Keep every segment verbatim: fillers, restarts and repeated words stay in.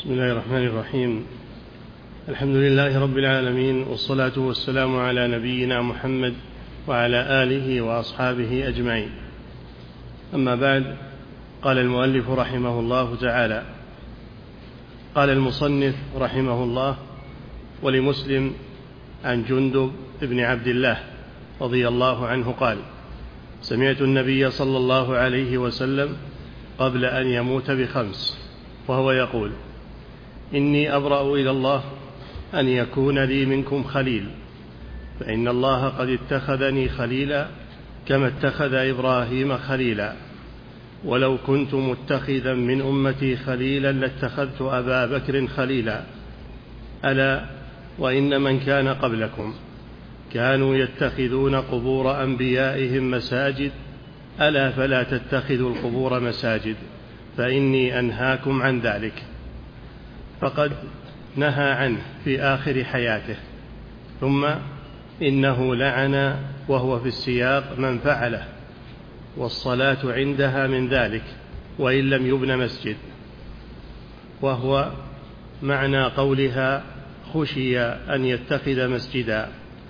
بسم الله الرحمن الرحيم. الحمد لله رب العالمين، والصلاة والسلام على نبينا محمد وعلى آله وأصحابه أجمعين. أما بعد، قال المؤلف رحمه الله تعالى: قال المصنف رحمه الله: ولمسلم عن جندب بن عبد الله رضي الله عنه قال: سمعت النبي صلى الله عليه وسلم قبل أن يموت بخمس وهو يقول: إني أبرأ إلى الله أن يكون لي منكم خليل، فإن الله قد اتخذني خليلا كما اتخذ إبراهيم خليلا، ولو كنت متخذا من أمتي خليلا لاتخذت أبا بكر خليلا. ألا وإن من كان قبلكم كانوا يتخذون قبور أنبيائهم مساجد، ألا فلا تتخذوا القبور مساجد، فإني أنهاكم عن ذلك. فقد نهى عنه في آخر حياته، ثم إنه لعن وهو في السياق من فعله، والصلاة عندها من ذلك وإن لم يبن مسجد، وهو معنى قولها خشي أن يتخذ مسجدا،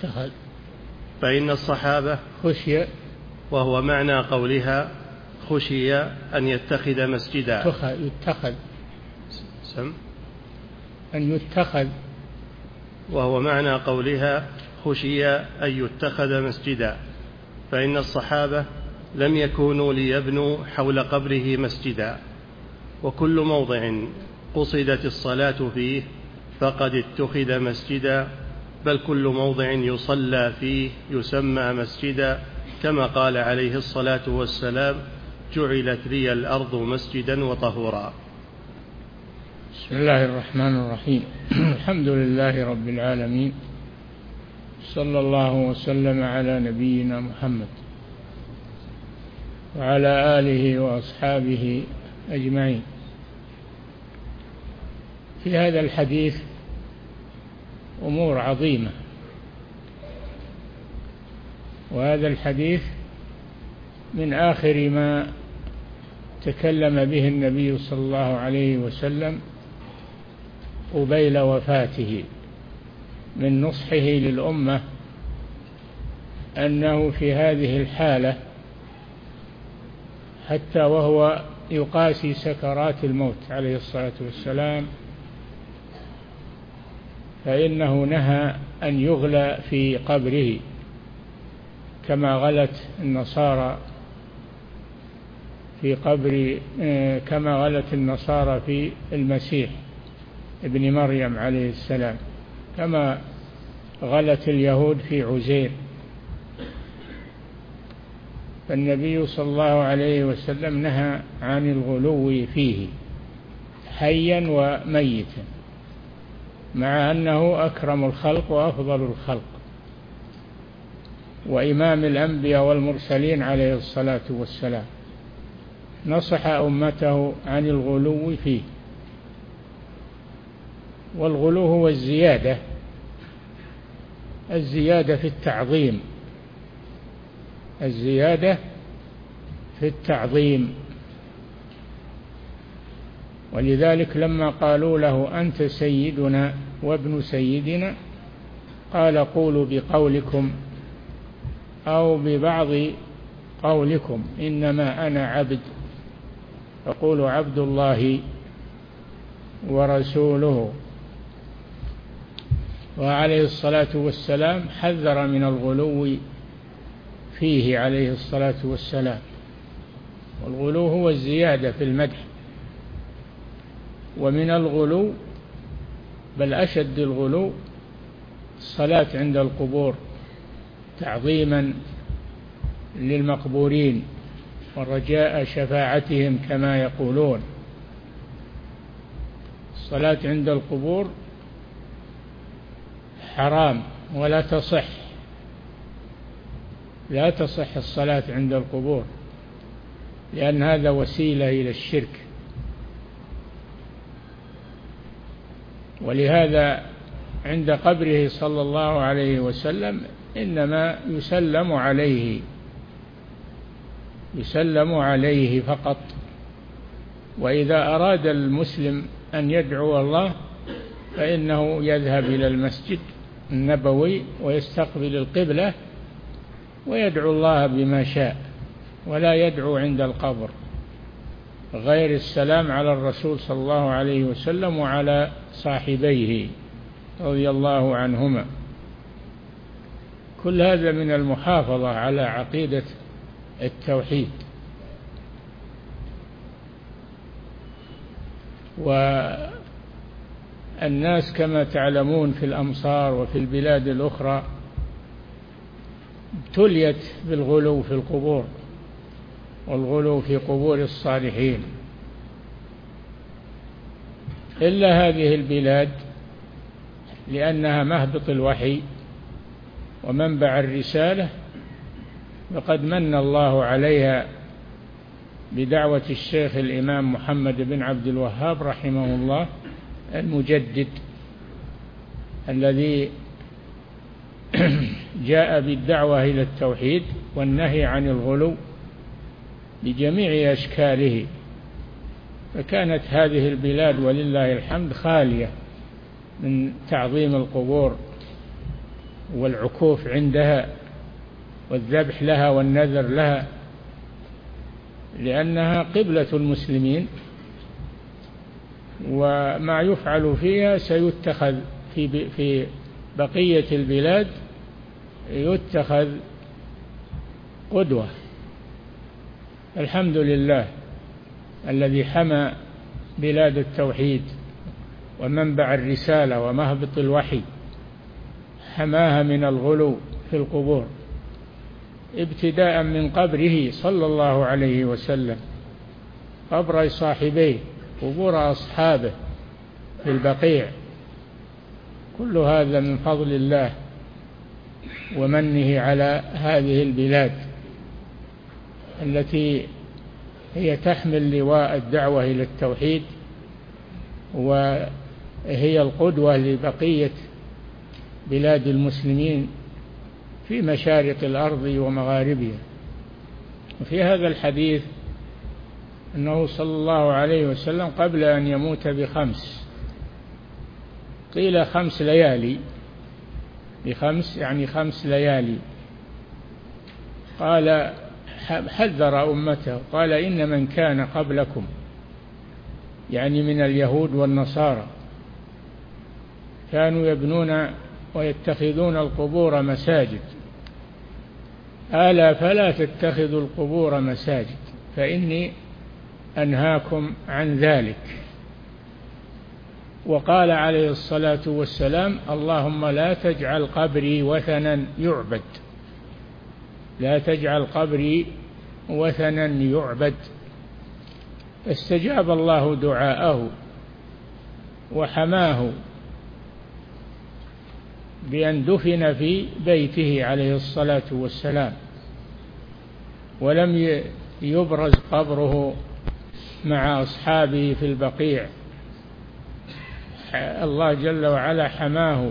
فإن الصحابة خشي، وهو معنى قولها خشي أن يتخذ مسجدا، يتخذ سم أن يتخذ، وهو معنى قولها خشي أن يتخذ مسجدا، فإن الصحابة لم يكونوا ليبنوا حول قبره مسجدا، وكل موضع قصدت الصلاة فيه فقد اتخذ مسجدا، بل كل موضع يصلى فيه يسمى مسجدا، كما قال عليه الصلاة والسلام: جعلت لي الأرض مسجدا وطهورا. بسم الله الرحمن الرحيم. الحمد لله رب العالمين، صلى الله وسلم على نبينا محمد وعلى آله وأصحابه أجمعين. في هذا الحديث أمور عظيمة، وهذا الحديث من آخر ما تكلم به النبي صلى الله عليه وسلم قبيل وفاته، من نصحه للأمة أنه في هذه الحالة حتى وهو يقاسي سكرات الموت عليه الصلاة والسلام، فإنه نهى أن يغلى في قبره كما غلت النصارى في قبر كما غلت النصارى في المسيح ابن مريم عليه السلام، كما غلت اليهود في عزير. فالنبي صلى الله عليه وسلم نهى عن الغلو فيه حيا وميتا، مع أنه أكرم الخلق وأفضل الخلق وإمام الأنبياء والمرسلين عليه الصلاة والسلام، نصح أمته عن الغلو فيه. والغلو هو الزيادة الزيادة في التعظيم الزيادة في التعظيم ولذلك لما قالوا له: أنت سيدنا وابن سيدنا، قال: قولوا بقولكم أو ببعض قولكم، إنما أنا عبد، فقولوا عبد الله ورسوله. وعليه الصلاة والسلام حذر من الغلو فيه عليه الصلاة والسلام. والغلو هو الزيادة في المدح، ومن الغلو بل أشد الغلو الصلاة عند القبور تعظيما للمقبورين ورجاء شفاعتهم كما يقولون. الصلاة عند القبور حرام ولا تصح لا تصح الصلاة عند القبور، لأن هذا وسيلة إلى الشرك. ولهذا عند قبره صلى الله عليه وسلم إنما يسلم عليه يسلم عليه فقط، وإذا أراد المسلم أن يدعو الله فإنه يذهب إلى المسجد النبوي ويستقبل القبلة ويدعو الله بما شاء، ولا يدعو عند القبر غير السلام على الرسول صلى الله عليه وسلم وعلى صاحبيه رضي الله عنهما. كل هذا من المحافظة على عقيدة التوحيد. والناس كما تعلمون في الأمصار وفي البلاد الأخرى ابتليت بالغلو في القبور والغلو في قبور الصالحين، إلا هذه البلاد لأنها مهبط الوحي ومنبع الرسالة، فقد من الله عليها بدعوة الشيخ الإمام محمد بن عبد الوهاب رحمه الله المجدد، الذي جاء بالدعوة إلى التوحيد والنهي عن الغلو بجميع أشكاله. فكانت هذه البلاد ولله الحمد خالية من تعظيم القبور والعكوف عندها والذبح لها والنذر لها، لأنها قبلة المسلمين، وما يفعل فيها سيتخذ في في بقية البلاد يتخذ قدوة. الحمد لله الذي حمى بلاد التوحيد ومنبع الرسالة ومهبط الوحي، حماها من الغلو في القبور ابتداء من قبره صلى الله عليه وسلم، قبر صاحبيه، قبور أصحابه في البقيع. كل هذا من فضل الله ومنه على هذه البلاد التي هي تحمل لواء الدعوة إلى التوحيد، وهي القدوة لبقية بلاد المسلمين في مشارق الأرض ومغاربها. وفي هذا الحديث أنه صلى الله عليه وسلم قبل أن يموت بخمس، قيل خمس ليالي، بخمس يعني خمس ليالي، قال حذر أمته، قال إن من كان قبلكم يعني من اليهود والنصارى كانوا يبنون ويتخذون القبور مساجد، ألا فلا تتخذوا القبور مساجد فإني أنهاكم عن ذلك. وقال عليه الصلاة والسلام اللهم لا تجعل قبري وثنا يعبد، لا تجعل قبري وثنا يعبد. استجاب الله دعاءه وحماه بأن دفن في بيته عليه الصلاة والسلام، ولم يبرز قبره مع أصحابه في البقيع. الله جل وعلا حماه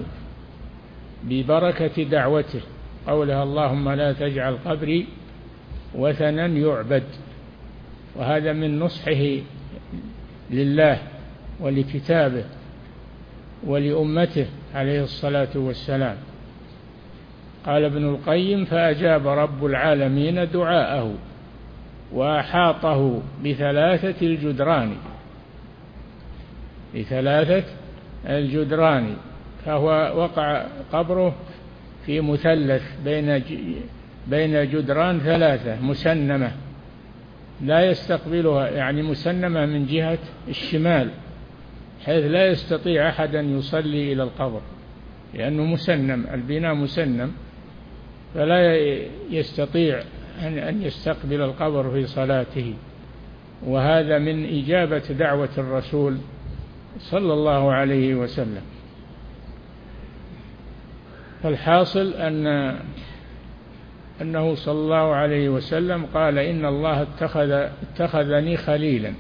ببركة دعوته، قولها اللهم لا تجعل قبري وثنا يعبد. وهذا من نصحه لله ولكتابه ولأمته عليه الصلاة والسلام. قال ابن القيم فأجاب رب العالمين دعاءه وأحاطه بثلاثة الجدران، بثلاثة الجدران، فهو وقع قبره في مثلث بين بين جدران ثلاثة مسنمة لا يستقبلها، يعني مسنمة من جهة الشمال حيث لا يستطيع أحد أن يصلي إلى القبر، لأنه مسنم، البناء مسنم، فلا يستطيع أن يستقبل القبر في صلاته. وهذا من إجابة دعوة الرسول صلى الله عليه وسلم. فالحاصل أن أنه صلى الله عليه وسلم قال إن الله اتخذ اتخذني خليلا،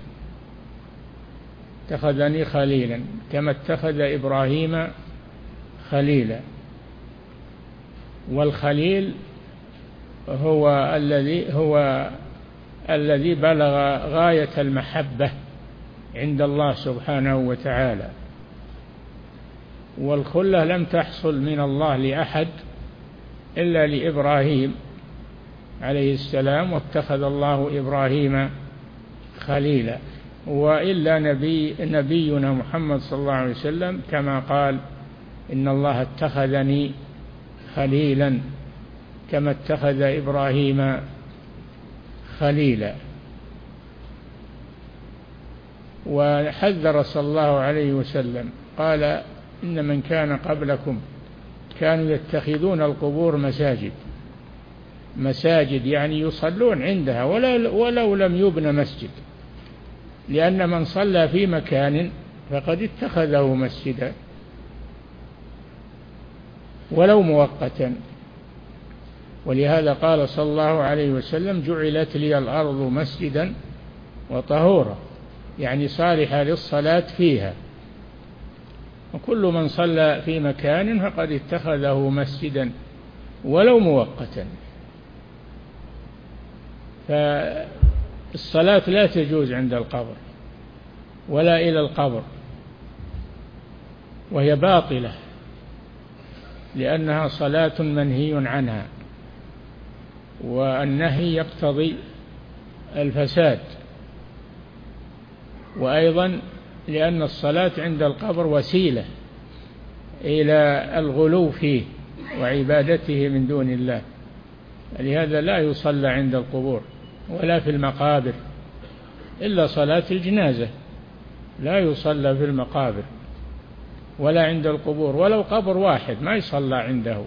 اتخذني خليلا كما اتخذ إبراهيم خليلا. والخليل هو الذي هو الذي بلغ غاية المحبة عند الله سبحانه وتعالى. والخلة لم تحصل من الله لأحد إلا لإبراهيم عليه السلام، واتخذ الله إبراهيم خليلا، وإلا نبي نبينا محمد صلى الله عليه وسلم كما قال إن الله اتخذني خليلا كما اتخذ إبراهيم خليلا. وحذر صلى الله عليه وسلم قال إن من كان قبلكم كانوا يتخذون القبور مساجد، مساجد يعني يصلون عندها ولو لم يبن مسجد، لأن من صلى في مكان فقد اتخذه مسجدا ولو مؤقتا. ولهذا قال صلى الله عليه وسلم جعلت لي الأرض مسجدا وطهورا، يعني صالحة للصلاة فيها، وكل من صلى في مكان فقد اتخذه مسجدا ولو مؤقتا. فالصلاة لا تجوز عند القبر ولا إلى القبر، وهي باطلة لأنها صلاة منهي عنها، والنهي يقتضي الفساد، وأيضا لأن الصلاة عند القبر وسيلة إلى الغلو فيه وعبادته من دون الله، لهذا لا يصلى عند القبور ولا في المقابر إلا صلاة الجنازة، لا يصلى في المقابر ولا عند القبور، ولو قبر واحد ما يصلى عنده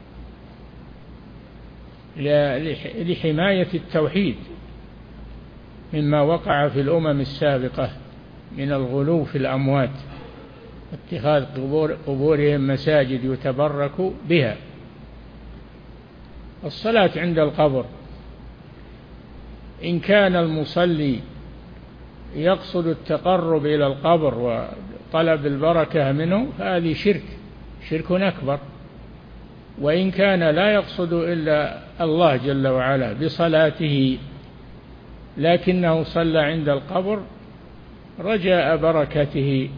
لحماية التوحيد مما وقع في الأمم السابقة من الغلو في الأموات، اتخاذ قبور قبورهم مساجد يتبرك بها. الصلاة عند القبر إن كان المصلي يقصد التقرب إلى القبر وطلب البركة منه فهذه شرك شرك أكبر، وإن كان لا يقصد إلا الله جل وعلا بصلاته لكنه صلى عند القبر رجاء بركته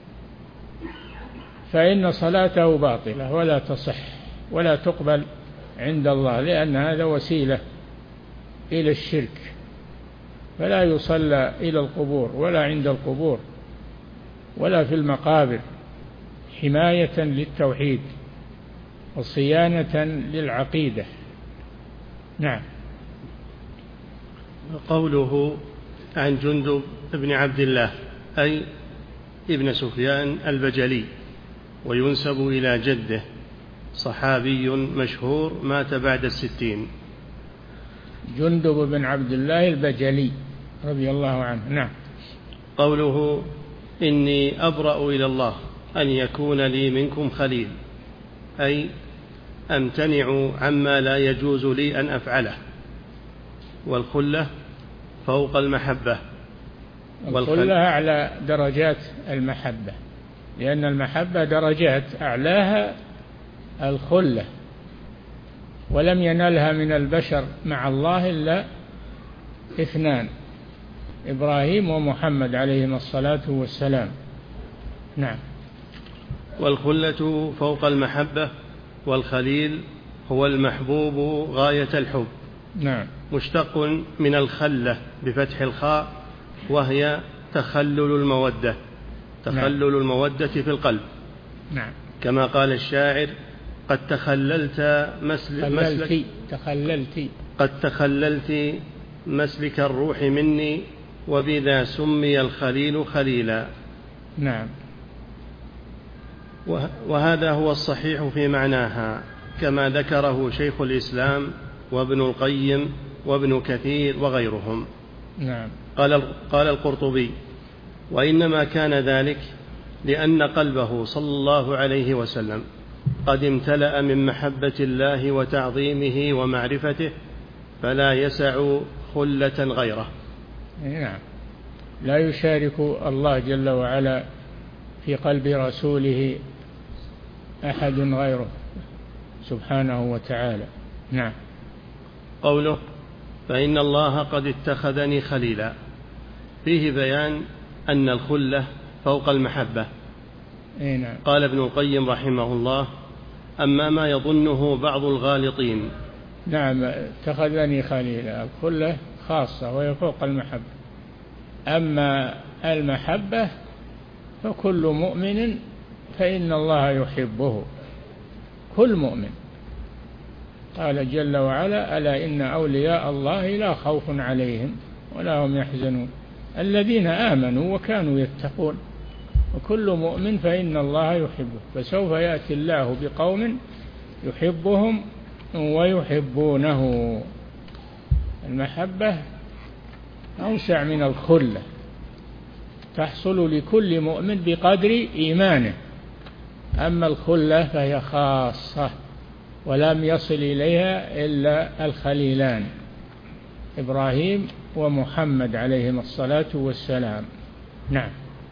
فإن صلاته باطلة ولا تصح ولا تقبل عند الله، لأن هذا وسيلة إلى الشرك، فلا يصلى إلى القبور ولا عند القبور ولا في المقابر حماية للتوحيد وصيانة للعقيدة. نعم. قوله عن جندب بن عبد الله أي ابن سفيان البجلي، وينسب إلى جده، صحابي مشهور مات بعد الستين. جندب بن عبد الله البجلي رضي الله عنه. نعم. قوله إني أبرأ إلى الله أن يكون لي منكم خليل، أي أمتنع عما لا يجوز لي أن أفعله. والخلة فوق المحبة، والخلة أعلى درجات المحبة، لأن المحبة درجات أعلاها الخلة، ولم ينلها من البشر مع الله إلا اثنان، إبراهيم ومحمد عليهما الصلاة والسلام. نعم. والخلة فوق المحبة، والخليل هو المحبوب غاية الحب. نعم. مشتق من الخلة بفتح الخاء، وهي تخلل المودة، تخلل نعم. المودة في القلب. نعم. كما قال الشاعر قد تخللت مسل مسلك تخللت قد تخللت مسلك الروح مني، وبذا سمي الخليل خليلا. نعم. وهذا هو الصحيح في معناها، كما ذكره شيخ الإسلام وابن القيم وابن كثير وغيرهم. نعم. قال قال القرطبي: وإنما كان ذلك لأن قلبه صلى الله عليه وسلم قد امتلأ من محبة الله وتعظيمه ومعرفته، فلا يسع خلة غيره. نعم. لا يشارك الله جل وعلا في قلب رسوله أحد غيره سبحانه وتعالى. نعم. قوله: فإن الله قد اتخذني خليلا، فيه بيان أن الخلة فوق المحبة. إيه نعم. قال ابن القيم رحمه الله: أما ما يظنه بعض الغالطين. نعم، اتخذني خليلا، الخلة خاصة وهي فوق المحبة. أما المحبة فكل مؤمن فإن الله يحبه، كل مؤمن. قال جل وعلا: ألا إن أولياء الله لا خوف عليهم ولا هم يحزنون الذين آمنوا وكانوا يتقون. وكل مؤمن فإن الله يحبه. فسوف يأتي الله بقوم يحبهم ويحبونه. المحبة أوسع من الخلة، تحصل لكل مؤمن بقدر إيمانه. أما الخلة فهي خاصة ولم يصل إليها إلا الخليلان إبراهيم ومحمد عليهما الصلاة والسلام. نعم.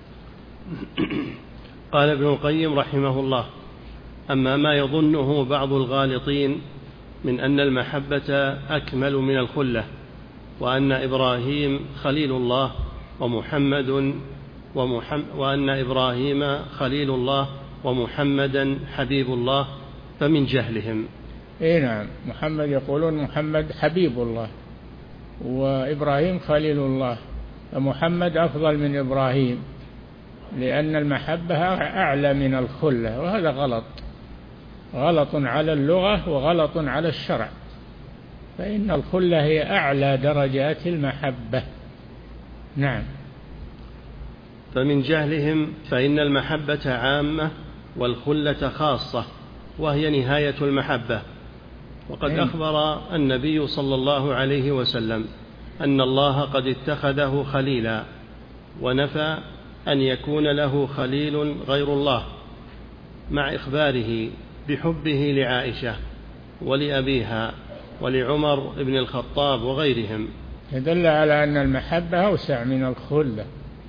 قال ابن القيم رحمه الله: أما ما يظنه بعض الغالطين من أن المحبة أكمل من الخلة، وأن إبراهيم خليل الله ومحمد ومحمد وأن إبراهيم خليل الله ومحمدا حبيب الله، فمن جهلهم. إيه نعم، محمد يقولون محمد حبيب الله وإبراهيم خليل الله، فمحمد أفضل من إبراهيم، لأن المحبة أعلى من الخلة، وهذا غلط، غلط على اللغة وغلط على الشرع. فإن الخلة هي أعلى درجات المحبة. نعم. فمن جهلهم فإن المحبة عامة والخلة خاصة، وهي نهاية المحبة. وقد أخبر النبي صلى الله عليه وسلم أن الله قد اتخذه خليلا، ونفى أن يكون له خليل غير الله، مع إخباره بحبه لعائشة ولأبيها ولعمر بن الخطاب وغيرهم. يدل على أن المحبة أوسع من الخلة.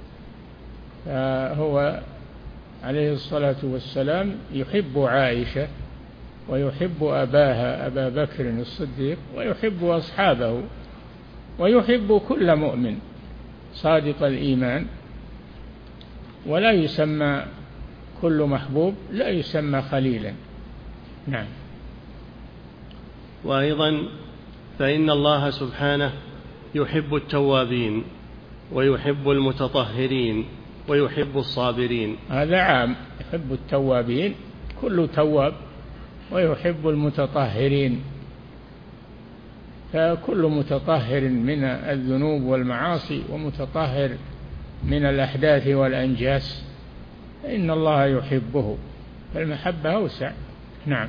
فهو عليه الصلاة والسلام يحب عائشة ويحب أباها أبا بكر الصديق، ويحب أصحابه، ويحب كل مؤمن صادق الإيمان. ولا يسمى كل محبوب لا يسمى خليلا. نعم. وأيضا فإن الله سبحانه يحب التوابين ويحب المتطهرين ويحب الصابرين. هذا عام، يحب التوابين كل تواب، ويحب المتطهرين، فكل متطهر من الذنوب والمعاصي ومتطهر من الأحداث والأنجاس إن الله يحبه، فالمحبة أوسع. نعم.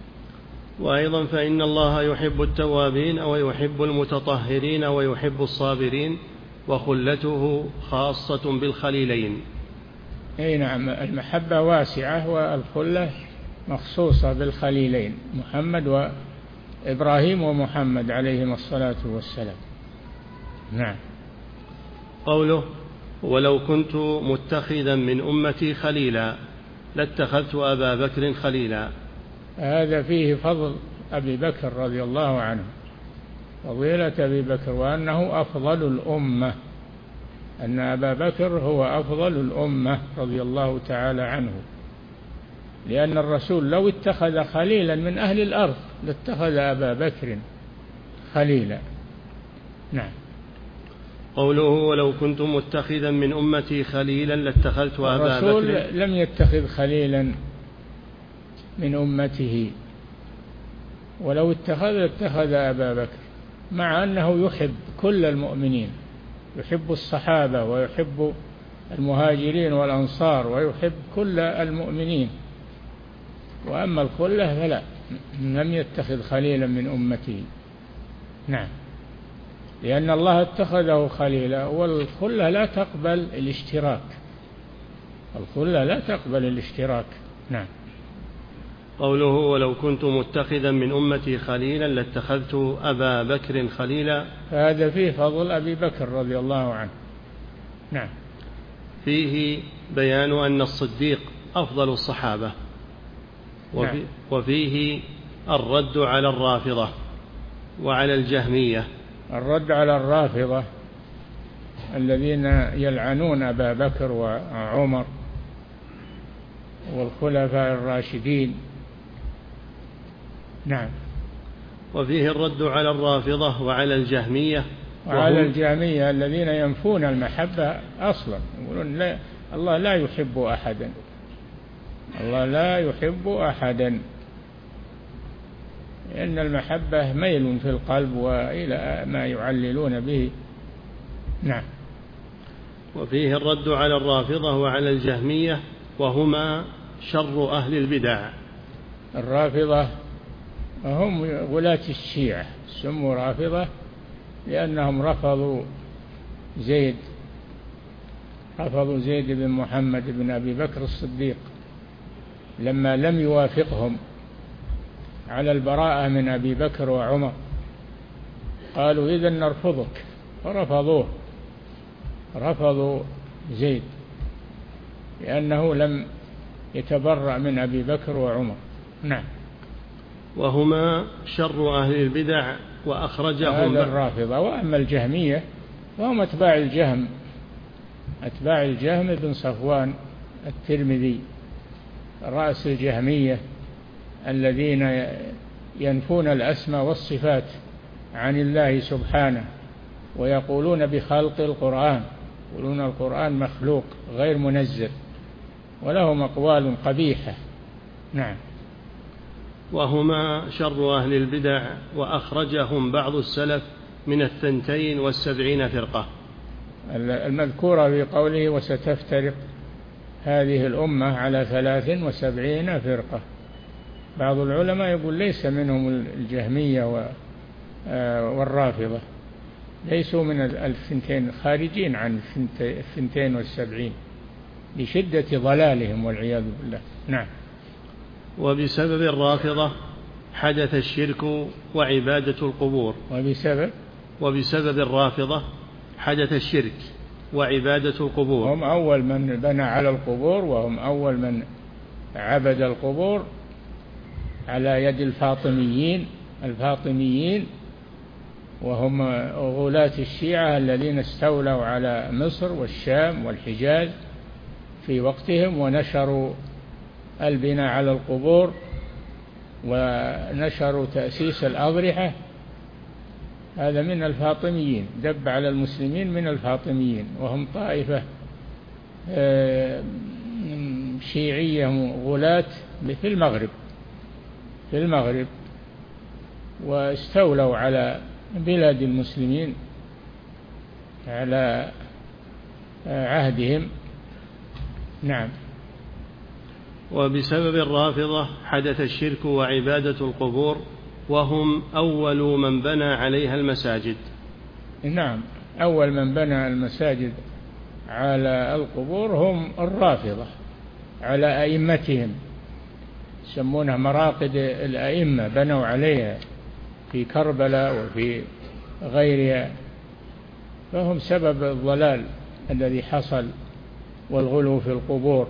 وأيضا فإن الله يحب التوابين ويحب المتطهرين ويحب الصابرين، وخلته خاصة بالخليلين. أي نعم، المحبة واسعة والخلة مخصوصة بالخليلين محمد وإبراهيم ومحمد عليهما الصلاة والسلام. نعم. قوله: ولو كنت متخذا من أمتي خليلا لاتخذت أبا بكر خليلا. هذا فيه فضل أبي بكر رضي الله عنه، فضيلة أبي بكر، وأنه أفضل الأمة، أن أبا بكر هو أفضل الأمة رضي الله تعالى عنه، لأن الرسول لو اتخذ خليلا من أهل الأرض لاتخذ أبا بكر خليلا. نعم. قوله: ولو كنت متخذا من أمتي خليلا لاتخذت أبا بكر. الرسول لم يتخذ خليلا من أمته، ولو اتخذ اتخذ أبا بكر، مع أنه يحب كل المؤمنين، يحب الصحابة ويحب المهاجرين والأنصار ويحب كل المؤمنين. وأما الخلة فلا، لم يتخذ خليلا من أمته. نعم. لأن الله اتخذه خليلا، والخلة لا تقبل الاشتراك، الخلة لا تقبل الاشتراك. نعم. قوله: ولو كنت متخذا من أمتي خليلا لاتخذت أبا بكر خليلا، هذا فيه فضل أبي بكر رضي الله عنه. نعم. فيه بيان أن الصديق أفضل الصحابة، وفي نعم. وفيه الرد على الرافضة وعلى الجهمية. الرد على الرافضة الذين يلعنون أبا بكر وعمر والخلفاء الراشدين. نعم. وفيه الرد على الرافضة وعلى الجهمية وعلى الجهمية الذين ينفون المحبة أصلا، يقولون لا، الله لا يحب أحدا، الله لا يحب أحدا، لأن المحبة ميل في القلب وإلى ما يعللون به. نعم. وفيه الرد على الرافضة وعلى الجهمية وهما شر أهل البدع. الرافضة هم غلاة الشيعة، سموا رافضة لأنهم رفضوا زيد رفضوا زيد بن محمد بن أبي بكر الصديق لما لم يوافقهم على البراءة من أبي بكر وعمر، قالوا إذن نرفضك، فرفضوه، رفضوا زيد لأنه لم يتبرأ من أبي بكر وعمر. نعم. وهما شر أهل البدع وأخرجهم هذا الرافضة. وأما الجهمية فهم أتباع الجهم، أتباع الجهم بن صفوان الترمذي رأس الجهمية الذين ينفون الأسماء والصفات عن الله سبحانه ويقولون بخلق القرآن، يقولون القرآن مخلوق غير منزل، ولهم أقوال قبيحة. نعم. وهما شر أهل البدع وأخرجهم بعض السلف من الثنتين والسبعين فرقة المذكورة في قوله وستفترق هذه الأمة على ثلاث وسبعين فرقة. بعض العلماء يقول ليس منهم الجهمية والرافضة، ليسوا من الثنتين، خارجين عن الثنتين والسبعين لشدة ضلالهم والعياذ بالله. نعم. وبسبب الرافضة حدث الشرك وعبادة القبور. وبسبب وبسبب الرافضة حدث الشرك وعبادة القبور. هم أول من بنى على القبور، وهم أول من عبد القبور على يد الفاطميين الفاطميين وهم غلاة الشيعة الذين استولوا على مصر والشام والحجاز في وقتهم، ونشروا البناء على القبور ونشروا تأسيس الأضرحة. هذا من الفاطميين، دب على المسلمين من الفاطميين، وهم طائفة شيعية غلاة في المغرب في المغرب واستولوا على بلاد المسلمين على عهدهم. نعم. وبسبب الرافضة حدث الشرك وعبادة القبور وهم أول من بنى عليها المساجد. نعم. أول من بنى المساجد على القبور هم الرافضة على أئمتهم، يسمونها مراقد الأئمة، بنوا عليها في كربلاء وفي غيرها، فهم سبب الضلال الذي حصل والغلو في القبور.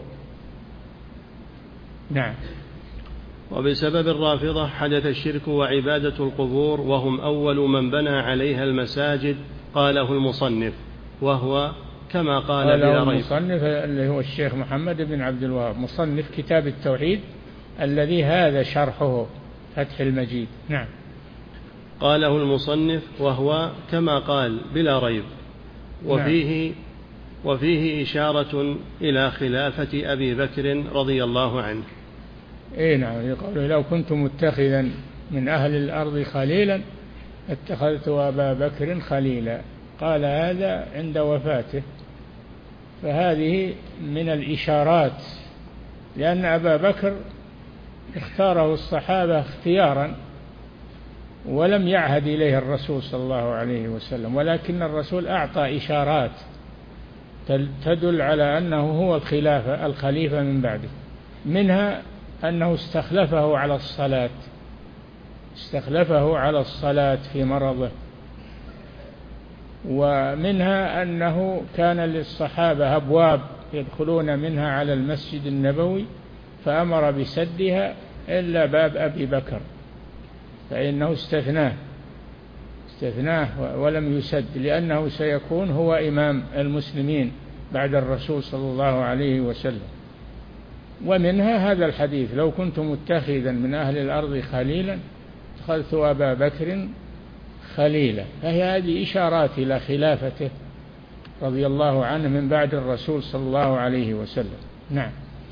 نعم. وبسبب الرافضة حدث الشرك وعبادة القبور وهم أول من بنى عليها المساجد، قاله المصنف، وهو كما قال بلا ريب. المصنف اللي هو الشيخ محمد بن عبد الوهاب، مصنف كتاب التوحيد الذي هذا شرحه فتح المجيد. نعم. قاله المصنف وهو كما قال بلا ريب. وفيه نعم. وفيه إشارة إلى خلافة أبي بكر رضي الله عنه. إيه نعم. يقول لو كنت متخذا من أهل الأرض خليلا اتخذت أبا بكر خليلا، قال هذا عند وفاته، فهذه من الإشارات، لأن أبا بكر اختاره الصحابة اختيارا ولم يعهد إليه الرسول صلى الله عليه وسلم، ولكن الرسول أعطى إشارات تدل على أنه هو الخلافة الخليفة من بعده، منها أنه استخلفه على الصلاة استخلفه على الصلاة في مرضه، ومنها أنه كان للصحابة أبواب يدخلون منها على المسجد النبوي فأمر بسدها إلا باب أبي بكر، فإنه استثناه استثناه ولم يسد، لأنه سيكون هو إمام المسلمين بعد الرسول صلى الله عليه وسلم. ومنها هذا الحديث: لو كنت متخذا من أهل الأرض خليلا اتخذت أبا بكر خليلا. فهي هذه إشارات إلى خلافته رضي الله عنه من بعد الرسول صلى الله عليه وسلم. نعم.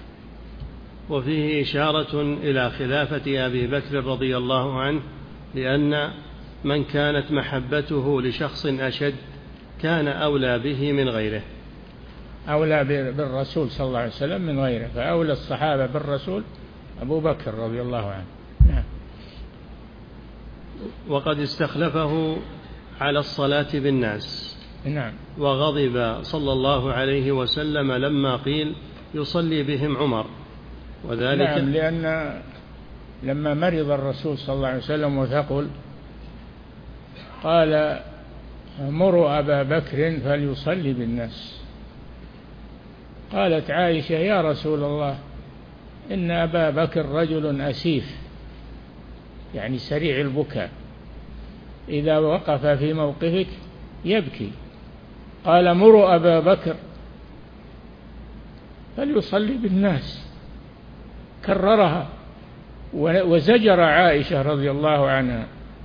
وفيه إشارة إلى خلافة أبي بكر رضي الله عنه، لأن من كانت محبته لشخص أشد كان أولى به من غيره، أولى بالرسول صلى الله عليه وسلم من غيره، فأولى الصحابة بالرسول أبو بكر رضي الله عنه. نعم. وقد استخلفه على الصلاة بالناس. نعم. وغضب صلى الله عليه وسلم لما قيل يصلي بهم عمر، وذلك نعم، لأن لما مرض الرسول صلى الله عليه وسلم وثقل قال: مروا أبا بكر فليصلي بالناس. قالت عائشة: يا رسول الله، إن أبا بكر رجل أسيف، يعني سريع البكاء، إذا وقف في موقفك يبكي. قال: مروا أبا بكر فليصلي بالناس. كررها وزجر عائشة رضي الله عنها،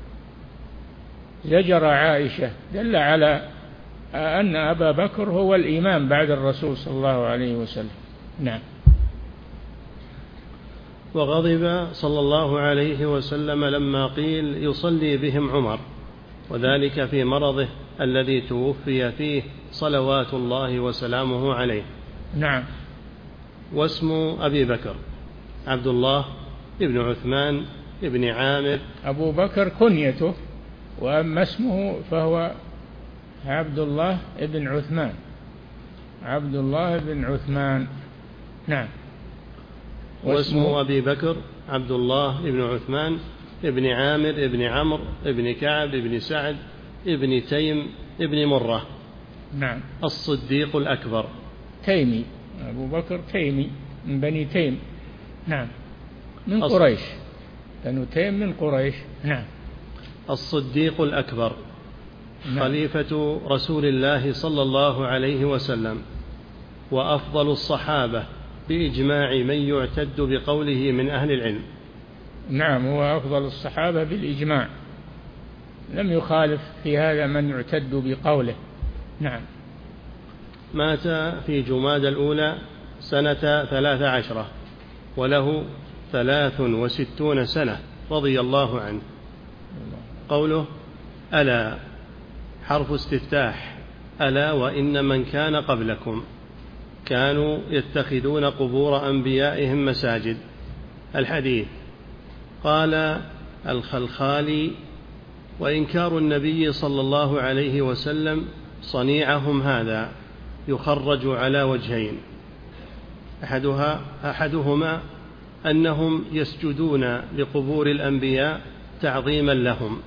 زجر عائشة، دل على أن أبا بكر هو الإمام بعد الرسول صلى الله عليه وسلم. نعم. وغضب صلى الله عليه وسلم لما قيل يصلي بهم عمر، وذلك في مرضه الذي توفي فيه صلوات الله وسلامه عليه. نعم. واسم أبي بكر عبد الله ابن عثمان ابن عامر. أبو بكر كنيته، وأما اسمه فهو عبد الله ابن عثمان، عبد الله بن عثمان. نعم. واسم أبي بكر عبد الله ابن عثمان ابن عامر ابن عمرو ابن كعب ابن سعد ابن تيم ابن مرة. نعم. الصديق الأكبر. تيمي، أبو بكر تيمي من بني تيم. نعم. من قريش، بنو تيم من قريش. نعم. الصديق الأكبر. نعم. خليفة رسول الله صلى الله عليه وسلم، وأفضل الصحابة بإجماع من يعتد بقوله من أهل العلم. نعم، هو أفضل الصحابة بالإجماع، لم يخالف في هذا من يعتد بقوله. نعم. مات في جماد الأولى سنة ثلاث عشرة وله ثلاث وستون سنة رضي الله عنه. قوله: ألا حرف استفتاح، ألا وإن من كان قبلكم كانوا يتخذون قبور أنبيائهم مساجد. الحديث. قال الخلخالي: وإنكار النبي صلى الله عليه وسلم صنيعهم هذا يخرج على وجهين: أحدها أحدهما أنهم يسجدون لقبور الأنبياء تعظيما لهم،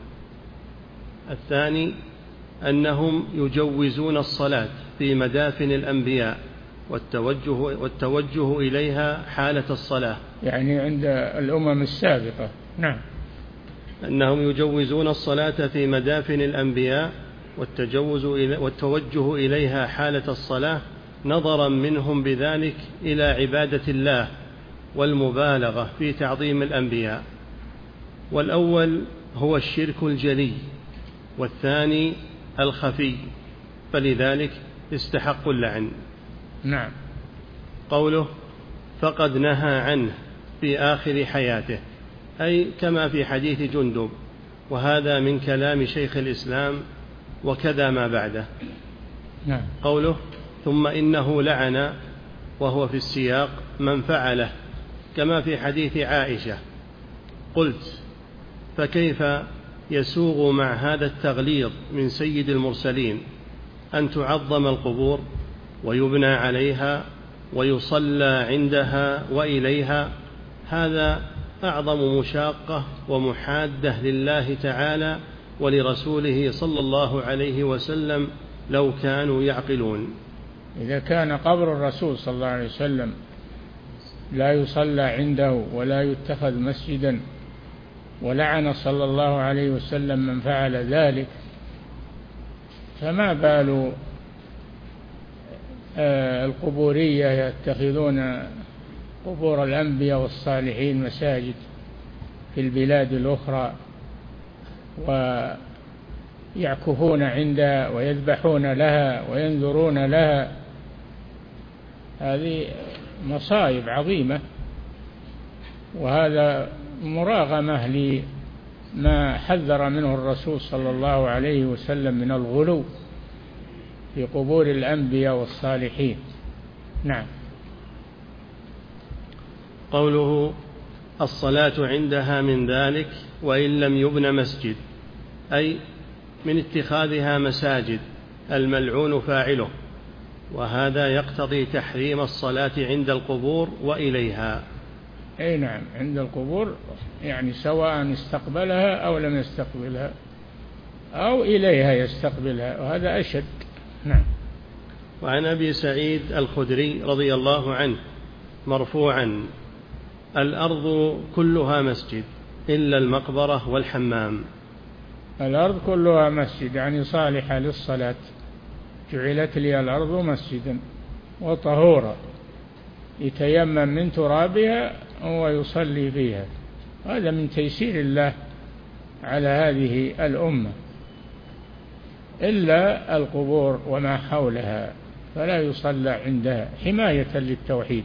الثاني أنهم يجوزون الصلاة في مدافن الأنبياء والتوجه, والتوجه إليها حالة الصلاة، يعني عند الأمم السابقة. نعم. أنهم يجوزون الصلاة في مدافن الأنبياء والتجوز والتوجه إليها حالة الصلاة، نظرا منهم بذلك إلى عبادة الله والمبالغة في تعظيم الأنبياء. والأول هو الشرك الجلي، والثاني الخفي، فلذلك استحق اللعن. نعم. قوله: فقد نهى عنه في آخر حياته، أي كما في حديث جندب، وهذا من كلام شيخ الإسلام وكذا ما بعده. نعم. قوله: ثم إنه لعن، وهو في السياق من فعله، كما في حديث عائشة. قلت: فكيف يسوغ مع هذا التغليظ من سيد المرسلين أن تعظم القبور ويبنى عليها ويصلى عندها وإليها؟ هذا أعظم مشاقة ومحادة لله تعالى ولرسوله صلى الله عليه وسلم لو كانوا يعقلون. إذا كان قبر الرسول صلى الله عليه وسلم لا يصلى عنده ولا يتخذ مسجدا، ولعن صلى الله عليه وسلم من فعل ذلك، فما بال القبورية يتخذون قبور الأنبياء والصالحين مساجد في البلاد الأخرى ويعكفون عندها ويذبحون لها وينذرون لها. هذه مصائب عظيمة، وهذا مراغمة لما حذر منه الرسول صلى الله عليه وسلم من الغلو في قبور الأنبياء والصالحين. نعم. قوله الصلاة عندها من ذلك وإن لم يبن مسجد، أي من اتخاذها مساجد الملعون فاعله، وهذا يقتضي تحريم الصلاة عند القبور وإليها. أي نعم، عند القبور يعني سواء استقبلها أو لم يستقبلها أو إليها يستقبلها، وهذا أشد. نعم. وعن أبي سعيد الخدري رضي الله عنه مرفوعا: الأرض كلها مسجد إلا المقبرة والحمام. الأرض كلها مسجد يعني صالحة للصلاة، جعلت لي الأرض مسجدا وطهورا، يتيمم من ترابها ويصلي فيها. هذا من تيسير الله على هذه الأمة. إلا القبور وما حولها فلا يصلى عندها حماية للتوحيد.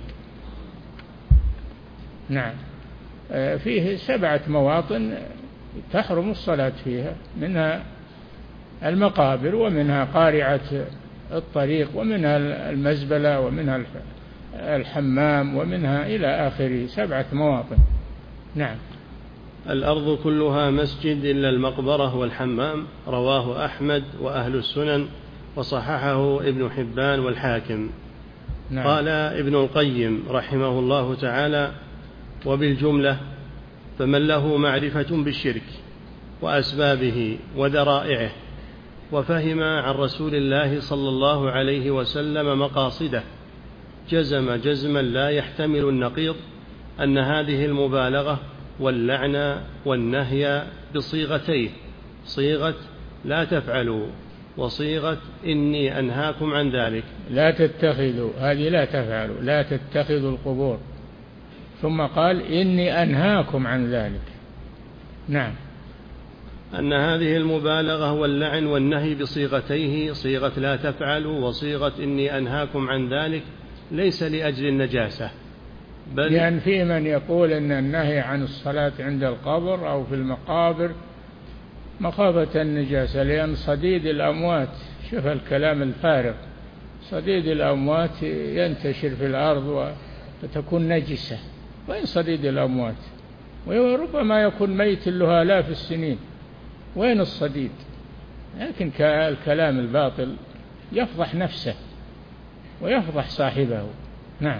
نعم. فيه سبعة مواطن تحرم الصلاة فيها، منها المقابر، ومنها قارعة الطريق، ومنها المزبلة، ومنها الحمام، ومنها إلى آخره، سبعة مواطن. نعم. الأرض كلها مسجد إلا المقبرة والحمام، رواه أحمد وأهل السنن وصححه ابن حبان والحاكم. نعم. قال ابن القيم رحمه الله تعالى: وبالجملة فمن له معرفة بالشرك وأسبابه وذرائعه وفهم عن رسول الله صلى الله عليه وسلم مقاصده، جزم جزما لا يحتمل النقيض أن هذه المبالغة واللعنة والنهي بصيغتيه، صيغة لا تفعلوا وصيغة إني أنهاكم عن ذلك. لا تتخذوا، هذه لا تفعلوا، لا تتخذوا القبور، ثم قال إني أنهاكم عن ذلك. نعم. أن هذه المبالغة واللعن والنهي بصيغتيه، صيغة لا تفعلوا وصيغة إني أنهاكم عن ذلك، ليس لأجل النجاسة، بل لأن يعني في من يقول أن النهي عن الصلاة عند القبر أو في المقابر مخافة النجاسة، لأن صديد الأموات، شوف الكلام الفارغ، صديد الأموات ينتشر في الأرض وتكون نجسة. وين صديد الأموات؟ وربما يكون ميت له آلاف السنين، وين الصديد؟ لكن الكلام الباطل يفضح نفسه ويفضح صاحبه. نعم.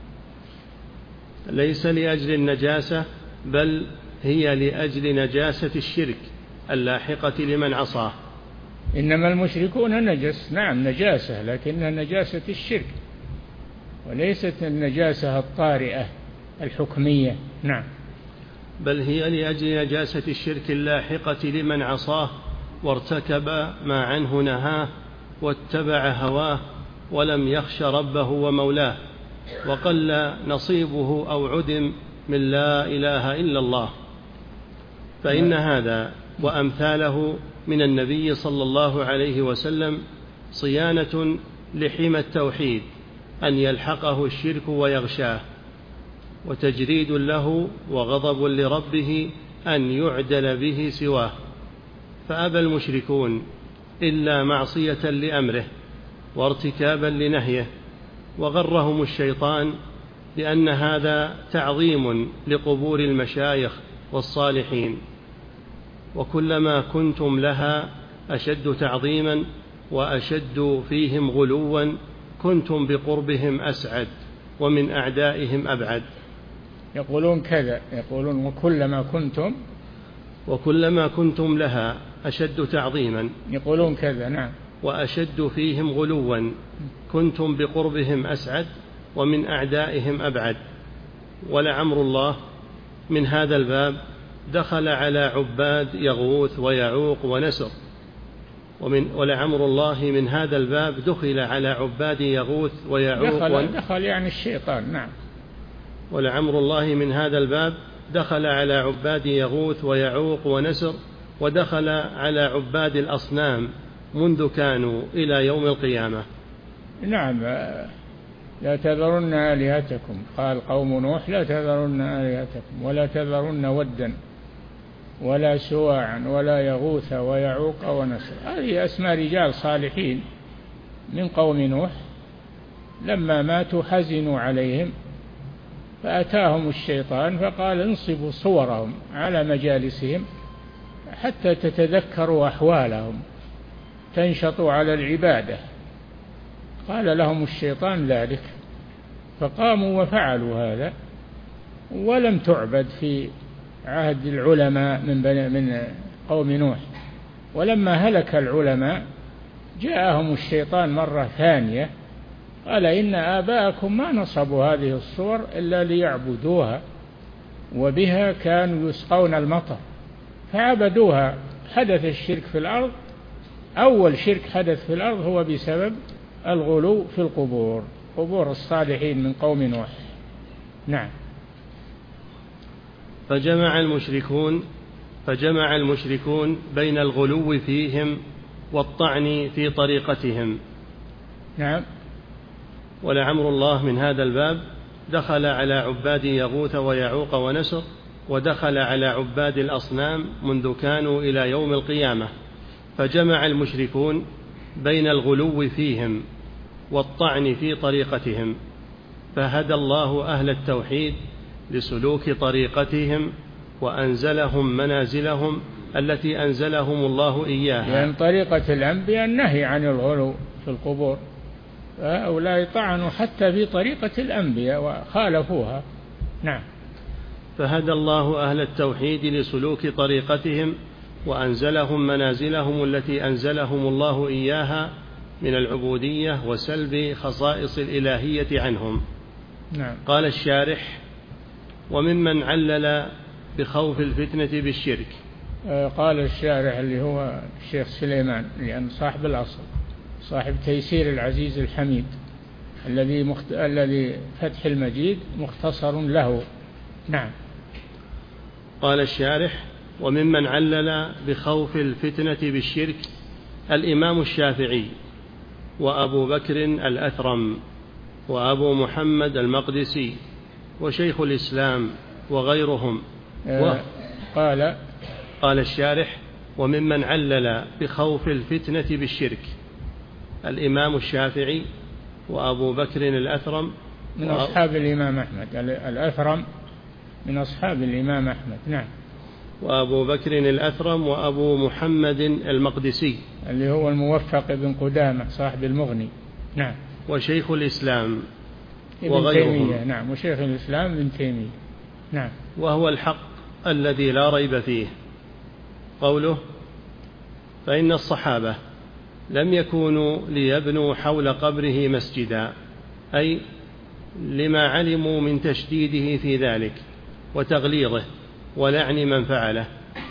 ليس لأجل النجاسة، بل هي لأجل نجاسة الشرك اللاحقة لمن عصاه. إنما المشركون نجس، نعم نجاسة، لكنها نجاسة الشرك وليست النجاسة الطارئة الحكمية. نعم. بل هي لأجل نجاسة الشرك اللاحقة لمن عصاه وارتكب ما عنه نهاه واتبع هواه ولم يخش ربه ومولاه، وقل نصيبه أو عدم من لا إله إلا الله. فإن هذا وأمثاله من النبي صلى الله عليه وسلم صيانة لحمى التوحيد أن يلحقه الشرك ويغشاه، وتجريد له وغضب لربه أن يعدل به سواه. فأبى المشركون إلا معصية لأمره وارتكابا لنهيه، وغرهم الشيطان بأن هذا تعظيم لقبور المشايخ والصالحين، وكلما كنتم لها أشد تعظيما وأشد فيهم غلوا كنتم بقربهم أسعد ومن أعدائهم أبعد. يقولون كذا، يقولون وكلما كنتم وكلما كنتم لها أشد تعظيما، يقولون كذا. نعم. وأشد فيهم غلوا كنتم بقربهم أسعد ومن أعدائهم أبعد. ولعمر الله من هذا الباب دخل على عباد يغوث ويعوق ونسر، ومن ولعمر الله من هذا الباب دخل على عباد يغوث ويعوق دخل, ون... دخل يعني الشيطان. نعم. ولعمر الله من هذا الباب دخل على عباد يغوث ويعوق ونسر، ودخل على عباد الأصنام منذ كانوا إلى يوم القيامة. نعم. لا تذرن آلهتكم، قال قوم نوح لا تذرن آلهتكم ولا تذرن ودا ولا سواعا ولا يغوث ويعوق ونسر. هذه أسماء رجال صالحين من قوم نوح، لما ماتوا حزنوا عليهم فأتاهم الشيطان فقال انصبوا صورهم على مجالسهم حتى تتذكروا أحوالهم تنشطوا على العبادة. قال لهم الشيطان ذلك فقاموا وفعلوا هذا، ولم تعبد في عهد العلماء من من قوم نوح. ولما هلك العلماء جاءهم الشيطان مرة ثانية قال إن آباءكم ما نصبوا هذه الصور إلا ليعبدوها وبها كانوا يسقون المطر فعبدوها. حدث الشرك في الأرض، أول شرك حدث في الأرض هو بسبب الغلو في القبور، قبور الصالحين من قوم نوح. نعم. فجمع المشركون فجمع المشركون بين الغلو فيهم والطعن في طريقتهم. نعم. ولعمر الله من هذا الباب دخل على عباد يغوث ويعوق ونسر، ودخل على عباد الأصنام منذ كانوا إلى يوم القيامة. فجمع المشركون بين الغلو فيهم والطعن في طريقتهم، فهدى الله أهل التوحيد لسلوك طريقتهم وأنزلهم منازلهم التي أنزلهم الله إياها. لأن طريقة الأنبياء النهي عن الغلو في القبور، هؤلاء طعنوا حتى في طريقة الأنبياء وخالفوها. نعم. فهدى الله أهل التوحيد لسلوك طريقتهم وأنزلهم منازلهم التي أنزلهم الله إياها من العبودية وسلب خصائص الإلهية عنهم. نعم. قال الشارح: وممن علل بخوف الفتنة بالشرك. قال الشارح اللي هو الشيخ سليمان، لأن صاحب الأصل صاحب تيسير العزيز الحميد الذي مخت... الذي فتح المجيد مختصر له. نعم. قال الشارح: وممن علل بخوف الفتنة بالشرك الإمام الشافعي وأبو بكر الأثرم وأبو محمد المقدسي وشيخ الإسلام وغيرهم. و... قال قال الشارح: وممن علل بخوف الفتنة بالشرك الإمام الشافعي وأبو بكر الأثرم من أصحاب الإمام أحمد. الأثرم من أصحاب الإمام أحمد. نعم. وأبو بكر الأثرم وأبو محمد المقدسي اللي هو الموفق بن قدامة صاحب المغني. نعم. وشيخ الإسلام وغيرهم. نعم. وشيخ الإسلام ابن تيمية. نعم. وهو الحق الذي لا ريب فيه. قوله: فإن الصحابة لم يكونوا ليبنوا حول قبره مسجدا، أي لما علموا من تشديده في ذلك وتغليظه ولعن من فعله.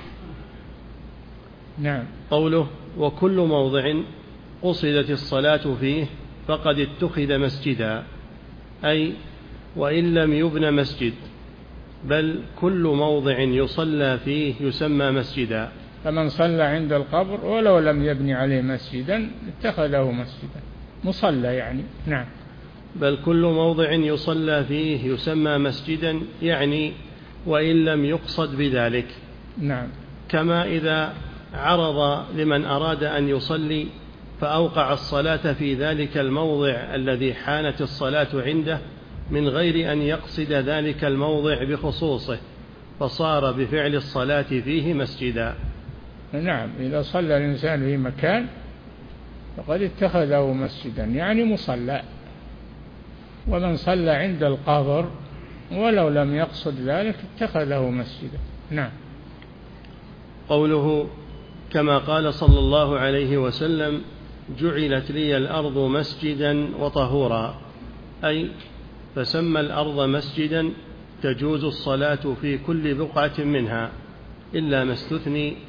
نعم. قوله: وكل موضع قصدت الصلاة فيه فقد اتخذ مسجدا، أي وإن لم يبن مسجد بل كل موضع يصلى فيه يسمى مسجدا. فمن صلى عند القبر ولو لم يبني عليه مسجدا اتخذه مسجدا، مصلى يعني. نعم. بل كل موضع يصلى فيه يسمى مسجدا، يعني وإن لم يقصد بذلك. نعم. كما إذا عرض لمن أراد أن يصلي فأوقع الصلاة في ذلك الموضع الذي حانت الصلاة عنده من غير أن يقصد ذلك الموضع بخصوصه، فصار بفعل الصلاة فيه مسجدا. نعم. إذا صلى الإنسان في مكان فقد اتخذه مسجدا، يعني مصلى. ومن صلى عند القبر ولو لم يقصد ذلك اتخذه مسجدا. نعم. قوله: كما قال صلى الله عليه وسلم: جعلت لي الأرض مسجدا وطهورا، أي فسمى الأرض مسجدا تجوز الصلاة في كل بقعة منها إلا ما استثني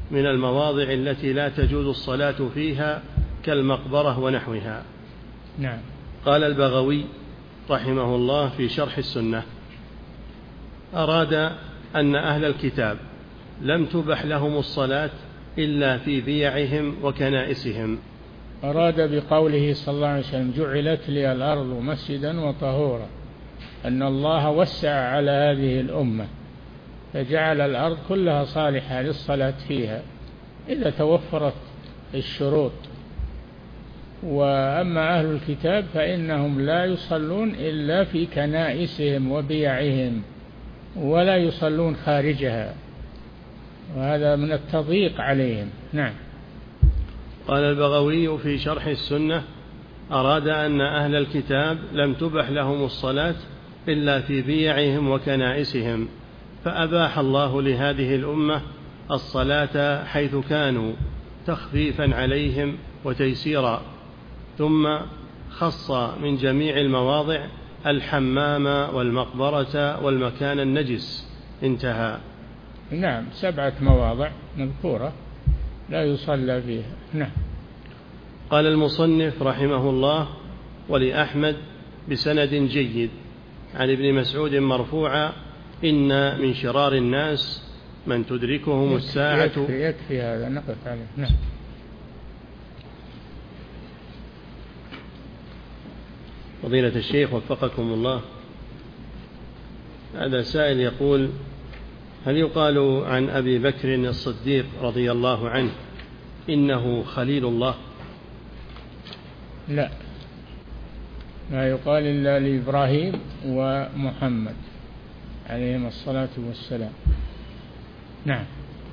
من المواضع التي لا تجوز الصلاة فيها كالمقبرة ونحوها. نعم. قال البغوي رحمه الله في شرح السنة: أراد أن أهل الكتاب لم تبح لهم الصلاة إلا في بيعهم وكنائسهم. أراد بقوله صلى الله عليه وسلم: جعلت لي الأرض مسجدا وطهورا، أن الله وسع على هذه الأمة فجعل الأرض كلها صالحة للصلاة فيها إذا توفرت الشروط. وأما أهل الكتاب فإنهم لا يصلون إلا في كنائسهم وبيعهم ولا يصلون خارجها، وهذا من التضييق عليهم. نعم. قال البغوي في شرح السنة: أراد أن أهل الكتاب لم تبح لهم الصلاة إلا في بيعهم وكنائسهم، فأباح الله لهذه الأمة الصلاة حيث كانوا تخفيفا عليهم وتيسيرا، ثم خص من جميع المواضع الحمام والمقبرة والمكان النجس. انتهى. نعم، سبعة مواضع مذكورة لا يصلى فيها. نعم. قال المصنف رحمه الله: ولأحمد بسند جيد عن ابن مسعود مرفوعا: إن من شرار الناس من تدركهم الساعة. يكفي, يكفي هذا، نقف عليه. نعم. فضيلة الشيخ وفقكم الله، هذا سائل يقول: هل يقال عن أبي بكر الصديق رضي الله عنه إنه خليل الله؟ لا، ما يقال إلا لإبراهيم ومحمد عليهم الصلاة والسلام. نعم.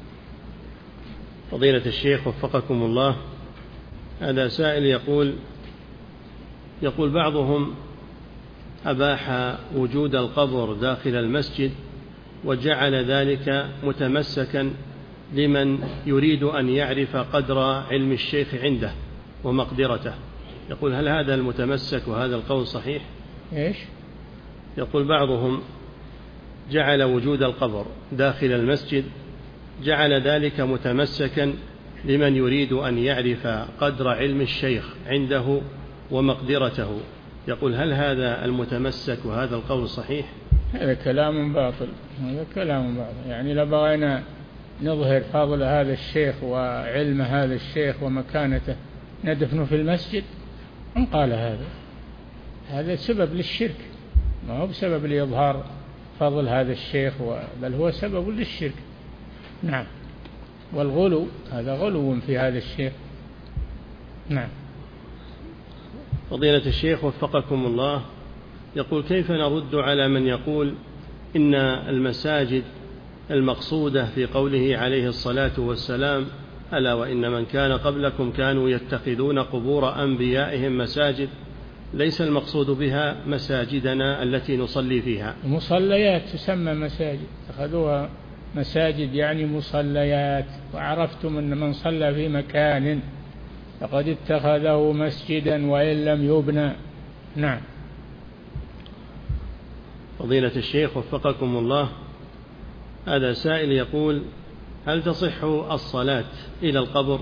فضيلة الشيخ وفقكم الله، هذا سائل يقول يقول بعضهم أباح وجود القبر داخل المسجد وجعل ذلك متمسكا لمن يريد أن يعرف قدر علم الشيخ عنده ومقدرته. يقول: هل هذا المتمسك وهذا القول صحيح؟ إيش؟ يقول بعضهم جعل وجود القبر داخل المسجد جعل ذلك متمسكا لمن يريد أن يعرف قدر علم الشيخ عنده ومقدرته. يقول: هل هذا المتمسك وهذا القول صحيح؟ هذا كلام باطل، هذا كلام باطل. يعني لو بغينا نظهر فضل هذا الشيخ وعلم هذا الشيخ ومكانته ندفنه في المسجد؟ من قال هذا؟ هذا سبب للشرك، ما هو بسبب لإظهار فضل هذا الشيخ، بل هو سبب للشرك. نعم. والغلو، هذا غلو في هذا الشيخ. نعم. فضيلة الشيخ وفقكم الله، يقول: كيف نرد على من يقول إن المساجد المقصودة في قوله عليه الصلاة والسلام: ألا وإن من كان قبلكم كانوا يتخذون قبور أنبيائهم مساجد، ليس المقصود بها مساجدنا التي نصلي فيها؟ مصليات تسمى مساجد، اتخذوها مساجد يعني مصليات. وعرفتم أن من صلى في مكان فقد اتخذه مسجدا وإن لم يبنى. نعم. فضيلة الشيخ وفقكم الله، هذا سائل يقول: هل تصح الصلاة إلى القبر؟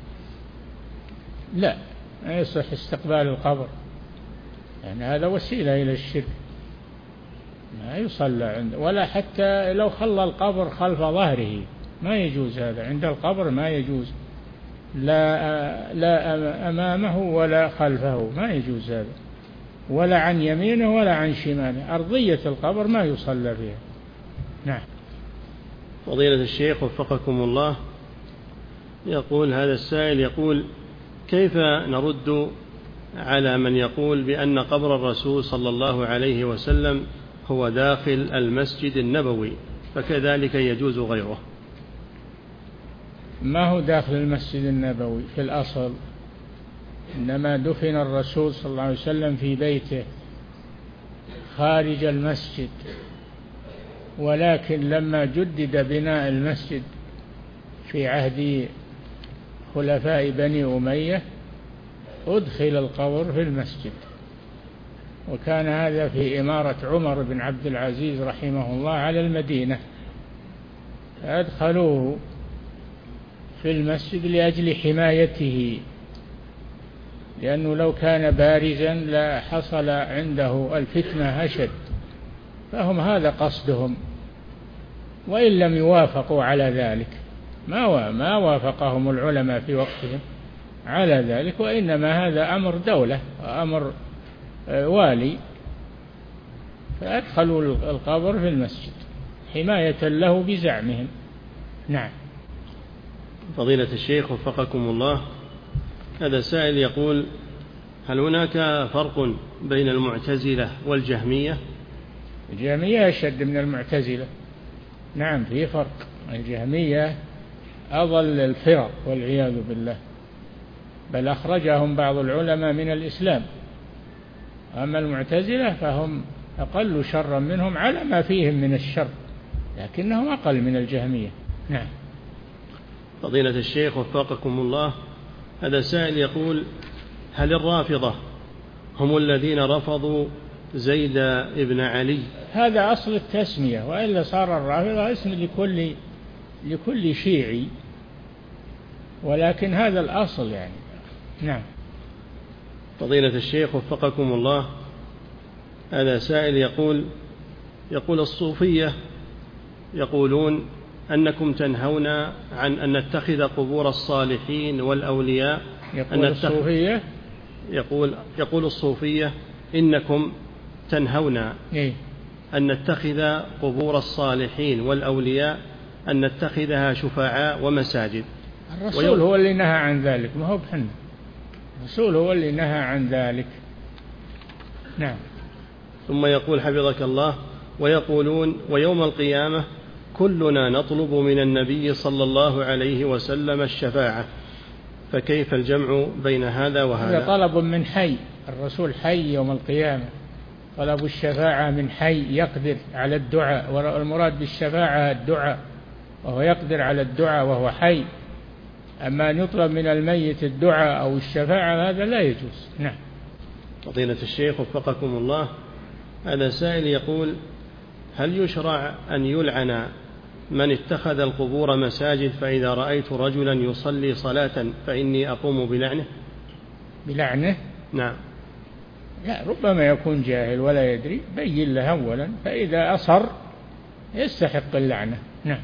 لا، لا يصح استقبال القبر، يعني هذا وسيلة إلى الشرك، ما يصلى عنده، ولا حتى لو خلى القبر خلف ظهره ما يجوز هذا. عند القبر ما يجوز، لا لا أمامه ولا خلفه، ما يجوز هذا، ولا عن يمينه ولا عن شماله. أرضية القبر ما يصلى فيها. نعم. فضيلة الشيخ وفقكم الله، يقول هذا السائل يقول: كيف نرد على من يقول بأن قبر الرسول صلى الله عليه وسلم هو داخل المسجد النبوي فكذلك يجوز غيره؟ ما هو داخل المسجد النبوي في الأصل، إنما دفن الرسول صلى الله عليه وسلم في بيته خارج المسجد، ولكن لما جدد بناء المسجد في عهد خلفاء بني أمية أدخل القبر في المسجد، وكان هذا في إمارة عمر بن عبد العزيز رحمه الله على المدينة، فأدخلوه في المسجد لأجل حمايته، لأنه لو كان بارزا لحصل عنده الفتنة أشد، فهم هذا قصدهم، وإن لم يوافقوا على ذلك، ما ما وافقهم العلماء في وقتهم على ذلك، وإنما هذا أمر دولة وأمر والي، فأدخلوا القبر في المسجد حماية له بزعمهم. نعم. فضيلة الشيخ وفقكم الله، هذا سائل يقول: هل هناك فرق بين المعتزلة والجهمية؟ الجهمية أشد من المعتزلة. نعم في فرق. الجهمية أضل الفرق والعياذ بالله، بل أخرجهم بعض العلماء من الإسلام. أما المعتزلة فهم أقل شرا منهم على ما فيهم من الشر، لكنهم أقل من الجهمية. نعم. فضيلة الشيخ وفقكم الله، هذا سائل يقول: هل الرافضة هم الذين رفضوا زيد ابن علي؟ هذا أصل التسمية، وإلا صار الرافضة اسم لكل لكل شيعي، ولكن هذا الأصل يعني. نعم. فضيلة الشيخ وفقكم الله، هذا سائل يقول يقول الصوفية يقولون أنكم تنهون عن أن نتخذ قبور الصالحين والأولياء. يقول أن الصوفية يقول يقول الصوفية إنكم تنهون إيه؟ أن نتخذ قبور الصالحين والأولياء أن نتخذها شفعاء ومساجد. الرسول ويوم... هو اللي نهى عن ذلك، ما هو بحنا. الرسول هو اللي نهى عن ذلك. نعم. ثم يقول حفظك الله: ويقولون ويوم القيامة كلنا نطلب من النبي صلى الله عليه وسلم الشفاعة، فكيف الجمع بين هذا وهذا؟ هذا طلب من حي، الرسول حي يوم القيامة، طلب الشفاعة من حي يقدر على الدعاء، والمراد بالشفاعة الدعاء، وهو يقدر على الدعاء وهو حي. أما أن يطلب من الميت الدعاء أو الشفاعة هذا لا يجوز. نعم. فضيلة الشيخ وفقكم الله، هذا سائل يقول: هل يشرع أن يلعن من اتخذ القبور مساجد، فإذا رأيت رجلا يصلي صلاة فإني أقوم بلعنه؟ بلعنه؟ نعم. لا، ربما يكون جاهل ولا يدري، بين له أولا، فإذا أصر يستحق اللعنة. نعم.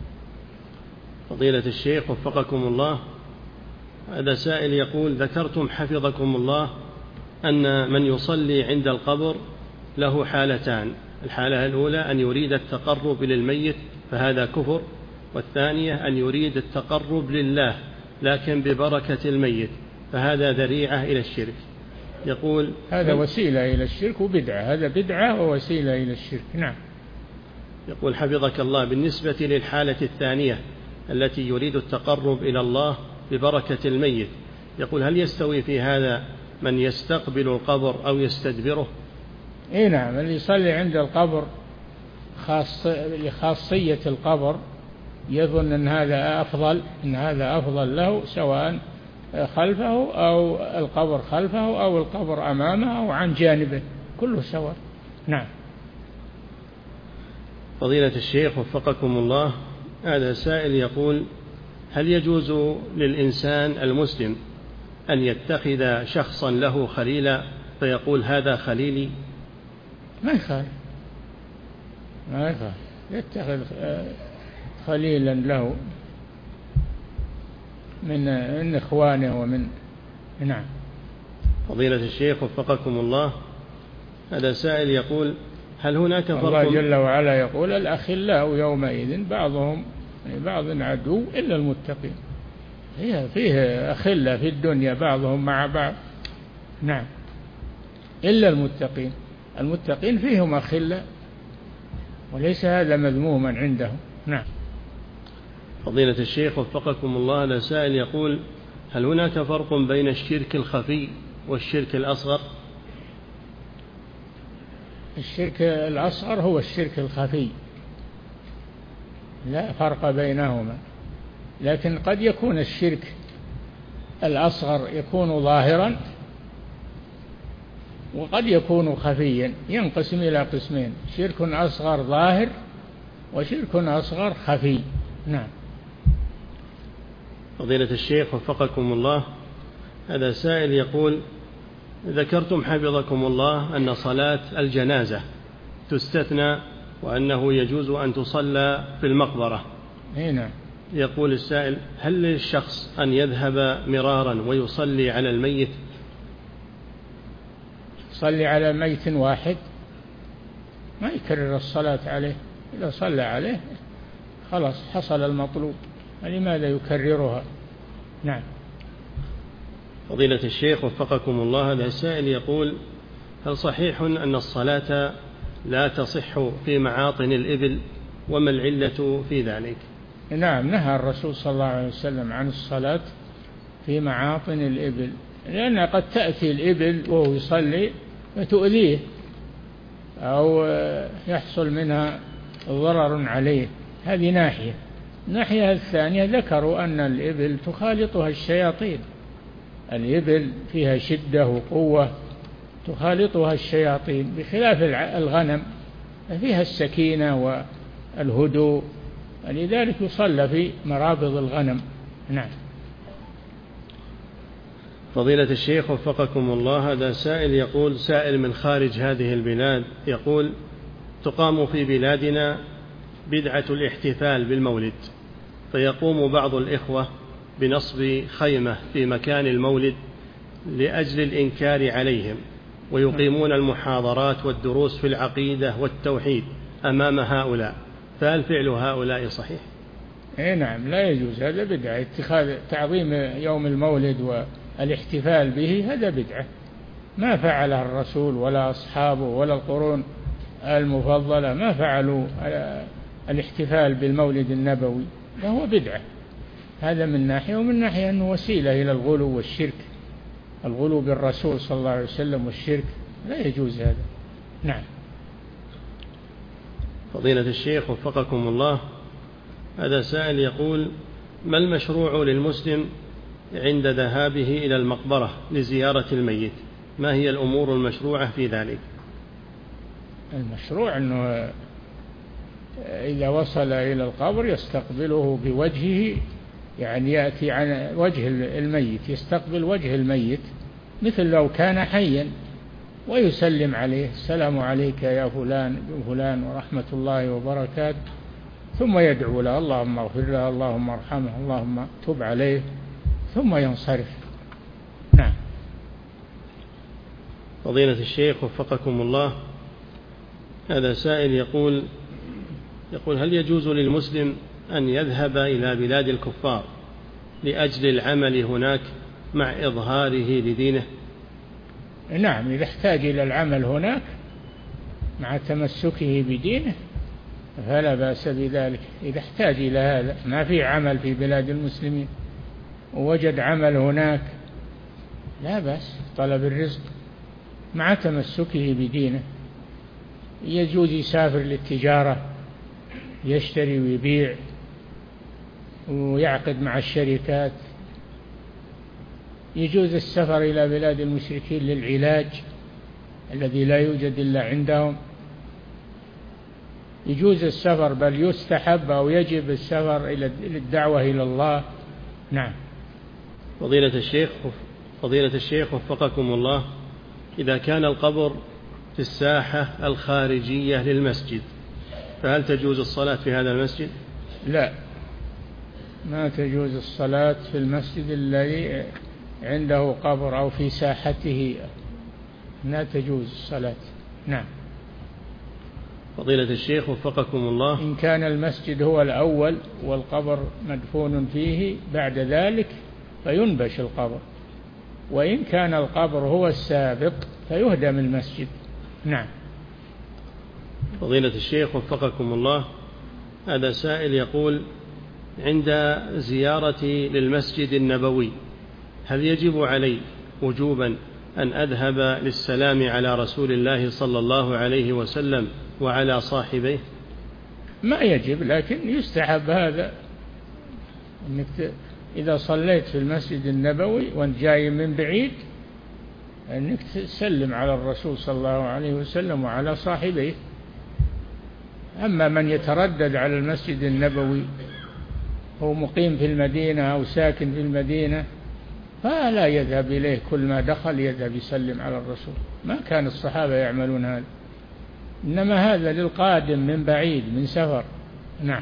فضيلة الشيخ وفقكم الله، هذا سائل يقول: ذكرتم حفظكم الله أن من يصلي عند القبر له حالتان، الحالة الأولى أن يريد التقرب للميت فهذا كفر، والثانية أن يريد التقرب لله لكن ببركة الميت فهذا ذريعة إلى الشرك. يقول: هذا وسيلة إلى الشرك وبدعة، هذا بدعة ووسيلة إلى الشرك. نعم. يقول حفظك الله: بالنسبة للحالة الثانية التي يريد التقرب إلى الله ببركة الميت، يقول: هل يستوي في هذا من يستقبل القبر أو يستدبره؟ إيه نعم، اللي يصلي عند القبر خاص لخاصية القبر يظن أن هذا أفضل أن هذا أفضل له، سواء خلفه أو القبر خلفه أو القبر أمامه أو عن جانبه، كله سواء. نعم. فضيلة الشيخ وفقكم الله، هذا سائل يقول: هل يجوز للإنسان المسلم أن يتخذ شخصا له خليلا فيقول هذا خليلي؟ ما يخالف، ما يخالف يتخذ خليلا له من من إخوانه ومن. نعم. فضيلة الشيخ وفقكم الله، هذا سائل يقول: هل هناك فرق؟ الله جل وعلا يقول: الأخلاء يومئذ بعضهم بعض عدو إلا المتقين. هي فيه أخلة في الدنيا بعضهم مع بعض. نعم. إلا المتقين، المتقين فيهم أخلة، وليس هذا مذموما عندهم. نعم. فضيلة الشيخ وفقكم الله، هذا سائل يقول: هل هناك فرق بين الشرك الخفي والشرك الأصغر؟ الشرك الأصغر هو الشرك الخفي، لا فرق بينهما، لكن قد يكون الشرك الأصغر يكون ظاهرا وقد يكون خفيا، ينقسم إلى قسمين: شرك أصغر ظاهر وشرك أصغر خفي. نعم. فضيلة الشيخ وفقكم الله، هذا سائل يقول: ذكرتم حفظكم الله أن صلاة الجنازة تستثنى وأنه يجوز أن تصلى في المقبرة. هنا يقول السائل: هل للشخص أن يذهب مرارا ويصلي على الميت؟ يصلي على ميت واحد ما يكرر الصلاة عليه، إذا صلى عليه خلاص حصل المطلوب، لماذا يكررها؟ نعم. فضيلة الشيخ وفقكم الله، هذا السائل يقول: هل صحيح أن الصلاة لا تصح في معاطن الإبل، وما العلة في ذلك؟ نعم، نهى الرسول صلى الله عليه وسلم عن الصلاة في معاطن الإبل، لأن قد تأتي الإبل وهو يصلي فتؤذيه أو يحصل منها ضرر عليه، هذه ناحية. الناحية الثانية ذكروا أن الإبل تخالطها الشياطين، الإبل فيها شدة وقوة تخالطها الشياطين، بخلاف الغنم فيها السكينة والهدوء، لذلك يصلى في مرابض الغنم. نعم. فضيلة الشيخ وفقكم الله، هذا سائل يقول، سائل من خارج هذه البلاد، يقول: تقام في بلادنا بدعة الاحتفال بالمولد، فيقوم بعض الإخوة بنصب خيمة في مكان المولد لأجل الإنكار عليهم، ويقيمون المحاضرات والدروس في العقيدة والتوحيد أمام هؤلاء، فهل فعل هؤلاء صحيح؟ إيه نعم، لا يجوز، هذا بدعة. اتخاذ تعظيم يوم المولد والاحتفال به هذا بدعة، ما فعله الرسول ولا أصحابه ولا القرون المفضلة، ما فعلوا الاحتفال بالمولد النبوي، فهو بدعة. هذا من ناحية، ومن ناحية أنه وسيلة إلى الغلو والشرك، الغلو بالرسول صلى الله عليه وسلم والشرك، لا يجوز هذا. نعم. فضيلة الشيخ وفقكم الله، هذا سائل يقول: ما المشروع للمسلم عند ذهابه إلى المقبرة لزيارة الميت؟ ما هي الأمور المشروعة في ذلك؟ المشروع أنه إذا وصل إلى القبر يستقبله بوجهه، يعني يأتي عن وجه الميت، يستقبل وجه الميت مثل لو كان حيا، ويسلم عليه: السلام عليك يا فلان فلان ورحمة الله وبركاته، ثم يدعو له: اللهم اغفر له، اللهم ارحمه، اللهم تب عليه، ثم ينصرف. نعم. فضيلة الشيخ وفقكم الله، هذا سائل يقول يقول هل يجوز للمسلم أن يذهب إلى بلاد الكفار لأجل العمل هناك مع إظهاره لدينه؟ نعم، إذا احتاج إلى العمل هناك مع تمسكه بدينه فلا بأس بذلك. إذا احتاج إلى هذا، ما في عمل في بلاد المسلمين ووجد عمل هناك، لا بأس، طلب الرزق مع تمسكه بدينه. يجوز يسافر للتجارة، يشتري ويبيع ويعقد مع الشركات، يجوز السفر إلى بلاد المشركين للعلاج الذي لا يوجد إلا عندهم، يجوز السفر، بل يستحب أو يجب السفر إلى الدعوة إلى الله. نعم. فضيلة الشيخ فضيلة الشيخ وفقكم الله، إذا كان القبر في الساحة الخارجية للمسجد، فهل تجوز الصلاة في هذا المسجد؟ لا، ما تجوز الصلاة في المسجد الذي عنده قبر أو في ساحته، لا تجوز الصلاة. نعم. فضيلة الشيخ وفقكم الله، إن كان المسجد هو الأول والقبر مدفون فيه بعد ذلك فينبش القبر، وإن كان القبر هو السابق فيهدم المسجد. نعم. فضيلة الشيخ وفقكم الله، هذا سائل يقول: عند زيارتي للمسجد النبوي هل يجب علي وجوبا أن أذهب للسلام على رسول الله صلى الله عليه وسلم وعلى صاحبيه؟ ما يجب، لكن يستحب هذا، أنك إذا صليت في المسجد النبوي وانت جاي من بعيد أنك تسلم على الرسول صلى الله عليه وسلم وعلى صاحبيه. أما من يتردد على المسجد النبوي هو مقيم في المدينة أو ساكن في المدينة فلا يذهب إليه كل ما دخل يذهب يسلم على الرسول. ما كان الصحابة يعملون هذا، إنما هذا للقادم من بعيد من سفر. نعم.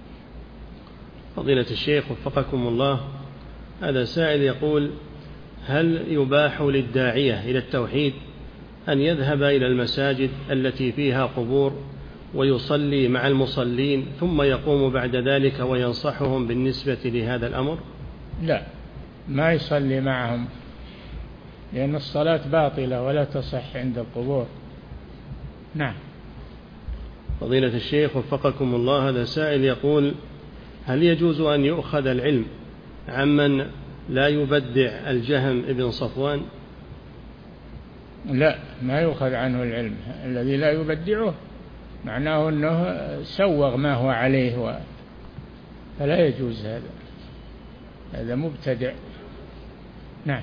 فضيلة الشيخ وفقكم الله، هذا سائل يقول: هل يباح للداعية إلى التوحيد أن يذهب إلى المساجد التي فيها قبور ويصلي مع المصلين ثم يقوم بعد ذلك وينصحهم بالنسبة لهذا الأمر؟ لا، ما يصلي معهم، لأن الصلاة باطلة ولا تصح عند القبور. نعم. فضيلة الشيخ وفقكم الله، هذا سائل يقول: هل يجوز أن يؤخذ العلم عمن لا يبدع الجهم ابن صفوان؟ لا، ما يؤخذ عنه العلم. الذي لا يبدعه معناه أنه سوغ ما هو عليه و... فلا يجوز هذا، هذا مبتدع. نعم.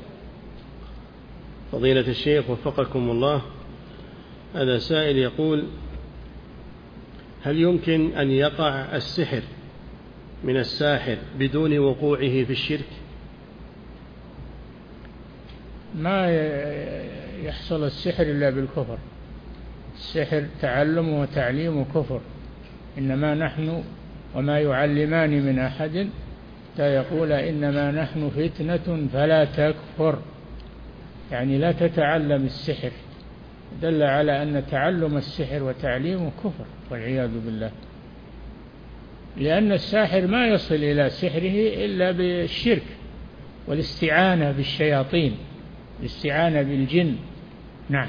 فضيلة الشيخ وفقكم الله، هذا سائل يقول: هل يمكن أن يقع السحر من الساحر بدون وقوعه في الشرك؟ ما يحصل السحر إلا بالكفر. السحر تعلم وتعليم كفر. إنما نحن وما يعلمان من أحد حتى يقول إنما نحن فتنة فلا تكفر، يعني لا تتعلم السحر. دل على أن تعلم السحر وتعليمه كفر والعياذ بالله، لأن الساحر ما يصل إلى سحره إلا بالشرك والاستعانة بالشياطين، الاستعانة بالجن. نعم.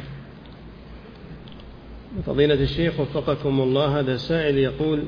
فضيلة الشيخ وفقكم الله، هذا سائل يقول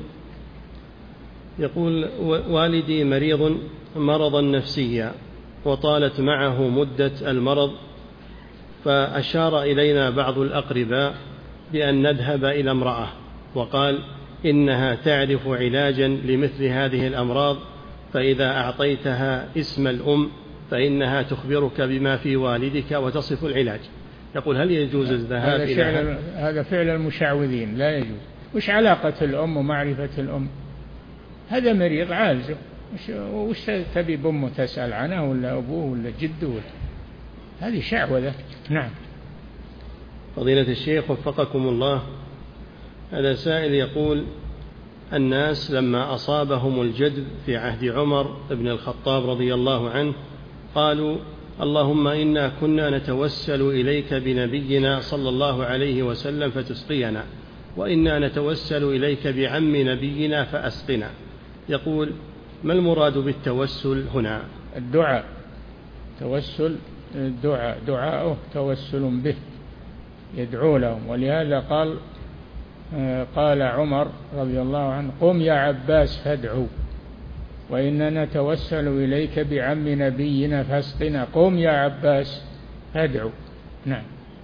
يقول والدي مريض مرضا نفسيا وطالت معه مدة المرض، فأشار إلينا بعض الأقرباء بأن نذهب إلى امرأة وقال إنها تعرف علاجا لمثل هذه الأمراض، فإذا أعطيتها اسم الأم فإنها تخبرك بما في والدك وتصف العلاج. يقول: هل يجوز الذهاب إلى هذا؟ هذا فعل المشعوذين، لا يجوز. وش علاقة الأم ومعرفة الأم؟ هذا مريض عالجه، وش تبي بأمه تسأل عنه ولا أبوه ولا جده؟ هذه شعوذة. نعم. فضيلة الشيخ وفقكم الله، هذا سائل يقول: الناس لما أصابهم الجدب في عهد عمر بن الخطاب رضي الله عنه قالوا: اللهم إنا كنا نتوسل إليك بنبينا صلى الله عليه وسلم فتسقينا، وإنا نتوسل إليك بعم نبينا فأسقنا. يقول: ما المراد بالتوسل هنا؟ الدعاء. توسل الدعاء، دعاؤه توسل به، يدعو لهم. ولهذا قال قال عمر رضي الله عنه: قم يا عباس فادعوا، وإننا نتوسل إليك بعم نبينا فاسقنا. قم يا عباس فادعوا. نعم.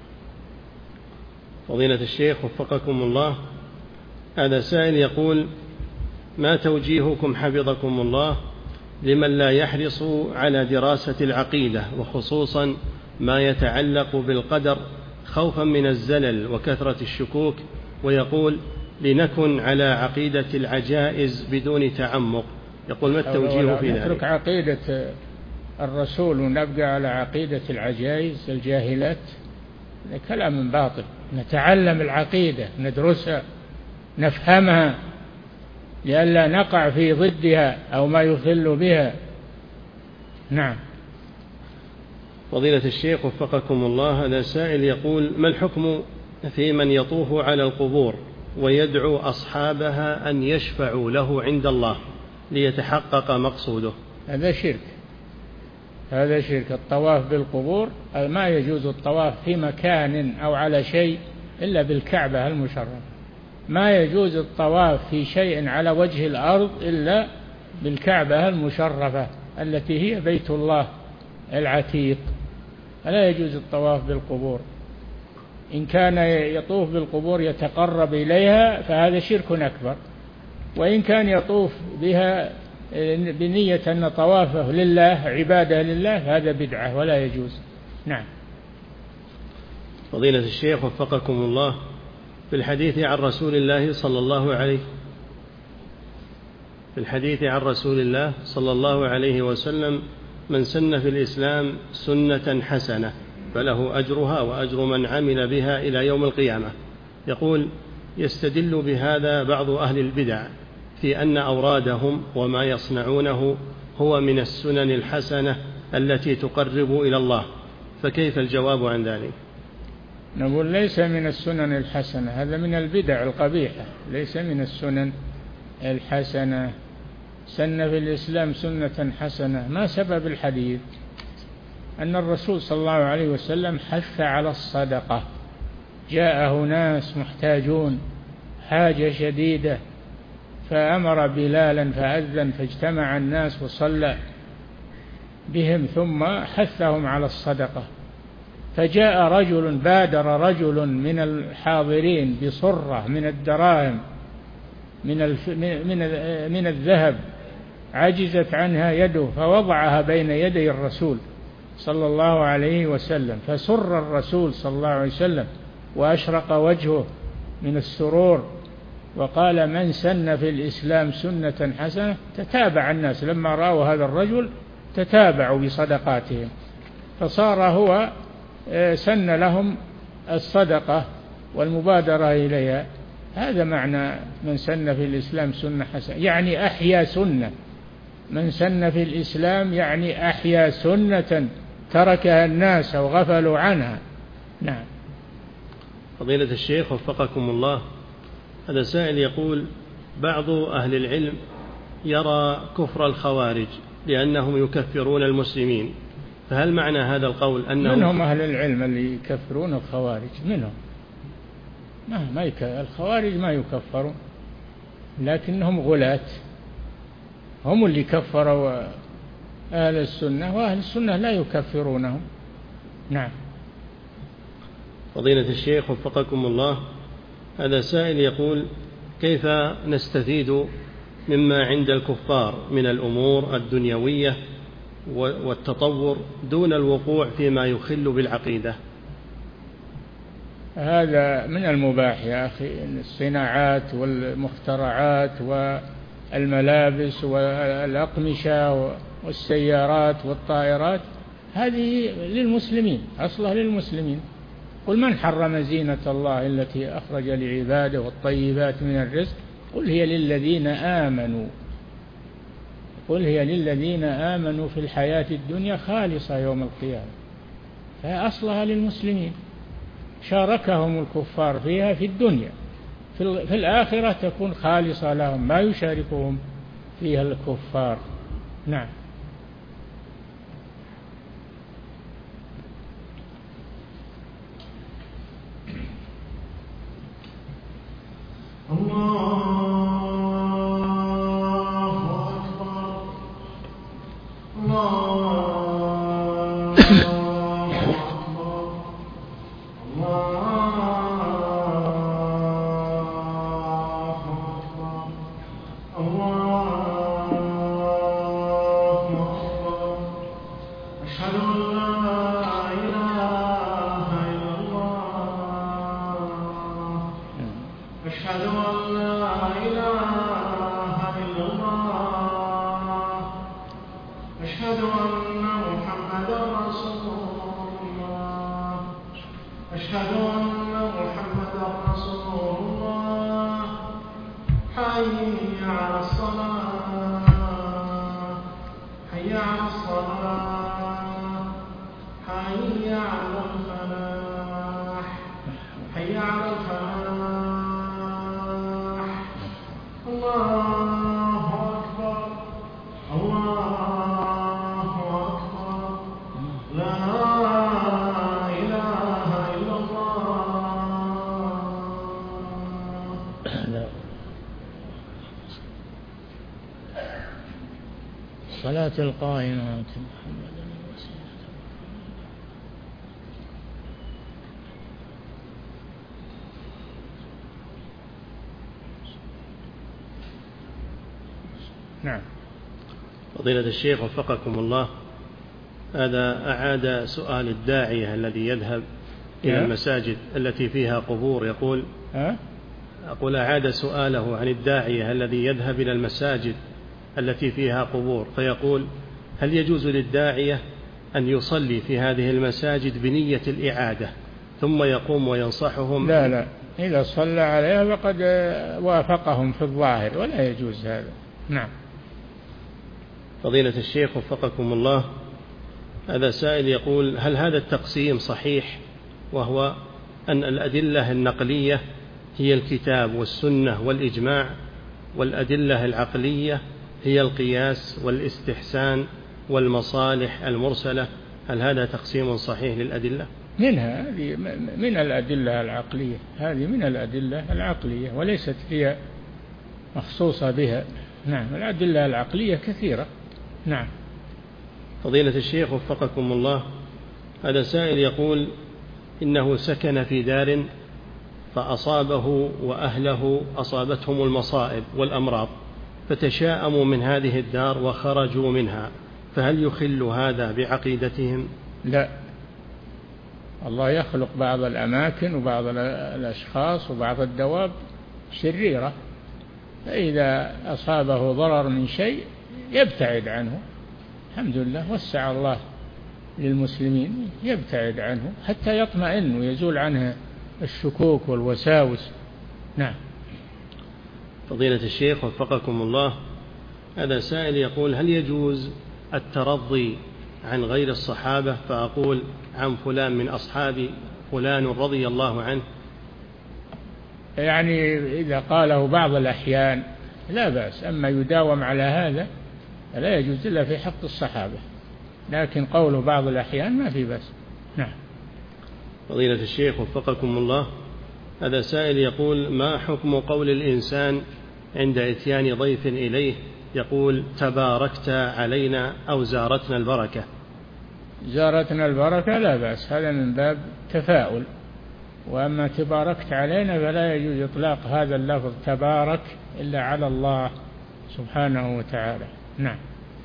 فضيلة الشيخ وفقكم الله، هذا سائل يقول: ما توجيهكم حفظكم الله لمن لا يحرص على دراسة العقيدة وخصوصا ما يتعلق بالقدر خوفا من الزلل وكثرة الشكوك، ويقول: لنكن على عقيدة العجائز بدون تعمق. يقول: ما التوجيه في ذلك؟ نترك عقيدة الرسول ونبقى على عقيدة العجائز الجاهلات، كلام باطل. نتعلم العقيدة، ندرسها، نفهمها، لئلا نقع في ضدها أو ما يخل بها. نعم. فضيلة الشيخ وفقكم الله، هذا سائل يقول: ما الحكم في من يطوف على القبور ويدعو أصحابها أن يشفعوا له عند الله ليتحقق مقصوده؟ هذا شرك، هذا شرك. الطواف بالقبور ما يجوز الطواف في مكان أو على شيء إلا بالكعبة المشرفة. ما يجوز الطواف في شيء على وجه الأرض إلا بالكعبة المشرفة التي هي بيت الله العتيق. فلا يجوز الطواف بالقبور. إن كان يطوف بالقبور يتقرب إليها فهذا شرك أكبر، وإن كان يطوف بها بنية أن طوافه لله عبادة لله هذا بدعة ولا يجوز. نعم. فضيلة الشيخ وفقكم الله، في الحديث عن رسول الله صلى الله عليه في الحديث عن رسول الله صلى الله عليه وسلم: من سن في الإسلام سنة حسنة فله أجرها وأجر من عمل بها إلى يوم القيامة. يقول: يستدل بهذا بعض أهل البدع في أن أورادهم وما يصنعونه هو من السنن الحسنة التي تقرب إلى الله، فكيف الجواب عن ذلك؟ نقول ليس من السنن الحسنة، هذا من البدع القبيحة، ليس من السنن الحسنة. سن في الإسلام سنة حسنة، ما سبب الحديث؟ أن الرسول صلى الله عليه وسلم حث على الصدقة، جاءه ناس محتاجون حاجة شديدة فأمر بلالا فأذن فاجتمع الناس وصلى بهم ثم حثهم على الصدقة. فجاء رجل بادر رجل من الحاضرين بصرة من الدراهم من من من الذهب عجزت عنها يده فوضعها بين يدي الرسول صلى الله عليه وسلم، فسر الرسول صلى الله عليه وسلم وأشرق وجهه من السرور وقال: من سن في الإسلام سنة حسنة. تتابع الناس لما رأوا هذا الرجل، تتابعوا بصدقاتهم، فصار هو سن لهم الصدقة والمبادرة إليها. هذا معنى من سن في الإسلام سنة حسنة، يعني أحيا سنة. من سن في الإسلام يعني أحيا سنة تركها الناس أو غفلوا عنها. نعم. فضيلة الشيخ وفقكم الله، هذا سائل يقول: بعض أهل العلم يرى كفر الخوارج لأنهم يكفرون المسلمين، فهل معنى هذا القول أنهم منهم أهل العلم اللي يكفرون الخوارج؟ منهم ما ما يك... الخوارج ما يكفرون، لكنهم غلاة، هم اللي كفروا أهل السنة، وأهل السنة لا يكفرونهم. نعم. فضيلة الشيخ وفقكم الله، هذا سائل يقول: كيف نستفيد مما عند الكفار من الأمور الدنيوية والتطور دون الوقوع فيما يخل بالعقيدة؟ هذا من المباح يا أخي، الصناعات والمخترعات والملابس والأقمشة والسيارات والطائرات هذه للمسلمين، أصلها للمسلمين. قل: من حرم زينة الله التي أخرج لعباده والطيبات من الرزق قل هي للذين آمنوا قل هي للذين آمنوا في الحياة الدنيا خالصة يوم القيامة، فأصلها للمسلمين، شاركهم الكفار فيها في الدنيا، في الآخرة تكون خالصة لهم، ما يشاركهم فيها الكفار. نعم. صلاة القائمة نعم. فضيلة الشيخ وفقكم الله، هذا أعاد سؤال الداعية الذي يذهب إلى المساجد التي فيها قبور، يقول أه؟ أقول أعاد سؤاله عن الداعية الذي يذهب إلى المساجد التي فيها قبور، فيقول: هل يجوز للداعية أن يصلي في هذه المساجد بنية الإعادة ثم يقوم وينصحهم؟ لا لا، إذا صلى عليها فقد وافقهم في الظاهر، ولا يجوز هذا. نعم. فضيلة الشيخ وفقكم الله، هذا سائل يقول: هل هذا التقسيم صحيح، وهو أن الأدلة النقلية هي الكتاب والسنة والإجماع، والأدلة العقلية هي القياس والاستحسان والمصالح المرسلة؟ هل هذا تقسيم صحيح للأدلة؟ منها من الأدلة العقلية، هذه من الأدلة العقلية وليست هي مخصوصة بها. نعم، الأدلة العقلية كثيرة. نعم. فضيلة الشيخ وفقكم الله، هذا سائل يقول: إنه سكن في دار فأصابه وأهله أصابتهم المصائب والأمراض، فتشاءموا من هذه الدار وخرجوا منها، فهل يخل هذا بعقيدتهم؟ لا، الله يخلق بعض الأماكن وبعض الأشخاص وبعض الدواب شريرة، فإذا أصابه ضرر من شيء يبتعد عنه. الحمد لله وسع الله للمسلمين، يبتعد عنه حتى يطمئن ويزول عنه الشكوك والوساوس. نعم. فضيلة الشيخ وفقكم الله، هذا سائل يقول: هل يجوز الترضي عن غير الصحابة، فأقول عن فلان من أصحابي فلان رضي الله عنه؟ يعني إذا قاله بعض الأحيان لا بأس، أما يداوم على هذا لا يجوز إلا في حق الصحابة، لكن قوله بعض الأحيان ما في بأس. نعم. فضيلة الشيخ وفقكم الله، هذا سائل يقول: ما حكم قول الإنسان عند إتيان ضيف إليه يقول: تباركت علينا أو زارتنا البركة؟ زارتنا البركة لا بأس، هذا من باب تفاؤل، وأما تباركت علينا فلا يجوز إطلاق هذا اللفظ تبارك إلا على الله سبحانه وتعالى. نعم.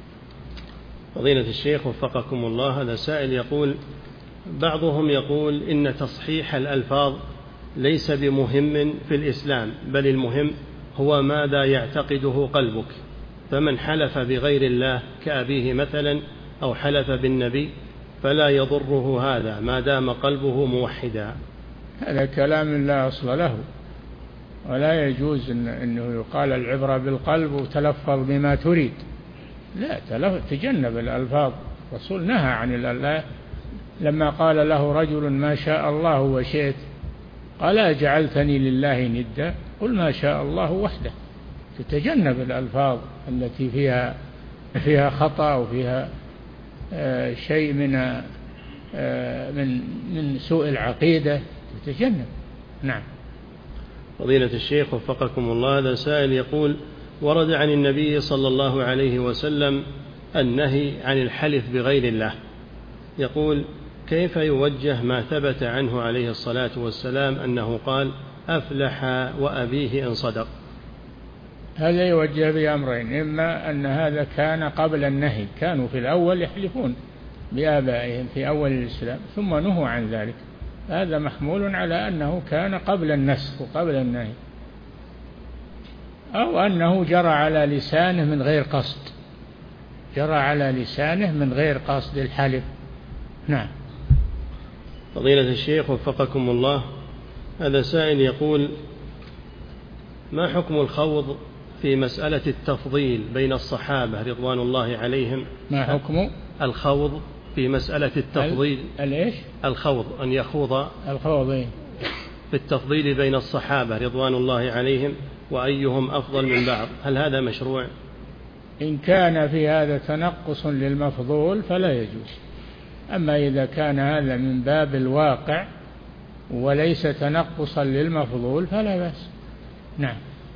فضيلة الشيخ وفقكم الله، هذا سائل يقول: بعضهم يقول إن تصحيح الألفاظ ليس بمهم في الإسلام، بل المهم هو ماذا يعتقده قلبك، فمن حلف بغير الله كأبيه مثلا أو حلف بالنبي فلا يضره هذا ما دام قلبه موحدا. هذا كلام لا أصل له، ولا يجوز إن أنه يقال العبرة بالقلب وتلفظ بما تريد. لا، تجنب الألفاظ. الرسول نهى عن الألفاظ لما قال له رجل: ما شاء الله وشئت، قال: أجعلتني لله ندا؟ قل ما شاء الله وحده. تتجنب الألفاظ التي فيها فيها خطأ وفيها آه شيء من آه من من سوء العقيدة، تتجنب. نعم. فضيلة الشيخ وفقكم الله، هذا سائل يقول: ورد عن النبي صلى الله عليه وسلم النهي عن الحلف بغير الله، يقول: كيف يوجه ما ثبت عنه عليه الصلاة والسلام أنه قال: أفلح وأبيه إن صدق؟ هذا يوجه بأمرين: إما أن هذا كان قبل النهي، كانوا في الأول يحلفون بآبائهم في أول الإسلام ثم نهوا عن ذلك، هذا محمول على أنه كان قبل النسخ وقبل النهي، أو أنه جرى على لسانه من غير قصد، جرى على لسانه من غير قصد الحلف. نعم. فضيلة الشيخ وفقكم الله، هذا سائل يقول: ما حكم الخوض في مسألة التفضيل بين الصحابة رضوان الله عليهم؟ ما حكم الخوض في مسألة التفضيل؟ الإيش؟ الخوض، أن يخوض الخوض في التفضيل بين الصحابة رضوان الله عليهم وأيهم أفضل من بعض، هل هذا مشروع؟ إن كان في هذا تنقص للمفضول فلا يجوز، أما إذا كان هذا من باب الواقع وليس تنقصا للمفضول فلا بأس. نعم.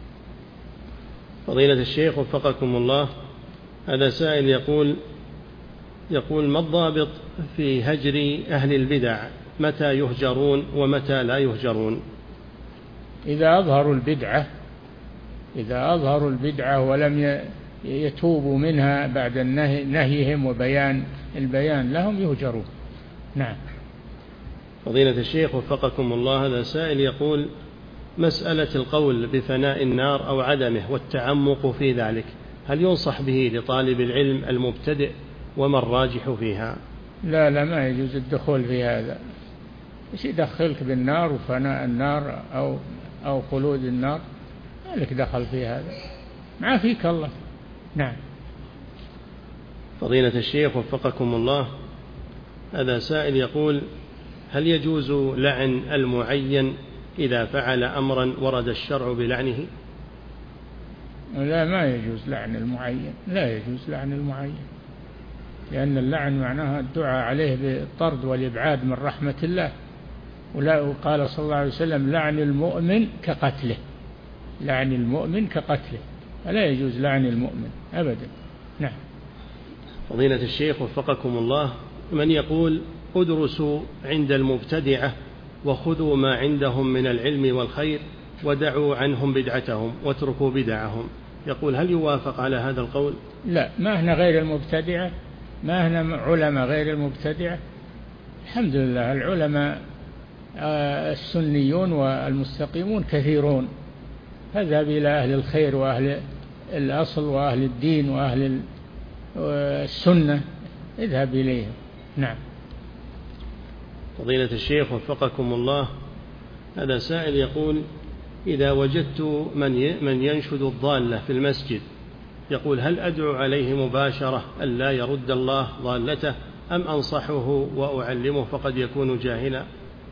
فضيلة الشيخ وفقكم الله، هذا سائل يقول يقول ما الضابط في هجر أهل البدع؟ متى يهجرون ومتى لا يهجرون؟ إذا أظهروا البدعة إذا أظهروا البدعة ولم يتوبوا منها بعد النهي نهيهم وبيان البيان لهم يهجرون. نعم. فضيلة الشيخ وفقكم الله، هذا سائل يقول: مسألة القول بفناء النار أو عدمه والتعمق في ذلك، هل ينصح به لطالب العلم المبتدئ وما الراجح فيها؟ لا لا، ما يجوز الدخول في هذا. ايش يدخلك بالنار وفناء النار أو أو خلود النار؟ ما لك دخل في هذا، ما فيك الله. نعم. فضيلة الشيخ وفقكم الله، هذا سائل يقول: هل يجوز لعن المعين إذا فعل أمرا ورد الشرع بلعنه؟ لا، ما يجوز لعن المعين، لا يجوز لعن المعين، لأن اللعن معناها الدعاء عليه بالطرد والإبعاد من رحمة الله. ولا قال صلى الله عليه وسلم: لعن المؤمن كقتله، لعن المؤمن كقتله، فلا يجوز لعن المؤمن أبدا. نعم. فضيلة الشيخ وفقكم الله، من يقول: ادرسوا عند المبتدعة وخذوا ما عندهم من العلم والخير ودعوا عنهم بدعتهم واتركوا بدعهم، يقول هل يوافق على هذا القول؟ لا، ما هنا غير المبتدعة، ما هنا علماء غير المبتدعة. الحمد لله العلماء السنيون والمستقيمون كثيرون، فاذهب إلى أهل الخير وأهل الأصل وأهل الدين وأهل السنة، اذهب إليهم. نعم. فضيلة الشيخ وفقكم الله، هذا سائل يقول: إذا وجدت من من ينشد الضالة في المسجد، يقول هل أدعو عليه مباشرة أن لا يرد الله ضالته أم أنصحه وأعلمه فقد يكون جاهلا؟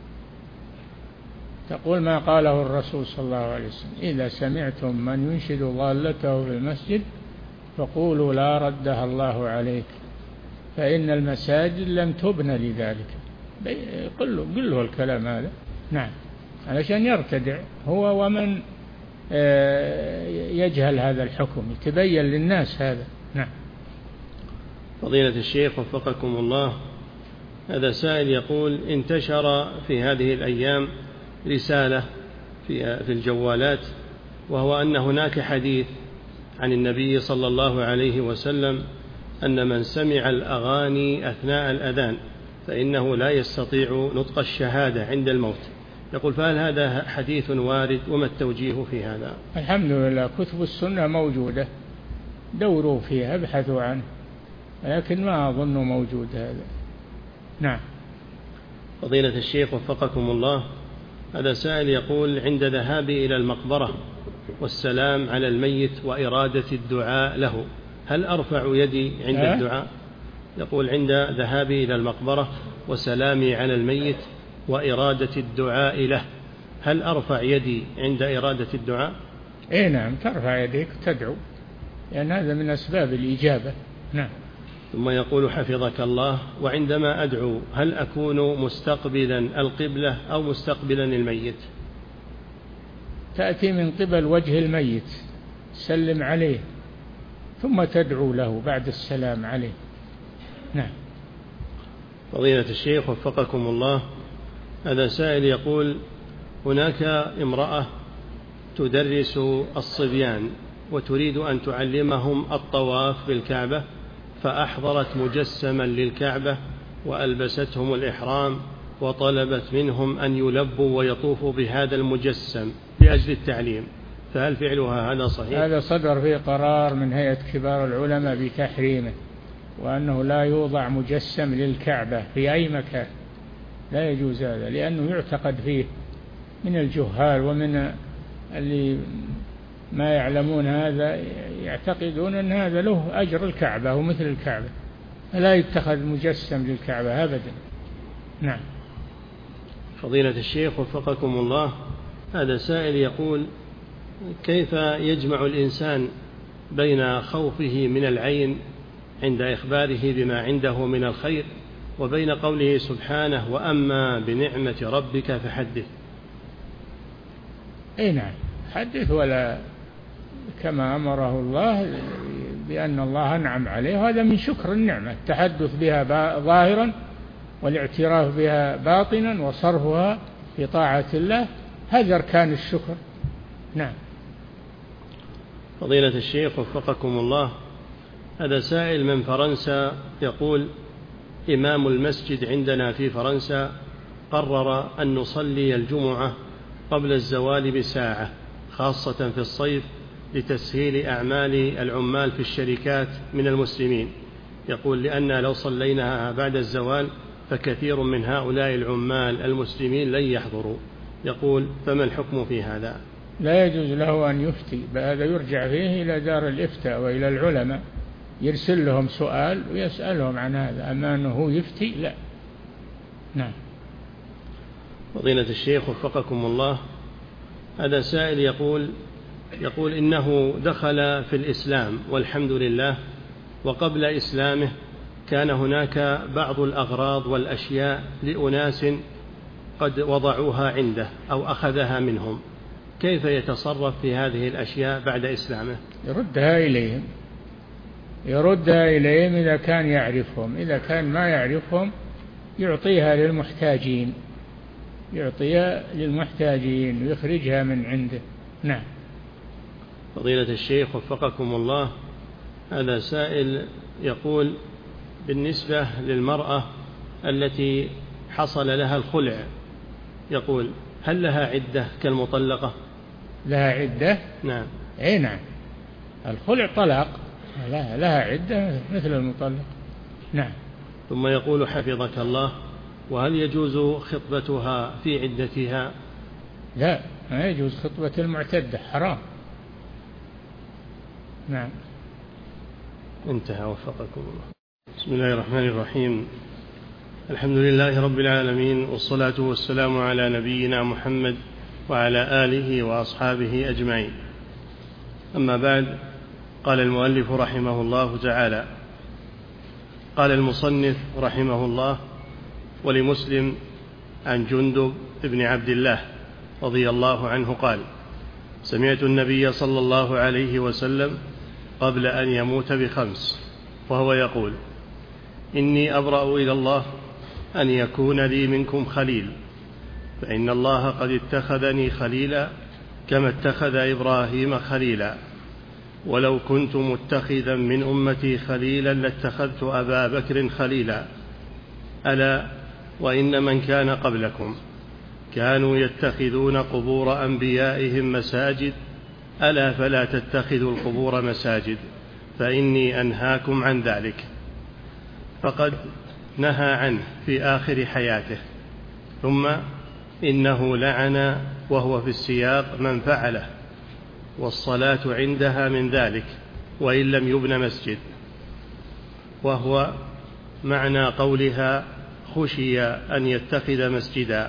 تقول ما قاله الرسول صلى الله عليه وسلم: إذا سمعتم من ينشد ضالته في المسجد فقولوا لا ردها الله عليك فإن المساجد لم تبن لذلك. قل له, قل له الكلام هذا. نعم، علشان يرتدع هو ومن يجهل هذا الحكم، يتبين للناس هذا. نعم. فضيلة الشيخ وفقكم الله، هذا سائل يقول: انتشر في هذه الأيام رسالة في في الجوالات، وهو أن هناك حديث عن النبي صلى الله عليه وسلم أن من سمع الأغاني أثناء الأذان فإنه لا يستطيع نطق الشهادة عند الموت. يقول فهل هذا حديث وارد وما التوجيه في هذا؟ الحمد لله كتب السنة موجودة، دوروا فيها ابحثوا عنه، لكن ما أظن موجود هذا. نعم. فضيلة الشيخ وفقكم الله، هذا سائل يقول: عند ذهابي إلى المقبرة والسلام على الميت وإرادة الدعاء له هل أرفع يدي عند أه؟ الدعاء؟ يقول: عند ذهابي إلى المقبرة وسلامي على الميت وإرادة الدعاء له هل أرفع يدي عند إرادة الدعاء؟ إيه نعم، ترفع يديك تدعو، لأن هذا من أسباب الإجابة. نعم. ثم يقول حفظك الله: وعندما أدعو هل أكون مستقبلا القبلة أو مستقبلا الميت؟ تأتي من قبل وجه الميت، سلم عليه ثم تدعو له بعد السلام عليه. نعم. فضيلة الشيخ وفقكم الله، هذا سائل يقول: هناك امرأة تدرس الصبيان وتريد أن تعلمهم الطواف بالكعبة، فأحضرت مجسما للكعبة وألبستهم الإحرام وطلبت منهم أن يلبوا ويطوفوا بهذا المجسم لأجل التعليم، فهل فعلها هذا صحيح؟ هذا صدر فيه قرار من هيئة كبار العلماء بتحريمه، وأنه لا يوضع مجسم للكعبة في أي مكان، لا يجوز هذا، لأنه يعتقد فيه من الجهال ومن اللي ما يعلمون هذا، يعتقدون أن هذا له أجر الكعبة ومثل الكعبة، لا يتخذ مجسم للكعبة أبدا. نعم. فضيلة الشيخ وفقكم الله، هذا سائل يقول: كيف يجمع الإنسان بين خوفه من العين عند إخباره بما عنده من الخير وبين قوله سبحانه: وأما بنعمة ربك فحدث؟ أي نعم، حدث، ولا كما أمره الله بأن الله أنعم عليه، وهذا من شكر النعمة، التحدث بها ظاهرا والاعتراف بها باطنا وصرفها في طاعة الله، هذا أركان الشكر. نعم. فضيلة الشيخ وفقكم الله، هذا سائل من فرنسا يقول: إمام المسجد عندنا في فرنسا قرر أن نصلي الجمعة قبل الزوال بساعة، خاصة في الصيف، لتسهيل أعمال العمال في الشركات من المسلمين. يقول لأن لو صليناها بعد الزوال فكثير من هؤلاء العمال المسلمين لن يحضروا. يقول فما الحكم في هذا؟ لا يجوز له أن يفتي، هذا يرجع فيه إلى دار الإفتاء وإلى العلماء، يرسل لهم سؤال ويسألهم عن هذا، أما أنه يفتي لا. نعم. فضيلة الشيخ وفقكم الله، هذا سائل يقول يقول إنه دخل في الإسلام والحمد لله، وقبل إسلامه كان هناك بعض الأغراض والأشياء لأناس قد وضعوها عنده أو أخذها منهم، كيف يتصرف في هذه الأشياء بعد إسلامه؟ يردها إليهم، يردها إليهم إذا كان يعرفهم، إذا كان ما يعرفهم يعطيها للمحتاجين، يعطيها للمحتاجين ويخرجها من عنده. نعم. فضيلة الشيخ وفقكم الله، هذا سائل يقول بالنسبة للمرأة التي حصل لها الخلع، يقول هل لها عدة كالمطلقة؟ لها عدة؟ نعم. أي نعم، الخلع طلاق، لها, لها عدة مثل المطلق. نعم. ثم يقول حفظك الله، وهل يجوز خطبتها في عدتها؟ لا، ما يجوز خطبة المعتدة، حرام. نعم. انتهى وفقكم الله. بسم الله الرحمن الرحيم، الحمد لله رب العالمين، والصلاة والسلام على نبينا محمد وعلى آله وأصحابه أجمعين. أما بعد، قال المؤلف رحمه الله تعالى: قال المصنف رحمه الله: ولمسلم عن جندب بن عبد الله رضي الله عنه قال: سمعت النبي صلى الله عليه وسلم قبل أن يموت بخمس وهو يقول: إني أبرأ إلى الله أن يكون لي منكم خليل، فإن الله قد اتخذني خليلا كما اتخذ إبراهيم خليلا، ولو كنت متخذا من أمتي خليلا لاتخذت أبا بكر خليلا. ألا وإن من كان قبلكم كانوا يتخذون قبور أنبيائهم مساجد، ألا فلا تتخذوا القبور مساجد، فإني أنهاكم عن ذلك. فقد نهى عنه في آخر حياته، ثم إنه لعن وهو في السياق من فعله، والصلاة عندها من ذلك وإن لم يبن مسجد، وهو معنى قولها خشي أن يتخذ مسجدا،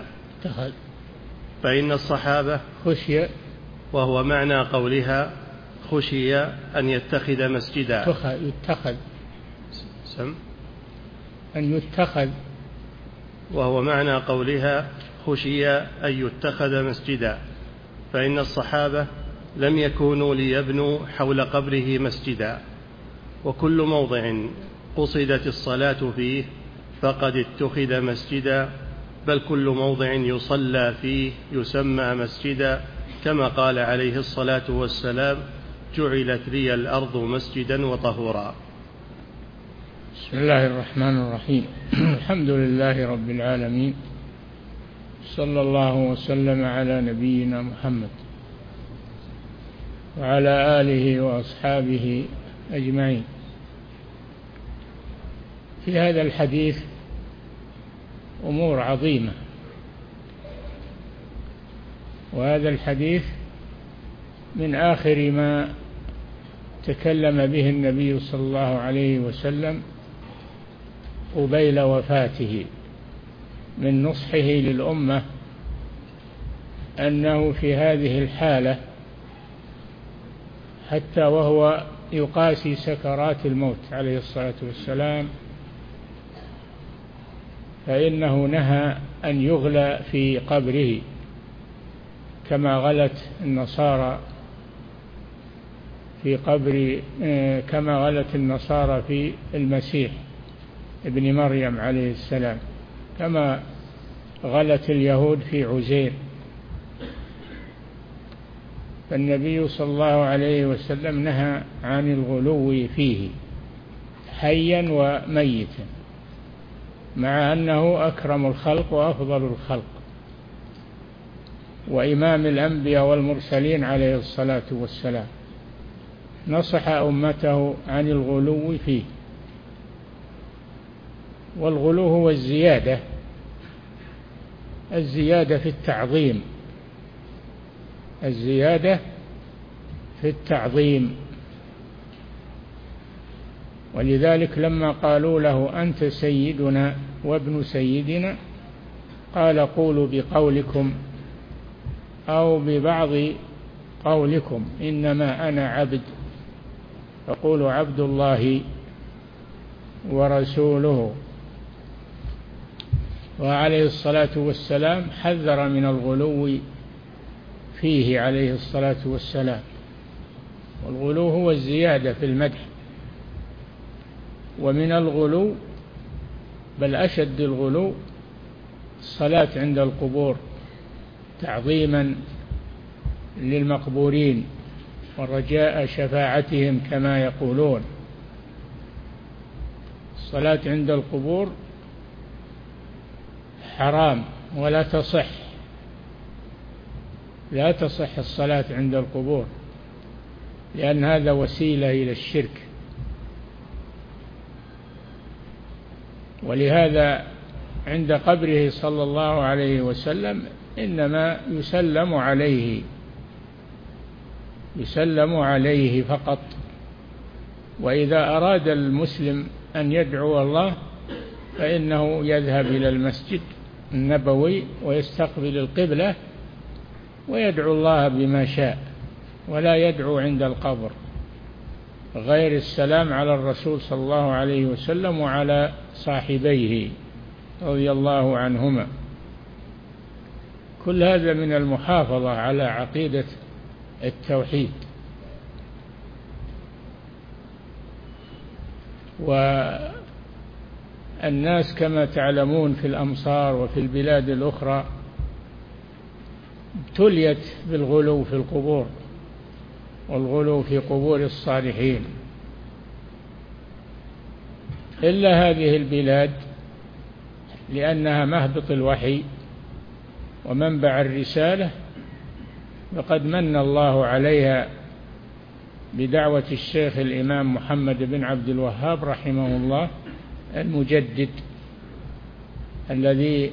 فإن الصحابة خشي، وهو معنى قولها خشي أن يتخذ مسجدا، يتخذ سم أن يتخذ، وهو معنى قولها خشي أن يتخذ مسجدا، فإن الصحابة لم يكونوا ليبنوا حول قبره مسجدا، وكل موضع قصدت الصلاة فيه فقد اتخذ مسجدا، بل كل موضع يصلى فيه يسمى مسجدا، كما قال عليه الصلاة والسلام: جعلت لي الأرض مسجدا وطهورا. بسم الله الرحمن الرحيم. الحمد لله رب العالمين، صلى الله وسلم على نبينا محمد وعلى آله وأصحابه أجمعين. في هذا الحديث أمور عظيمة، وهذا الحديث من آخر ما تكلم به النبي صلى الله عليه وسلم قبيل وفاته، من نصحه للأمة أنه في هذه الحالة حتى وهو يقاسي سكرات الموت عليه الصلاة والسلام، فإنه نهى أن يغلى في قبره كما غلت النصارى في قبر كما غلت النصارى في المسيح ابن مريم عليه السلام، كما غلت اليهود في عزير. فالنبي صلى الله عليه وسلم نهى عن الغلو فيه حيا وميتا، مع أنه أكرم الخلق وأفضل الخلق وإمام الأنبياء والمرسلين عليه الصلاة والسلام، نصح أمته عن الغلو فيه. والغلو هو الزيادة الزيادة في التعظيم الزيادة في التعظيم ولذلك لما قالوا له أنت سيدنا وابن سيدنا قال قولوا بقولكم أو ببعض قولكم إنما أنا عبد، فقولوا عبد الله ورسوله. وعليه الصلاة والسلام حذر من الغلو فيه عليه الصلاة والسلام. والغلو هو الزيادة في المدح. ومن الغلو بل أشد الغلو الصلاة عند القبور تعظيما للمقبورين ورجاء شفاعتهم كما يقولون. الصلاة عند القبور حرام ولا تصح لا تصح الصلاة عند القبور، لأن هذا وسيلة إلى الشرك. ولهذا عند قبره صلى الله عليه وسلم إنما يسلم عليه يسلم عليه فقط. وإذا أراد المسلم أن يدعو الله فإنه يذهب إلى المسجد النبوي ويستقبل القبلة ويدعو الله بما شاء، ولا يدعو عند القبر غير السلام على الرسول صلى الله عليه وسلم وعلى صاحبيه رضي الله عنهما. كل هذا من المحافظة على عقيدة التوحيد. والناس كما تعلمون في الأمصار وفي البلاد الأخرى ابتليت بالغلو في القبور والغلو في قبور الصالحين، إلا هذه البلاد لأنها مهبط الوحي ومنبع الرسالة، فقد من الله عليها بدعوة الشيخ الإمام محمد بن عبد الوهاب رحمه الله المجدد الذي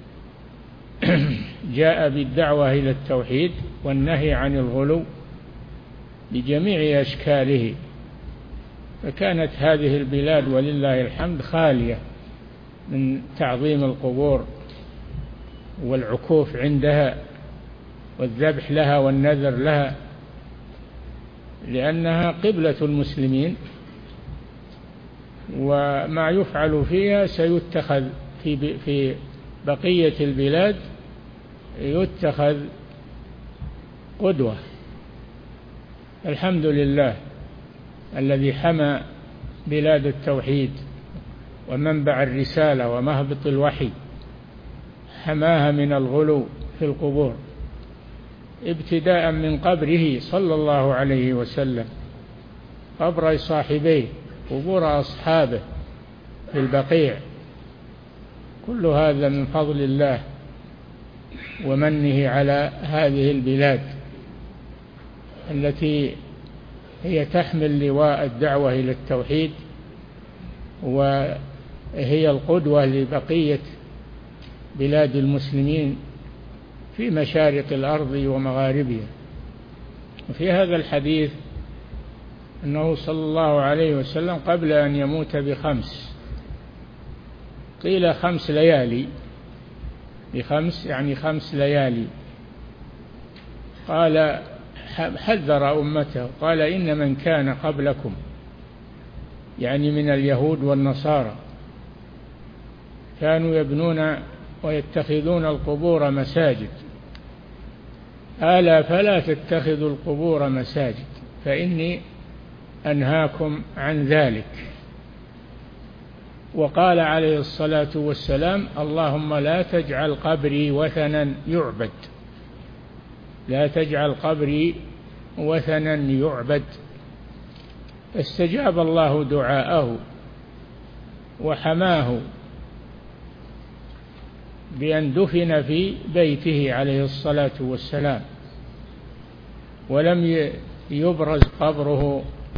جاء بالدعوة إلى التوحيد والنهي عن الغلو بجميع أشكاله. فكانت هذه البلاد ولله الحمد خالية من تعظيم القبور والعكوف عندها والذبح لها والنذر لها، لأنها قبلة المسلمين، وما يفعل فيها سيتخذ في في بقية البلاد يتخذ قدوة. الحمد لله الذي حمى بلاد التوحيد ومنبع الرسالة ومهبط الوحي، حماها من الغلو في القبور ابتداء من قبره صلى الله عليه وسلم، قبر صاحبيه، قبور أصحابه في البقيع. كل هذا من فضل الله ومنه على هذه البلاد التي هي تحمل لواء الدعوة إلى التوحيد، وهي القدوة لبقية بلاد المسلمين في مشارق الأرض ومغاربها. وفي هذا الحديث أنه صلى الله عليه وسلم قبل أن يموت بخمس، قيل خمس ليالي، بخمس يعني خمس ليالي، قال حذر أمته قال إن من كان قبلكم يعني من اليهود والنصارى كانوا يبنون ويتخذون القبور مساجد، ألا فلا تتخذوا القبور مساجد فإني أنهاكم عن ذلك. وقال عليه الصلاة والسلام اللهم لا تجعل قبري وثنا يعبد، لا تجعل قبري وثنا يعبد. استجاب الله دعاءه وحماه بأن دفن في بيته عليه الصلاة والسلام، ولم يبرز قبره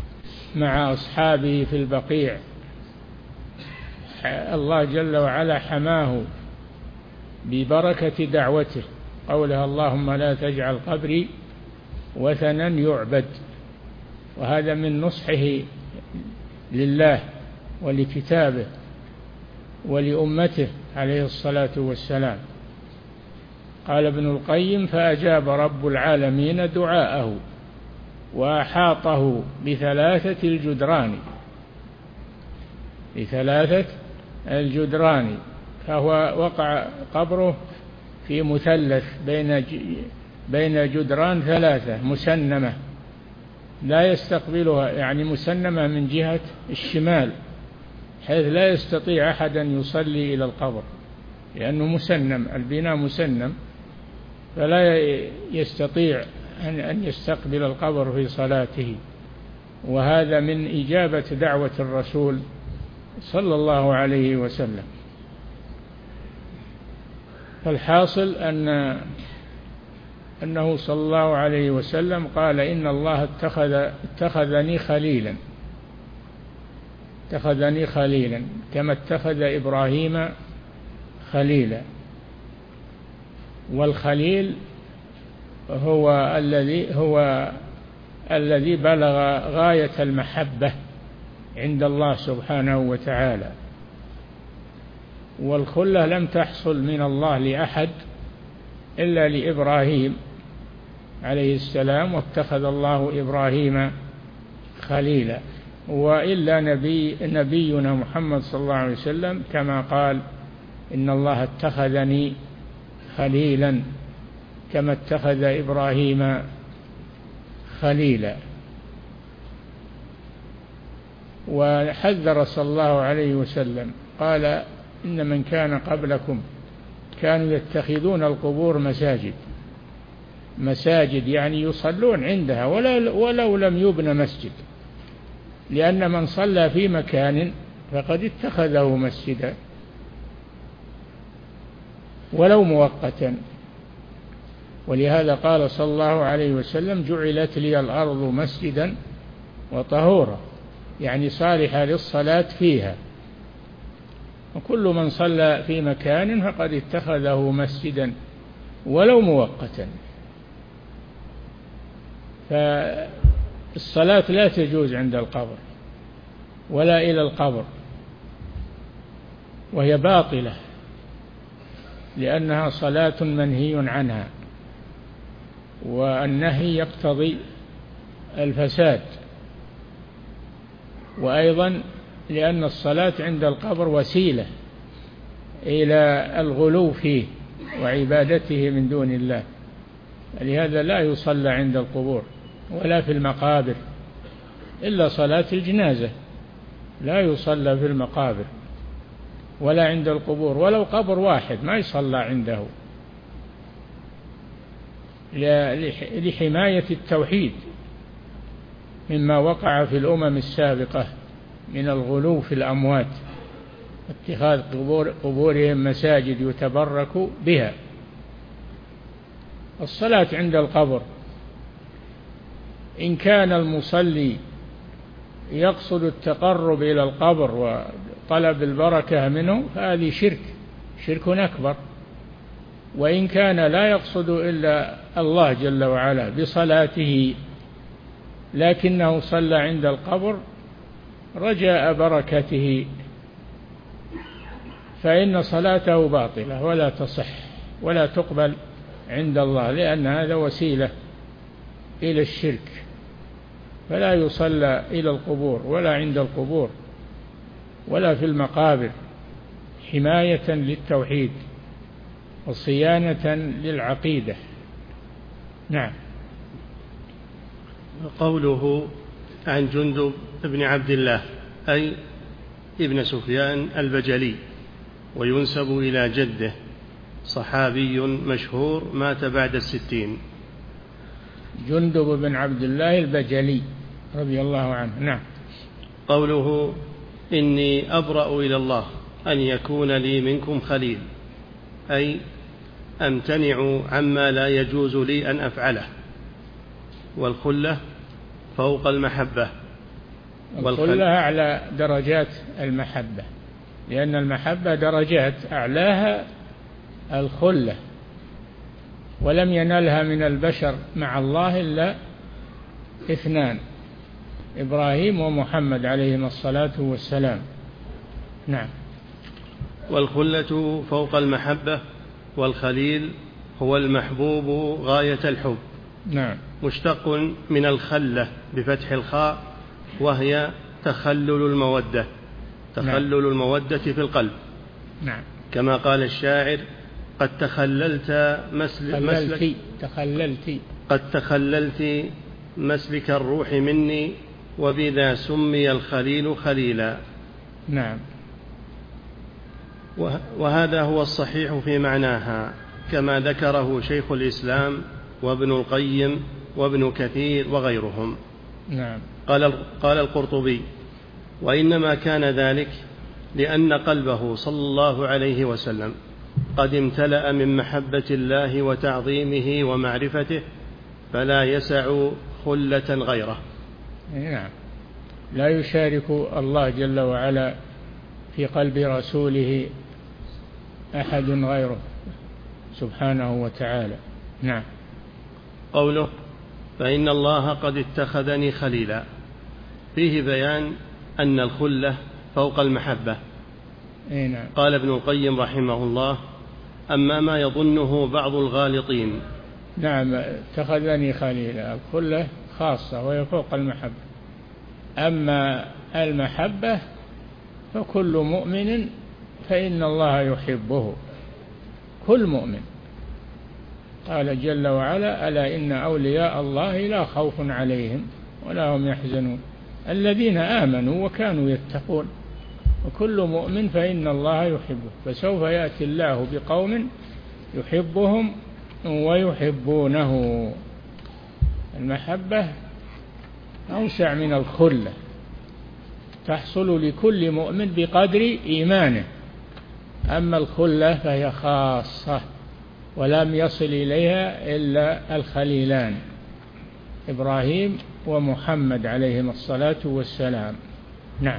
مع أصحابه في البقيع الله جل وعلا حماه ببركة دعوته، قولها اللهم لا تجعل قبري وثنا يعبد، وهذا من نصحه لله ولكتابه ولأمته عليه الصلاة والسلام. قال ابن القيم فأجاب رب العالمين دعاءه وأحاطه بثلاثة الجدران بثلاثة الجدران فهو وقع قبره في مثلث بين بين جدران ثلاثة مسنمة لا يستقبلها، يعني مسنمة من جهة الشمال حيث لا يستطيع أحد أن يصلي إلى القبر، لأنه مسنم، البناء مسنم، فلا يستطيع أن يستقبل القبر في صلاته. وهذا من إجابة دعوة الرسول صلى الله عليه وسلم. فالحاصل أن أنه صلى الله عليه وسلم قال إن الله اتخذ اتخذني خليلا اتخذني خليلا كما اتخذ إبراهيم خليلا. والخليل هو الذي هو الذي بلغ غاية المحبة عند الله سبحانه وتعالى، والخلة لم تحصل من الله لأحد إلا لإبراهيم عليه السلام، واتخذ الله إبراهيم خليلا، وإلا نبي نبينا محمد صلى الله عليه وسلم كما قال إن الله اتخذني خليلا كما اتخذ إبراهيم خليلا. وحذر صلى الله عليه وسلم قال إن من كان قبلكم كانوا يتخذون القبور مساجد مساجد يعني يصلون عندها ولو لم يبن مسجد، لأن من صلى في مكان فقد اتخذه مسجدا ولو مؤقتا. ولهذا قال صلى الله عليه وسلم جعلت لي الأرض مسجدا وطهورا، يعني صالحة للصلاة فيها، وكل من صلى في مكان فقد اتخذه مسجدا ولو مؤقتا. فالصلاة لا تجوز عند القبر ولا إلى القبر، وهي باطلة لأنها صلاة منهي عنها، والنهي يقتضي الفساد، وأيضا لأن الصلاة عند القبر وسيلة إلى الغلو فيه وعبادته من دون الله، لهذا لا يصلى عند القبور ولا في المقابر إلا صلاة الجنازة، لا يصلى في المقابر ولا عند القبور، ولو قبر واحد ما يصلى عنده لحماية التوحيد مما وقع في الأمم السابقة من الغلو في الأموات، اتخاذ قبور قبورهم مساجد يتبرك بها. الصلاة عند القبر إن كان المصلي يقصد التقرب إلى القبر وطلب البركة منه فهذه شرك شرك أكبر، وإن كان لا يقصد إلا الله جل وعلا بصلاته لكنه صلى عند القبر رجاء بركته فإن صلاته باطلة ولا تصح ولا تقبل عند الله، لأن هذا وسيلة إلى الشرك، فلا يصلى إلى القبور ولا عند القبور ولا في المقابر حماية للتوحيد وصيانة للعقيدة. نعم. قوله عن جندب بن عبد الله أي ابن سفيان البجلي، وينسب إلى جده، صحابي مشهور مات بعد الستين. جندب بن عبد الله البجلي رضي الله عنه. نعم. قوله إني أبرأ إلى الله أن يكون لي منكم خليل، أي أمتنع عما لا يجوز لي أن أفعله، والخلة فوق المحبة، الخلة أعلى درجات المحبة، لأن المحبة درجات، أعلاها الخلة، ولم ينالها من البشر مع الله إلا اثنان، إبراهيم ومحمد عليهما الصلاة والسلام. نعم. والخلة فوق المحبة، والخليل هو المحبوب غاية الحب. نعم. مشتق من الخلة بفتح الخاء، وهي تخلل المودة، تخلل نعم. المودة في القلب. نعم. كما قال الشاعر: قد تخللت مسلك تخللت قد تخللت مسلك الروح مني، وبذا سمي الخليل خليلا. نعم. وهذا هو الصحيح في معناها، كما ذكره شيخ الإسلام وابن القيم وابن كثير وغيرهم. نعم. قال قال القرطبي: وإنما كان ذلك لأن قلبه صلى الله عليه وسلم قد امتلأ من محبة الله وتعظيمه ومعرفته، فلا يسع خلة غيره. نعم. لا يشارك الله جل وعلا في قلب رسوله أحد غيره سبحانه وتعالى. نعم. قوله: فإن الله قد اتخذني خليلا، فيه بيان أن الخلة فوق المحبة. نعم. قال ابن القيم رحمه الله: أما ما يظنه بعض الغالطين. نعم، اتخذني خليلا، الخلة خاصة وهي فوق المحبة. أما المحبة فكل مؤمن فإن الله يحبه، كل مؤمن. قال جل وعلا: ألا إن أولياء الله لا خوف عليهم ولا هم يحزنون الذين آمنوا وكانوا يتقون. وكل مؤمن فإن الله يحبه، فسوف يأتي الله بقوم يحبهم ويحبونه. المحبة أوسع من الخلة، تحصل لكل مؤمن بقدر إيمانه. أما الخلة فهي خاصة، ولم يصل إليها إلا الخليلان إبراهيم ومحمد عليهم الصلاة والسلام. نعم.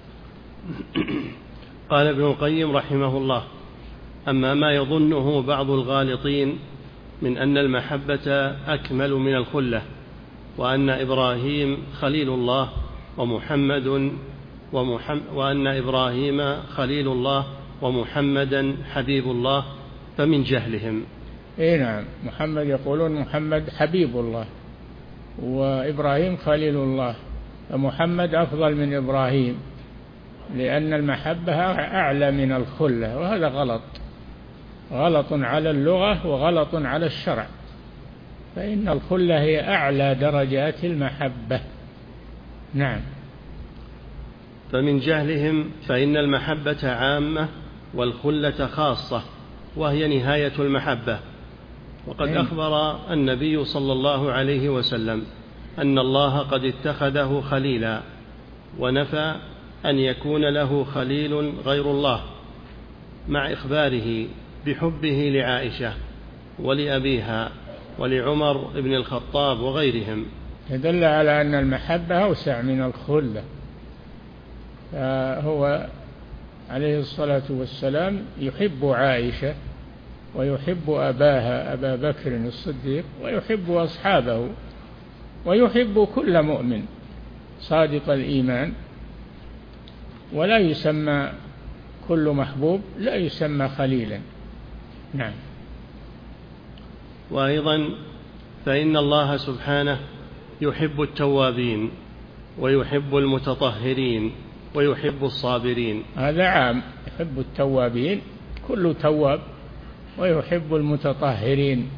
قال ابن القيم رحمه الله: أما ما يظنه بعض الغالطين من أن المحبة أكمل من الخلة، وأن إبراهيم خليل الله ومحمد ومحمد وأن إبراهيم خليل الله ومحمدا حبيب الله، فمن جهلهم. إيه نعم، محمد يقولون محمد حبيب الله وإبراهيم خليل الله، فمحمد أفضل من إبراهيم، لأن المحبة أعلى من الخلة، وهذا غلط، غلط على اللغة وغلط على الشرع، فإن الخلة هي أعلى درجات المحبة. نعم. فمن جهلهم فإن المحبة عامة والخلة خاصة، وهي نهاية المحبة. وقد أخبر النبي صلى الله عليه وسلم أن الله قد اتخذه خليلا، ونفى أن يكون له خليل غير الله، مع إخباره بحبه لعائشة ولأبيها ولعمر بن الخطاب وغيرهم، يدل على أن المحبة أوسع من الخلة. فهو عليه الصلاة والسلام يحب عائشة ويحب أباها أبا بكر الصديق، ويحب أصحابه، ويحب كل مؤمن صادق الإيمان، ولا يسمى كل محبوب لا يسمى خليلا. نعم. وأيضا فإن الله سبحانه يحب التوابين ويحب المتطهرين ويحب الصابرين. هذا عام، يحب التوابين كل تواب، ويحب المتطهرين،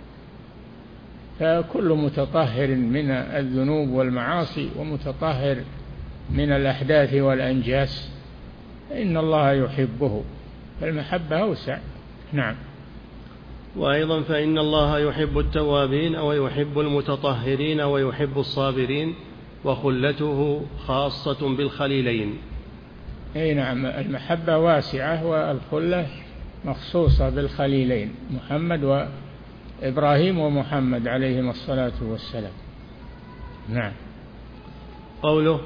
فكل متطهر من الذنوب والمعاصي ومتطهر من الأحداث والأنجاس إن الله يحبه، فالمحبة أوسع. نعم. وأيضا فإن الله يحب التوابين ويحب المتطهرين ويحب الصابرين، وخلته خاصة بالخليلين. أي نعم، المحبة واسعة والخلة مخصوصة بالخليلين محمد وإبراهيم ومحمد عليهم الصلاة والسلام. نعم. قوله: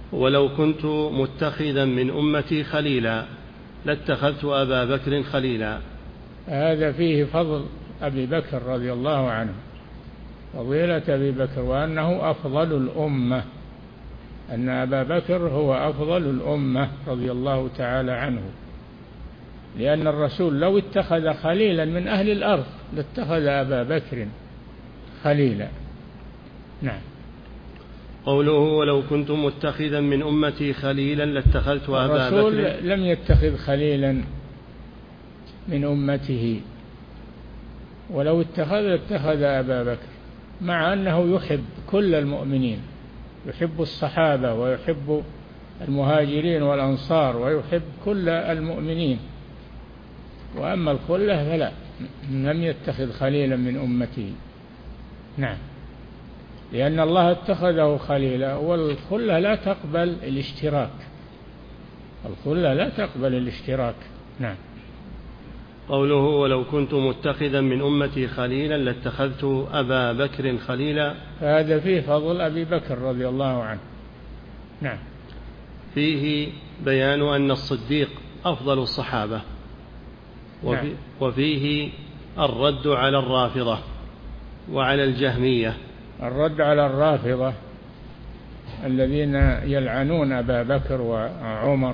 ولو كنت متخذا من أمتي خليلا لاتخذت أبا بكر خليلا. هذا فيه فضل أبي بكر رضي الله عنه، فضيلة أبي بكر، وأنه أفضل الأمة، أن أبا بكر هو أفضل الأمة رضي الله تعالى عنه، لأن الرسول لو اتخذ خليلا من أهل الأرض لاتخذ أبا بكر خليلا. نعم. قوله ولو كنت متخذا من أمتي خليلا لاتخذت أبا بكر، الرسول لم يتخذ خليلا من أمته، ولو اتخذ اتخذ أبا بكر، مع أنه يحب كل المؤمنين، يحب الصحابة ويحب المهاجرين والأنصار ويحب كل المؤمنين، وأما الخلة فلا، لم يتخذ خليلا من أمته. نعم، لأن الله اتخذه خليلا، والخلة لا تقبل الاشتراك، الخلة لا تقبل الاشتراك. نعم. قوله ولو كنت متخذا من أمتي خليلا لاتخذت أبا بكر خليلا، هذا فيه فضل أبي بكر رضي الله عنه. نعم. فيه بيان أن الصديق أفضل الصحابة، وفي نعم. وفيه الرد على الرافضة وعلى الجهمية. الرد على الرافضة الذين يلعنون أبا بكر وعمر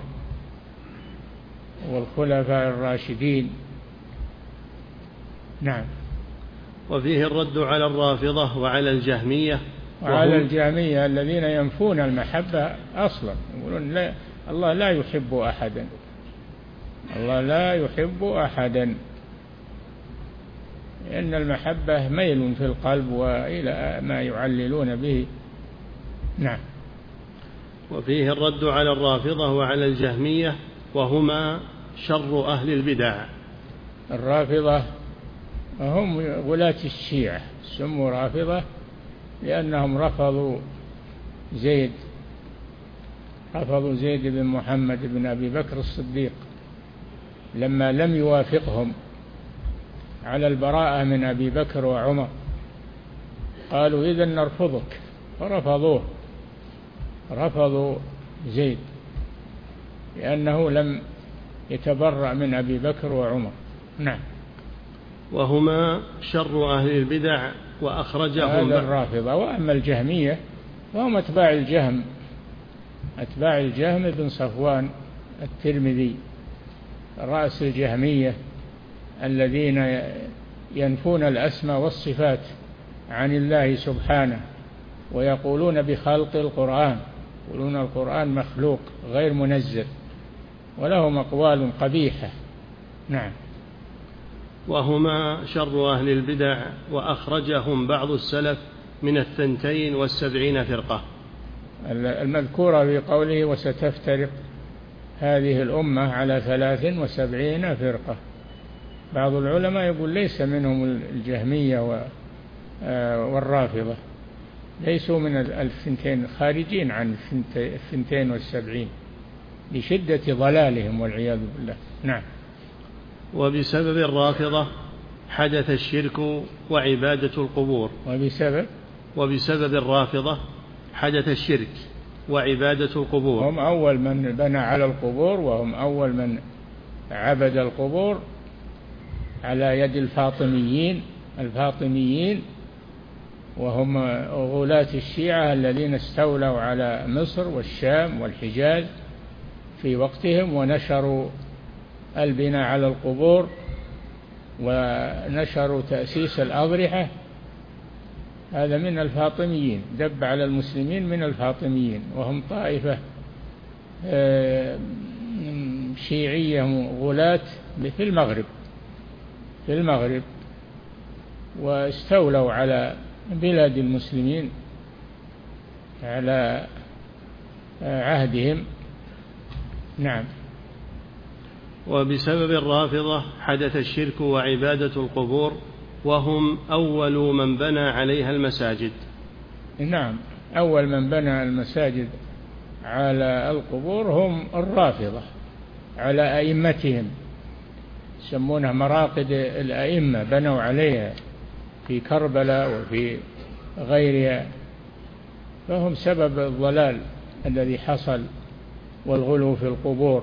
والخلفاء الراشدين. نعم. وفيه الرد على الرافضة وعلى الجهمية، وعلى الجهمية الذين ينفون المحبة أصلا، يقولون لا، الله لا يحب أحدا، الله لا يحب أحدا، لأن المحبة ميل في القلب وإلى ما يعللون به. نعم. وفيه الرد على الرافضة وعلى الجهمية وهما شر أهل البدع. الرافضة هم غلاة الشيعة، سموا رافضة لأنهم رفضوا زيد، رفضوا زيد بن محمد بن أبي بكر الصديق لما لم يوافقهم على البراءة من أبي بكر وعمر، قالوا إذن نرفضك، فرفضوه، رفضوا زيد لأنه لم يتبرأ من أبي بكر وعمر. نعم. وهما شر أهل البدع وأخرجهم هذا الرافضة. وأما الجهمية فهم أتباع الجهم، أتباع الجهم بن صفوان الترمذي رأس الجهمية، الذين ينفون الأسماء والصفات عن الله سبحانه، ويقولون بخلق القرآن، يقولون القرآن مخلوق غير منزل، ولهم أقوال قبيحة. نعم. وهما شر أهل البدع وأخرجهم بعض السلف من الثنتين والسبعين فرقة، المذكورة في قوله وستفترق هذه الأمة على ثلاث وسبعين فرقة. بعض العلماء يقول ليس منهم الجهمية والرافضة، ليسوا من الثنتين، خارجين عن الثنتين والسبعين لشدة ضلالهم والعياذ بالله. نعم. وبسبب الرافضة حدث الشرك وعبادة القبور. وبسبب وبسبب الرافضة حدث الشرك وعبادة القبور. هم أول من بنى على القبور، وهم أول من عبد القبور على يد الفاطميين، الفاطميين وهم غلاة الشيعة الذين استولوا على مصر والشام والحجاز في وقتهم، ونشروا البناء على القبور ونشروا تأسيس الأضرحة. هذا من الفاطميين، دب على المسلمين من الفاطميين، وهم طائفة شيعية غلاة في المغرب في المغرب واستولوا على بلاد المسلمين على عهدهم. نعم. وبسبب الرافضة حدث الشرك وعبادة القبور، وهم أول من بنى عليها المساجد. نعم، أول من بنى المساجد على القبور هم الرافضة، على أئمتهم، يسمونها مراقد الأئمة، بنوا عليها في كربلاء وفي غيرها، فهم سبب الضلال الذي حصل والغلو في القبور.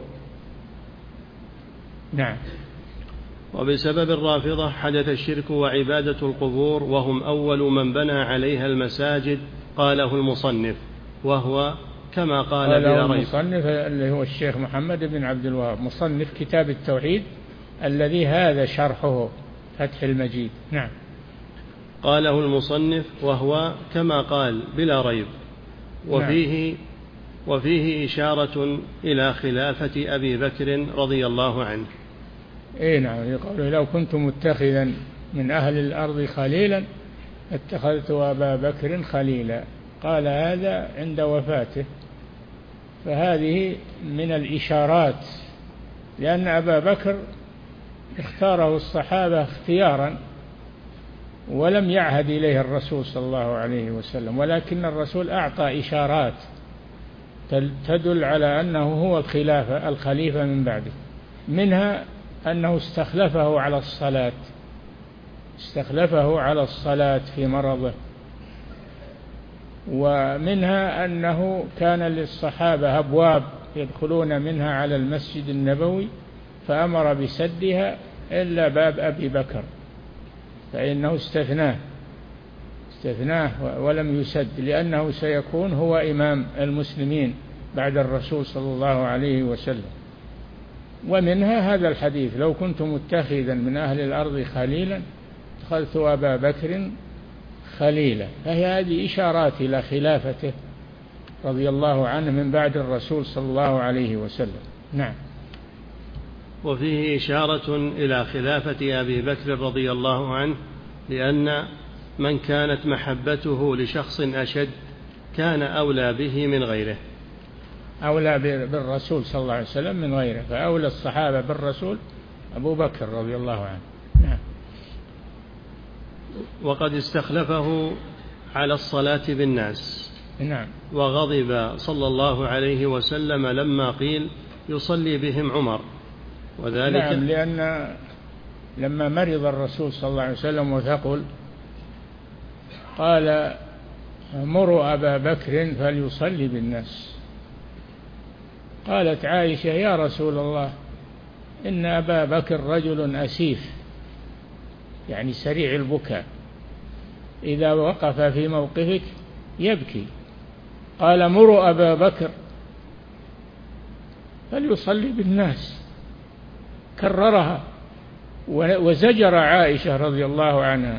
نعم. وبسبب الرافضة حدث الشرك وعبادة القبور، وهم أول من بنى عليها المساجد، قاله المصنف، وهو كما قال بلا ريب. المصنف اللي هو الشيخ محمد بن عبد الوهاب، مصنف كتاب التوحيد الذي هذا شرحه فتح المجيد. نعم. قاله المصنف وهو كما قال بلا ريب. وفيه نعم. وفيه إشارة إلى خلافة أبي بكر رضي الله عنه. إيه نعم، يقول لو كنت متخذا من أهل الأرض خليلا اتخذت أبا بكر خليلا، قال هذا عند وفاته، فهذه من الإشارات، لأن أبا بكر اختاره الصحابة اختيارا ولم يعهد إليه الرسول صلى الله عليه وسلم، ولكن الرسول أعطى إشارات تدل على أنه هو الخلافة الخليفة من بعده، منها أنه استخلفه على الصلاة استخلفه على الصلاة في مرضه، ومنها أنه كان للصحابة أبواب يدخلون منها على المسجد النبوي فأمر بسدها إلا باب أبي بكر، فإنه استثناه استثناه ولم يسد، لأنه سيكون هو إمام المسلمين بعد الرسول صلى الله عليه وسلم. ومنها هذا الحديث لو كنت متخذا من أهل الأرض خليلا اتخذت أبا بكر خليلا، فهي هذه إشارات إلى خلافته رضي الله عنه من بعد الرسول صلى الله عليه وسلم. نعم. وفيه إشارة إلى خلافة أبي بكر رضي الله عنه، لأن من كانت محبته لشخص أشد كان أولى به من غيره، أولى بالرسول صلى الله عليه وسلم من غيره، فأولى الصحابة بالرسول أبو بكر رضي الله عنه. نعم. وقد استخلفه على الصلاة بالناس. نعم. وغضب صلى الله عليه وسلم لما قيل يصلي بهم عمر، وذلك نعم، لأن لما مرض الرسول صلى الله عليه وسلم وثقل قال مروا أبا بكر فليصلي بالناس. قالت عائشة يا رسول الله إن أبا بكر رجل أسيف، يعني سريع البكاء، إذا وقف في موقفك يبكي. قال مروا أبا بكر فليصلي بالناس، كررها وزجر عائشة رضي الله عنها،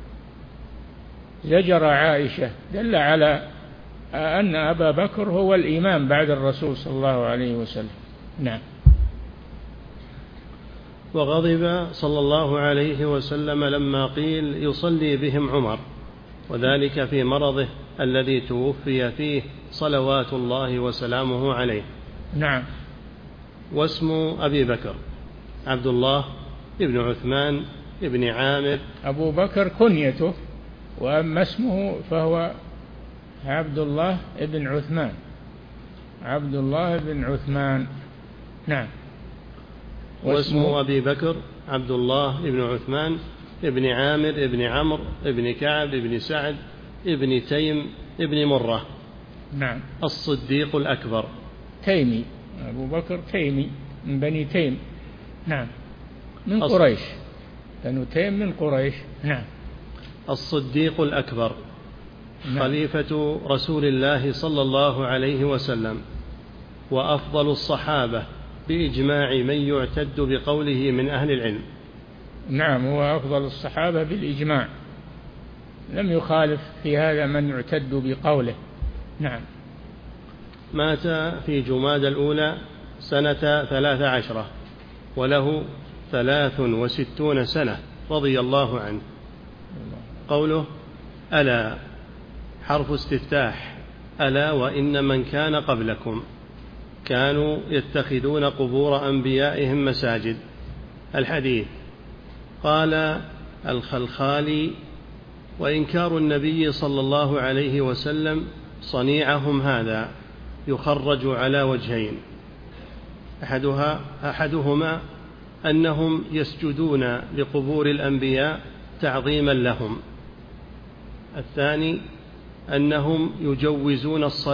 زجر عائشة، دل على أن أبا بكر هو الإمام بعد الرسول صلى الله عليه وسلم. نعم. وغضب صلى الله عليه وسلم لما قيل يصلي بهم عمر، وذلك في مرضه الذي توفي فيه صلوات الله وسلامه عليه. نعم. واسم أبي بكر عبد الله ابن عثمان ابن عامر. أبو بكر كنيته، وأما اسمه فهو عبد الله ابن عثمان، عبد الله بن عثمان. نعم. واسم أبي بكر عبد الله ابن عثمان ابن عامر ابن عمرو ابن كعب ابن سعد ابن تيم ابن مرة. نعم. الصديق الأكبر. تيمي، أبو بكر تيمي من بني تيم. نعم. من قريش، بنو تيم من قريش. نعم. الصديق الأكبر. نعم. خليفة رسول الله صلى الله عليه وسلم، وأفضل الصحابة بإجماع من يعتد بقوله من أهل العلم. نعم، هو أفضل الصحابة بالإجماع، لم يخالف في هذا من يعتد بقوله. نعم. مات في جماد الأولى سنة ثلاث عشرة وله ثلاث وستون سنة رضي الله عنه. قوله ألا حرف استفتاح، ألا وإن من كان قبلكم كانوا يتخذون قبور أنبيائهم مساجد. الحديث. قال الخلخالي وإنكار النبي صلى الله عليه وسلم صنيعهم هذا يخرج على وجهين، أحدها أحدهما أنهم يسجدون لقبور الأنبياء تعظيما لهم، الثاني أنهم يجوزون الصلاة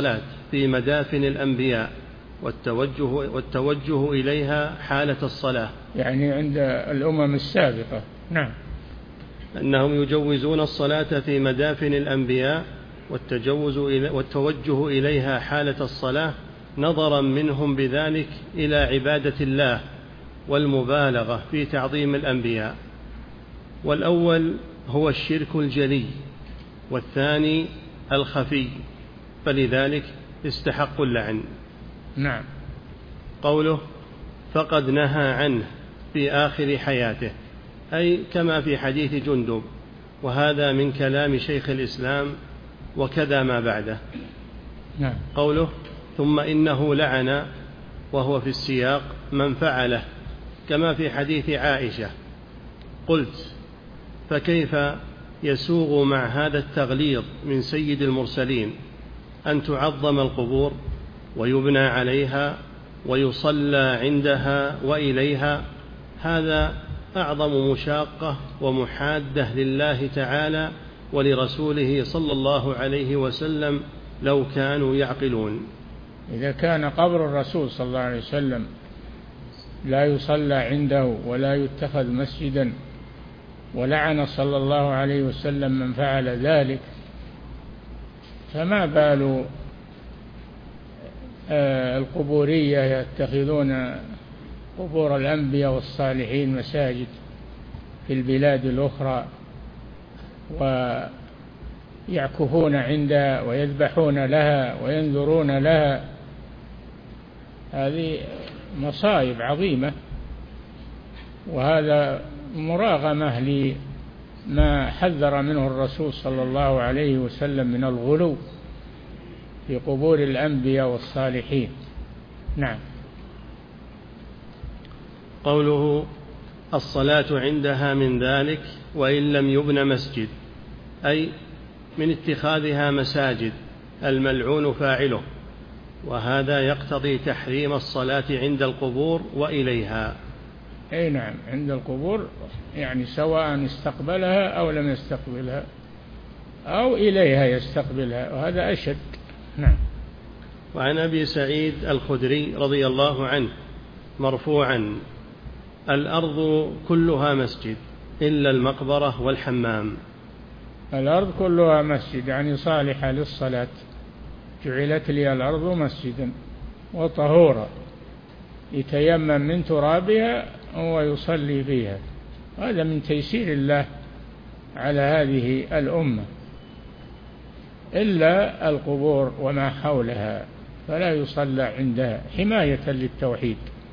في مدافن الأنبياء والتوجه, والتوجه إليها حالة الصلاة، يعني عند الأمم السابقة. نعم. أنهم يجوزون الصلاة في مدافن الأنبياء والتجوز والتوجه إليها حالة الصلاة نظرا منهم بذلك إلى عبادة الله والمبالغة في تعظيم الأنبياء. والأول هو الشرك الجلي والثاني الخفي، فلذلك استحق اللعن. نعم. قوله فقد نهى عنه في آخر حياته، أي كما في حديث جندب، وهذا من كلام شيخ الإسلام وكذا ما بعده. نعم. قوله ثم إنه لعن، وهو في السياق من فعله كما في حديث عائشة. قلت فكيف يسوغ مع هذا التغليظ من سيد المرسلين أن تعظم القبور ويبنى عليها ويصلى عندها وإليها؟ هذا أعظم مشاقة ومحادة لله تعالى ولرسوله صلى الله عليه وسلم لو كانوا يعقلون. إذا كان قبر الرسول صلى الله عليه وسلم لا يصلى عنده ولا يتخذ مسجدا، ولعن صلى الله عليه وسلم من فعل ذلك، فما بال القبورية يتخذون قبور الأنبياء والصالحين مساجد في البلاد الأخرى ويعكفون عندها ويذبحون لها وينذرون لها؟ هذه مصائب عظيمة، وهذا مراغمة لما حذر منه الرسول صلى الله عليه وسلم من الغلو في قبور الأنبياء والصالحين. نعم. قوله الصلاة عندها من ذلك وإن لم يبن مسجد، أي من اتخاذها مساجد الملعون فاعله، وهذا يقتضي تحريم الصلاة عند القبور وإليها. أي نعم، عند القبور يعني سواء استقبلها أو لم يستقبلها أو إليها يستقبلها، وهذا أشد. نعم. وعن أبي سعيد الخدري رضي الله عنه مرفوعا: الأرض كلها مسجد إلا المقبرة والحمام. الأرض كلها مسجد يعني صالحة للصلاة، جعلت لي الأرض مسجدا وطهورا، يتيمم من ترابها ويصلي فيها. هذا من تيسير الله على هذه الأمة، إلا القبور وما حولها فلا يصلى عندها حماية للتوحيد.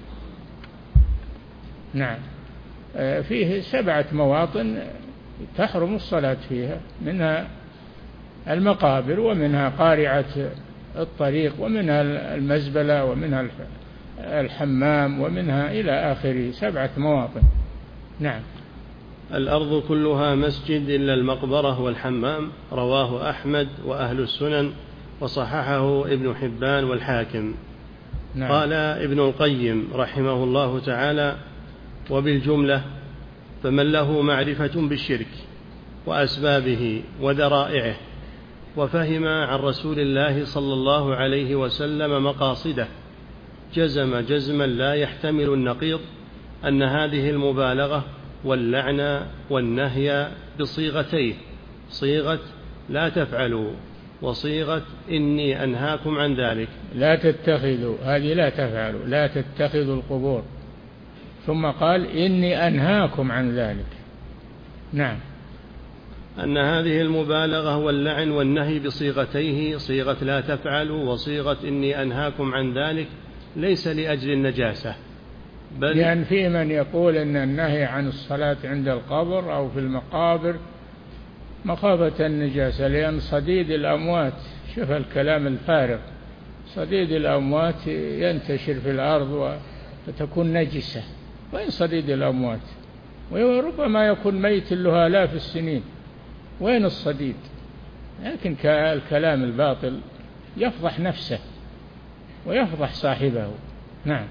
نعم. فيه سبعة مواطن تحرم الصلاة فيها، منها المقابر، ومنها قارعة الطريق، ومنها المزبلة، ومنها الحمام، ومنها إلى آخره، سبعة مواطن. نعم. الأرض كلها مسجد إلا المقبرة والحمام، رواه أحمد وأهل السنن وصححه ابن حبان والحاكم. نعم. قال ابن القيم رحمه الله تعالى: وبالجملة فمن له معرفة بالشرك وأسبابه وذرائعه وفهم عن رسول الله صلى الله عليه وسلم مقاصده، جزم جزما لا يحتمل النقيض أن هذه المبالغة واللعنة والنهي بصيغتيه، صيغة لا تفعلوا وصيغة إني أنهاكم عن ذلك. لا تتخذوا، هذه لا تفعلوا، لا تتخذوا القبور، ثم قال إني أنهاكم عن ذلك. نعم. أن هذه المبالغة واللعن والنهي بصيغتيه، صيغة لا تفعلوا وصيغة إني أنهاكم عن ذلك، ليس لأجل النجاسة، بل لأن في من يقول أن النهي عن الصلاة عند القبر أو في المقابر مخافة النجاسة، لأن صديد الأموات، شوف الكلام الفارغ، صديد الأموات ينتشر في الأرض وتكون نجسة. وين صديد الأموات؟ وربما يكون ميت له آلاف السنين، وين الصديد؟ لكن الكلام الباطل يفضح نفسه ويفضح صاحبه. نعم.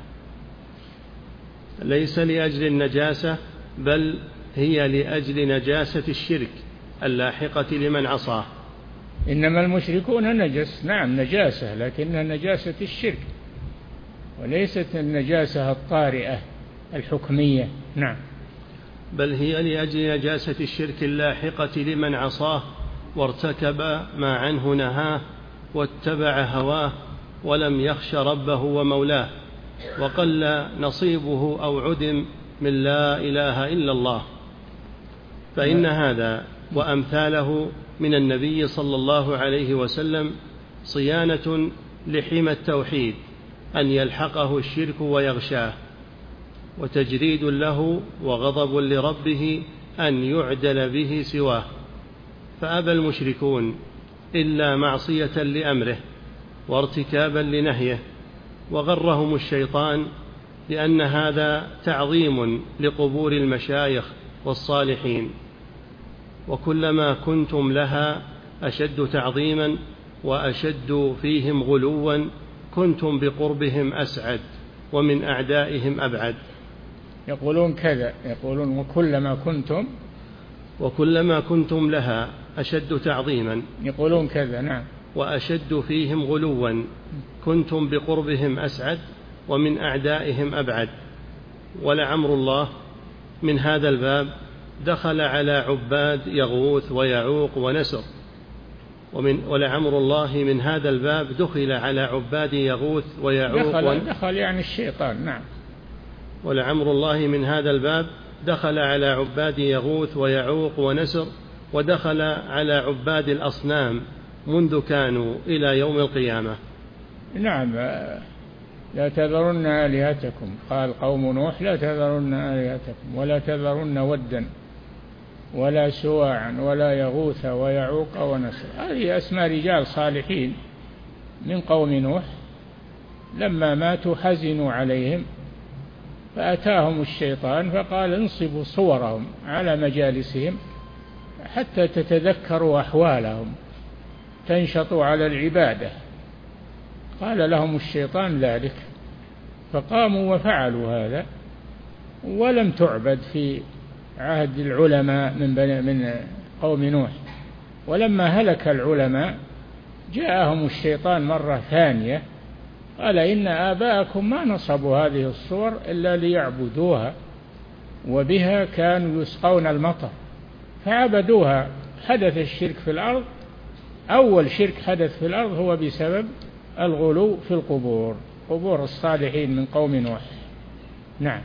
ليس لأجل النجاسة، بل هي لأجل نجاسة الشرك اللاحقة لمن عصاه، إنما المشركون نجس، نعم نجاسة، لكنها نجاسة الشرك وليست النجاسة الطارئة الحكمية. نعم. بل هي لأجل نجاسة الشرك اللاحقة لمن عصاه وارتكب ما عنه نهاه واتبع هواه ولم يخش ربه ومولاه، وقل نصيبه أو عدم من لا إله إلا الله. فإن هذا وأمثاله من النبي صلى الله عليه وسلم صيانة لحمى التوحيد أن يلحقه الشرك ويغشاه، وتجريد له وغضب لربه أن يعدل به سواه. فأبى المشركون إلا معصية لأمره وارتكابا لنهيه، وغرهم الشيطان لأن هذا تعظيم لقبور المشايخ والصالحين، وكلما كنتم لها أشد تعظيما وأشد فيهم غلوا كنتم بقربهم أسعد ومن أعدائهم أبعد. يقولون كذا، يقولون وكلما كنتم وكلما كنتم لها أشد تعظيما، يقولون كذا، نعم، وأشد فيهم غلوا كنتم بقربهم أسعد ومن أعدائهم أبعد. ولعمر الله من هذا الباب دخل على عباد يغوث ويعوق ونسر، ومن ولعمر الله من هذا الباب دخل على عباد يغوث ويعوق دخل, ون... دخل يعني الشيطان. نعم. ولعمر الله من هذا الباب دخل على عباد يغوث ويعوق ونسر، ودخل على عباد الأصنام منذ كانوا إلى يوم القيامة. نعم. لا تذرن آلهتكم، قال قوم نوح لا تذرن آلهتكم ولا تذرن ودا ولا سواعا ولا يغوث ويعوق ونسر. هذه أسماء رجال صالحين من قوم نوح، لما ماتوا حزنوا عليهم فأتاهم الشيطان فقال انصبوا صورهم على مجالسهم حتى تتذكروا أحوالهم تنشطوا على العبادة. قال لهم الشيطان ذلك فقاموا وفعلوا هذا، ولم تعبد في عهد العلماء من من قوم نوح. ولما هلك العلماء جاءهم الشيطان مرة ثانية قال إن آباءكم ما نصبوا هذه الصور إلا ليعبدوها وبها كانوا يسقون المطر فعبدوها. حدث الشرك في الأرض، أول شرك حدث في الأرض هو بسبب الغلو في القبور، قبور الصالحين من قوم نوح. نعم.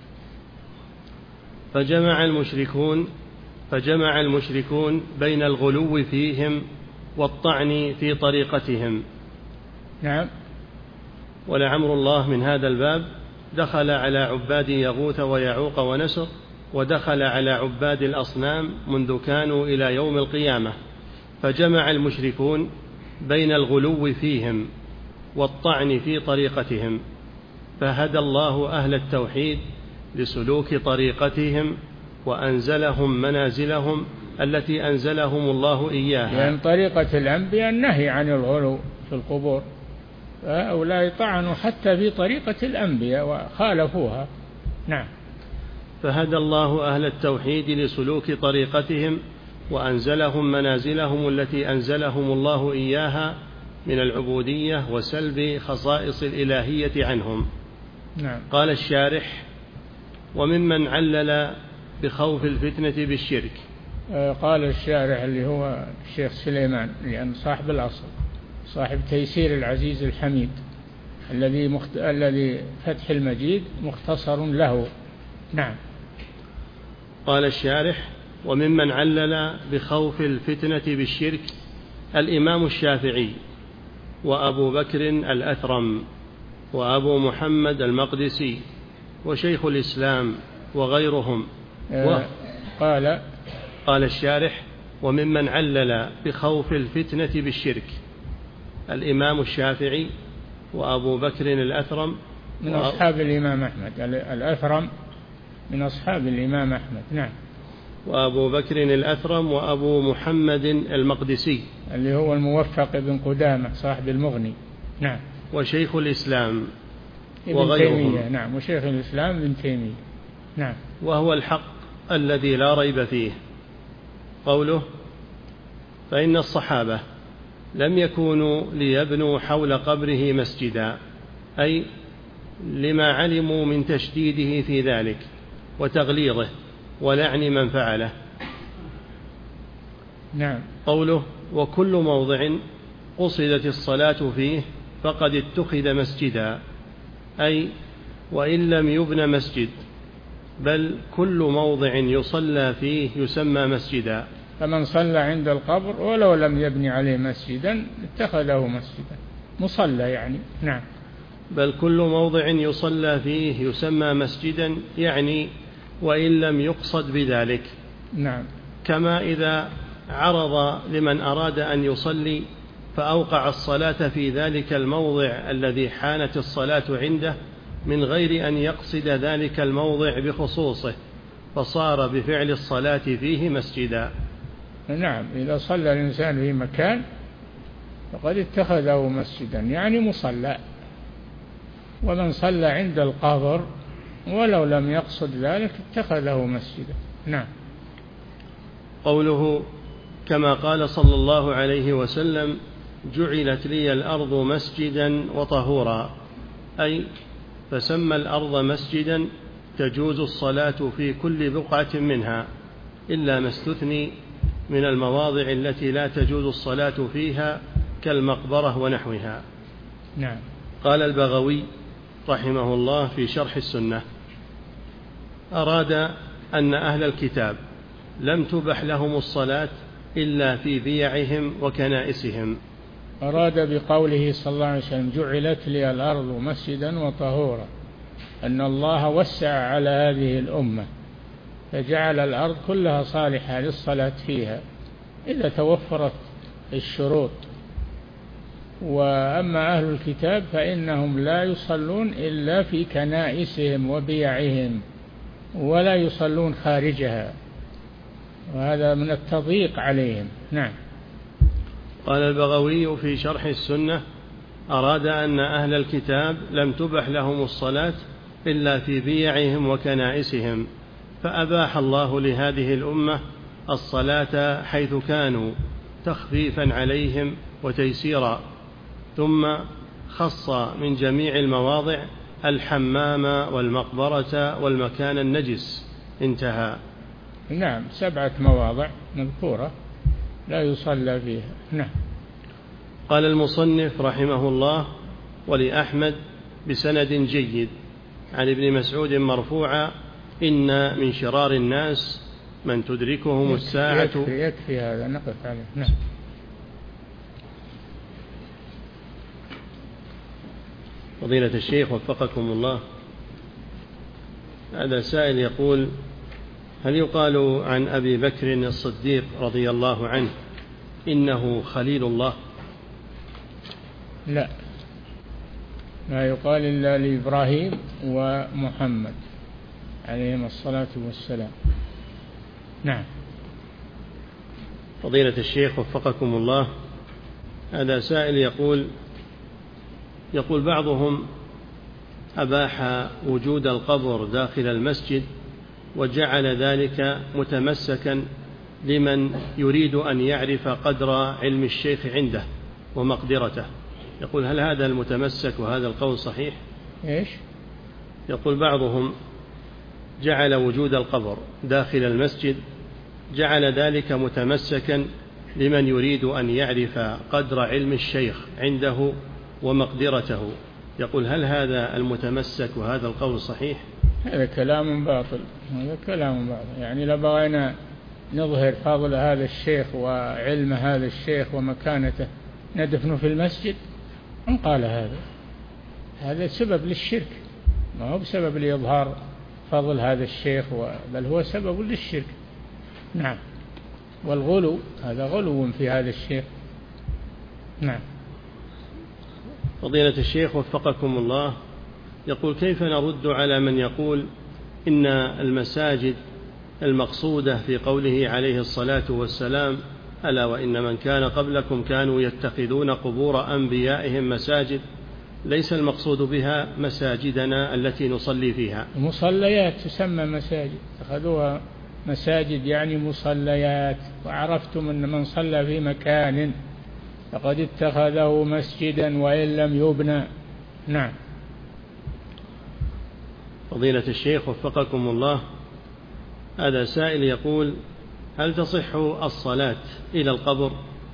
فجمع المشركون فجمع المشركون بين الغلو فيهم والطعن في طريقتهم. نعم. ولعمر الله من هذا الباب دخل على عباد يغوث ويعوق ونسر، ودخل على عباد الأصنام منذ كانوا إلى يوم القيامة. فجمع المشركون بين الغلو فيهم والطعن في طريقتهم، فهدى الله أهل التوحيد لسلوك طريقتهم وأنزلهم منازلهم التي أنزلهم الله إياها. لأن طريقة الأنبياء النهي عن الغلو في القبور، فهؤلاء طعنوا حتى في طريقة الأنبياء وخالفوها. نعم. فهدى الله أهل التوحيد لسلوك طريقتهم وأنزلهم منازلهم التي أنزلهم الله إياها من العبودية وسلب خصائص الإلهية عنهم. نعم. قال الشارح: وممن علل بخوف الفتنة بالشرك. قال الشارح اللي هو الشيخ سليمان، لأن صاحب الأصل صاحب تيسير العزيز الحميد الذي مخت... الذي فتح المجيد مختصر له. نعم. قال الشارح: وممن علل بخوف الفتنة بالشرك الإمام الشافعي وأبو بكر الأثرم وأبو محمد المقدسي وشيخ الإسلام وغيرهم. و... قال قال الشارح: وممن علل بخوف الفتنة بالشرك الإمام الشافعي وأبو بكر الأثرم من و... أصحاب الإمام أحمد. الأثرم من أصحاب الإمام أحمد. نعم. وأبو بكر الأثرم وأبو محمد المقدسي اللي هو الموفق بن قدامة صاحب المغني. نعم. وشيخ الإسلام وغيرهم. نعم. وشيخ الإسلام ابن تيمية. نعم. وهو الحق الذي لا ريب فيه. قوله: فإن الصحابة لم يكونوا ليبنوا حول قبره مسجدا، أي لما علموا من تشديده في ذلك وتغليظه ولعن من فعله. نعم. قوله وكل موضع قصدت الصلاة فيه فقد اتخذ مسجدا، أي وإن لم يبن مسجد بل كل موضع يصلى فيه يسمى مسجدا. فمن صلى عند القبر ولو لم يبني عليه مسجدا اتخذه مسجدا، مصلى يعني. نعم. بل كل موضع يصلى فيه يسمى مسجدا، يعني وإن لم يقصد بذلك. نعم. كما إذا عرض لمن أراد أن يصلي فأوقع الصلاة في ذلك الموضع الذي حانت الصلاة عنده من غير أن يقصد ذلك الموضع بخصوصه، فصار بفعل الصلاة فيه مسجدا. نعم. إذا صلى الإنسان في مكان فقد اتخذه مسجدا، يعني مصلى. ومن صلى عند القبر ولو لم يقصد ذلك اتخذه مسجدا. نعم. قوله كما قال صلى الله عليه وسلم جعلت لي الأرض مسجدا وطهورا، أي فسمى الأرض مسجدا تجوز الصلاة في كل بقعة منها إلا ما استثني من المواضع التي لا تجوز الصلاة فيها كالمقبرة ونحوها. نعم. قال البغوي رحمه الله في شرح السنة أراد أن أهل الكتاب لم تبح لهم الصلاة إلا في بيعهم وكنائسهم. أراد بقوله صلى الله عليه وسلم جعلت لي الأرض مسجدا وطهورا أن الله وسع على هذه الأمة فجعل الأرض كلها صالحة للصلاة فيها إذا توفرت الشروط. وأما أهل الكتاب فإنهم لا يصلون إلا في كنائسهم وبيعهم ولا يصلون خارجها، وهذا من التضييق عليهم. نعم. قال البغوي في شرح السنة أراد أن أهل الكتاب لم تبح لهم الصلاة إلا في بيعهم وكنائسهم، فأباح الله لهذه الأمة الصلاة حيث كانوا تخفيفا عليهم وتيسيرا، ثم خص من جميع المواضع الحمام والمقبرة والمكان النجس. انتهى. نعم. سبعة مواضع مذكورة لا يصلى فيها. نعم. قال المصنف رحمه الله ولأحمد بسند جيد عن ابن مسعود مرفوعا إن من شرار الناس من تدركهم الساعة. يكفي, يكفي هذا نقف عليه. نعم. فضيلة الشيخ وفقكم الله، هذا سائل يقول هل يقال عن أبي بكر الصديق رضي الله عنه إنه خليل الله؟ لا، لا يقال إلا لإبراهيم ومحمد عليهم الصلاة والسلام. نعم. فضيلة الشيخ وفقكم الله، هذا سائل يقول يقول بعضهم أباح وجود القبر داخل المسجد وجعل ذلك متمسكا لمن يريد أن يعرف قدر علم الشيخ عنده ومقدرته. يقول هل هذا المتمسك وهذا القول صحيح؟ إيش؟ يقول بعضهم جعل وجود القبر داخل المسجد جعل ذلك متمسكا لمن يريد أن يعرف قدر علم الشيخ عنده ومقدرته. يقول هل هذا المتمسك وهذا القول صحيح؟ هذا كلام باطل، هذا كلام باطل. يعني لو بغينا نظهر فضل هذا الشيخ وعلم هذا الشيخ ومكانته ندفنه في المسجد، من قال هذا؟ هذا سبب للشرك، ما هو بسبب لإظهار فضل هذا الشيخ، بل هو سبب للشرك. نعم. والغلو هذا غلو في هذا الشيخ. نعم. فضيلة الشيخ وفقكم الله، يقول كيف نرد على من يقول إن المساجد المقصودة في قوله عليه الصلاة والسلام ألا وإن من كان قبلكم كانوا يتخذون قبور أنبيائهم مساجد، ليس المقصود بها مساجدنا التي نصلي فيها؟ مصليات تسمى مساجد، اتخذوها مساجد يعني مصليات. وعرفتم أن من صلى في مكان فقد اتخذه مسجدا وإن لم يبنى. نعم. فضيلة الشيخ وفقكم الله، هذا سائل يقول: هل تصح الصلاة إلى القبر؟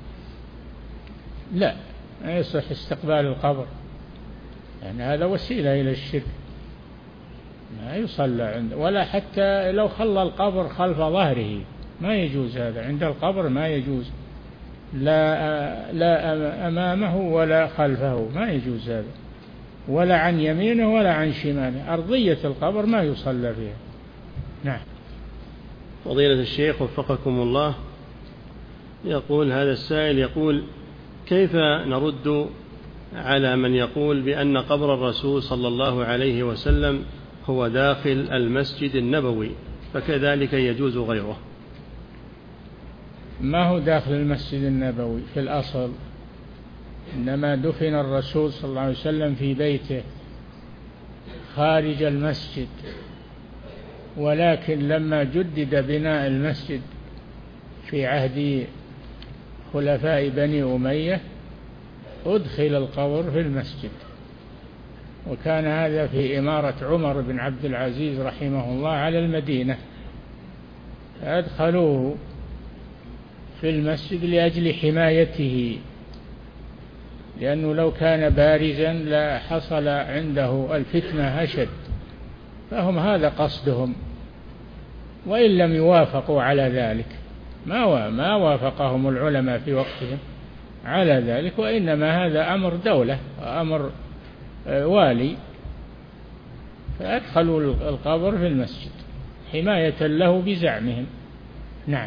لا، لا يصح استقبال القبر، يعني هذا وسيلة إلى الشرك، ما يصلى عنده، ولا حتى لو خلى القبر خلف ظهره ما يجوز هذا، عند القبر ما يجوز، لا لا أمامه ولا خلفه، ما يجوز هذا، ولا عن يمينه ولا عن شماله، أرضية القبر ما يصلى فيها. نعم. فضيلة الشيخ وفقكم الله، يقول هذا السائل يقول: كيف نرد على من يقول بأن قبر الرسول صلى الله عليه وسلم هو داخل المسجد النبوي فكذلك يجوز غيره؟ ما هو داخل المسجد النبوي في الأصل، إنما دفن الرسول صلى الله عليه وسلم في بيته خارج المسجد، ولكن لما جدد بناء المسجد في عهد خلفاء بني أمية أدخل القبر في المسجد، وكان هذا في إمارة عمر بن عبد العزيز رحمه الله على المدينة، فأدخلوه في المسجد لأجل حمايته، لأنه لو كان بارزا لحصل عنده الفتنة أشد، فهم هذا قصدهم، وإن لم يوافقوا على ذلك، ما ما وافقهم العلماء في وقتهم على ذلك، وإنما هذا أمر دولة وأمر والي، فأدخلوا القبر في المسجد حماية له بزعمهم. نعم.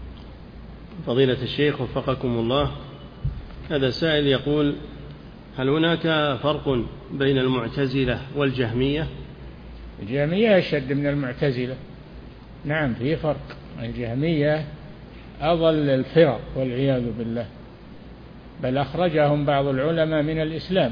فضيلة الشيخ وفقكم الله، هذا سائل يقول: هل هناك فرق بين المعتزلة والجهمية؟ الجهمية أشد من المعتزلة. نعم، في فرق. الجهمية أضل الفرق والعياذ بالله، بل أخرجهم بعض العلماء من الإسلام.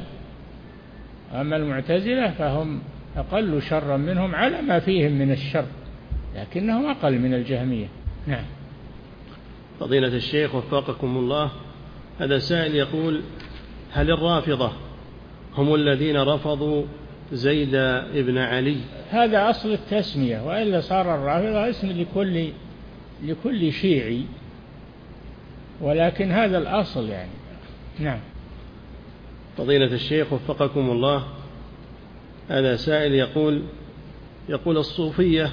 أما المعتزلة فهم أقل شرا منهم على ما فيهم من الشر، لكنهم أقل من الجهمية. نعم. فضيلة الشيخ وفقكم الله، هذا سائل يقول: هل الرافضة هم الذين رفضوا زيد ابن علي؟ هذا أصل التسمية، وإلا صار الرافضة اسم لكل لكل شيعي، ولكن هذا الأصل يعني. نعم. فضيلة الشيخ وفقكم الله، هذا سائل يقول: يقول الصوفية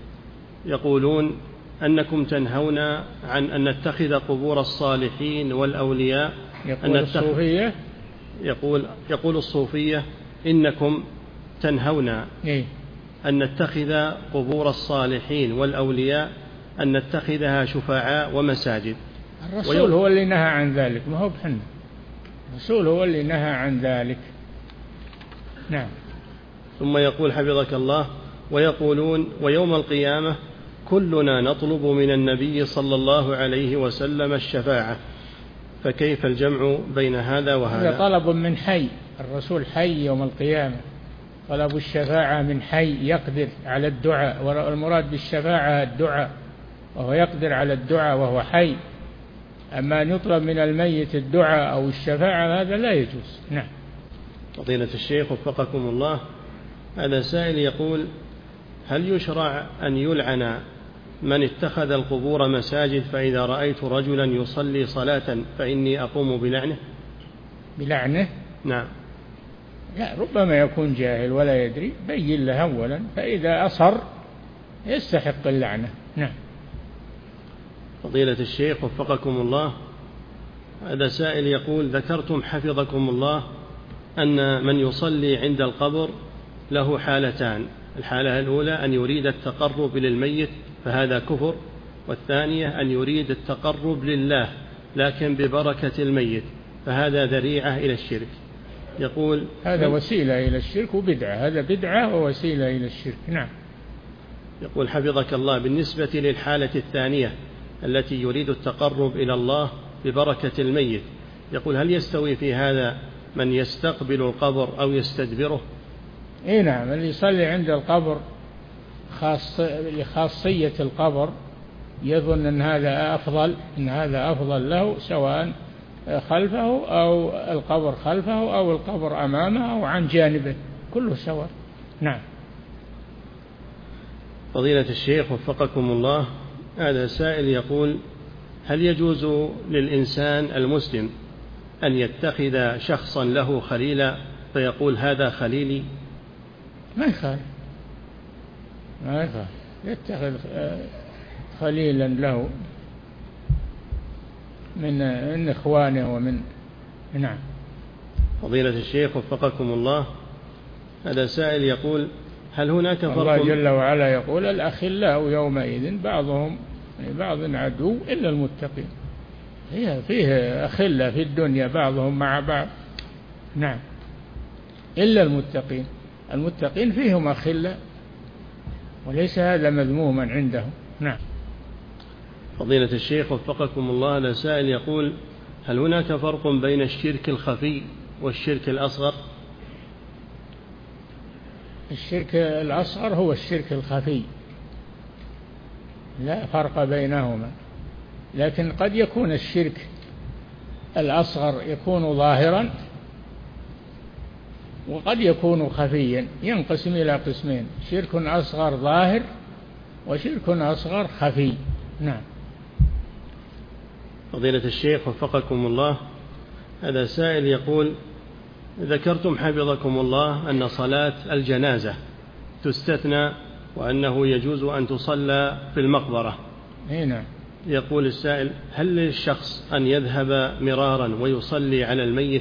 يقولون أنكم تنهون عن أن نتخذ قبور الصالحين والأولياء. يقول الصوفية يقول يقول الصوفية إنكم تنهون إيه؟ أن نتخذ قبور الصالحين والأولياء أن نتخذها شفعاء ومساجد. الرسول ويق... هو اللي نهى عن ذلك، ما هو بحنا، الرسول هو اللي نهى عن ذلك. نعم. ثم يقول حفظك الله: ويقولون ويوم القيامة كلنا نطلب من النبي صلى الله عليه وسلم الشفاعة، فكيف الجمع بين هذا وهذا؟ هذا طلب من حي، الرسول حي يوم القيامة، طلب الشفاعة من حي يقدر على الدعاء، والمراد بالشفاعة الدعاء، وهو يقدر على الدعاء وهو حي. أما نطلب من الميت الدعاء أو الشفاعة هذا لا يجوز. نعم. فضيلة الشيخ وفقكم الله، هذا سائل يقول: هل يشرع أن يلعن من اتخذ القبور مساجد، فإذا رأيت رجلا يصلي صلاة فإني أقوم بلعنه؟ بلعنه؟ نعم. لا، ربما يكون جاهل ولا يدري، بين له أولا، فإذا أصر يستحق اللعنة. نعم. فضيلة الشيخ وفقكم الله، هذا سائل يقول: ذكرتم حفظكم الله أن من يصلي عند القبر له حالتان، الحالة الأولى أن يريد التقرب للميت فهذا كفر، والثانية أن يريد التقرب لله لكن ببركة الميت فهذا ذريعة إلى الشرك. يقول هذا وسيلة إلى الشرك وبدعة، هذا بدعة ووسيلة إلى الشرك. نعم. يقول حفظك الله: بالنسبة للحالة الثانية التي يريد التقرب إلى الله ببركة الميت، يقول هل يستوي في هذا من يستقبل القبر أو يستدبره؟ إيه نعم، اللي يصلي عند القبر خاص لخاصية القبر يظن أن هذا أفضل، أن هذا أفضل له، سواء خلفه أو القبر خلفه أو القبر أمامه أو عن جانبه، كله سواء. نعم. فضيلة الشيخ وفقكم الله، هذا سائل يقول: هل يجوز للإنسان المسلم أن يتخذ شخصا له خليلا فيقول هذا خليلي؟ ما يخالف، ما يخالف يتخذ خليلا له من من إخوانه ومن. نعم. فضيلة الشيخ وفقكم الله، هذا سائل يقول: هل هناك فرق؟ الله جل وعلا يقول: الأخلاء يومئذ بعضهم بعض عدو إلا المتقين. هي فيه أخلاء في الدنيا بعضهم مع بعض. نعم. إلا المتقين، المتقين فيهم أخلاء وليس هذا مذموما عندهم. نعم. فضيلة الشيخ وفقكم الله، هذا سائل يقول: هل هناك فرق بين الشرك الخفي والشرك الأصغر؟ الشرك الأصغر هو الشرك الخفي، لا فرق بينهما، لكن قد يكون الشرك الأصغر يكون ظاهرا وقد يكون خفيا، ينقسم إلى قسمين: شرك أصغر ظاهر وشرك أصغر خفي. نعم. فضيلة الشيخ وفقكم الله، هذا سائل يقول: ذكرتم حفظكم الله أن صلاة الجنازة تستثنى وأنه يجوز أن تصلى في المقبرة. هنا يقول السائل: هل للشخص أن يذهب مرارا ويصلي على الميت؟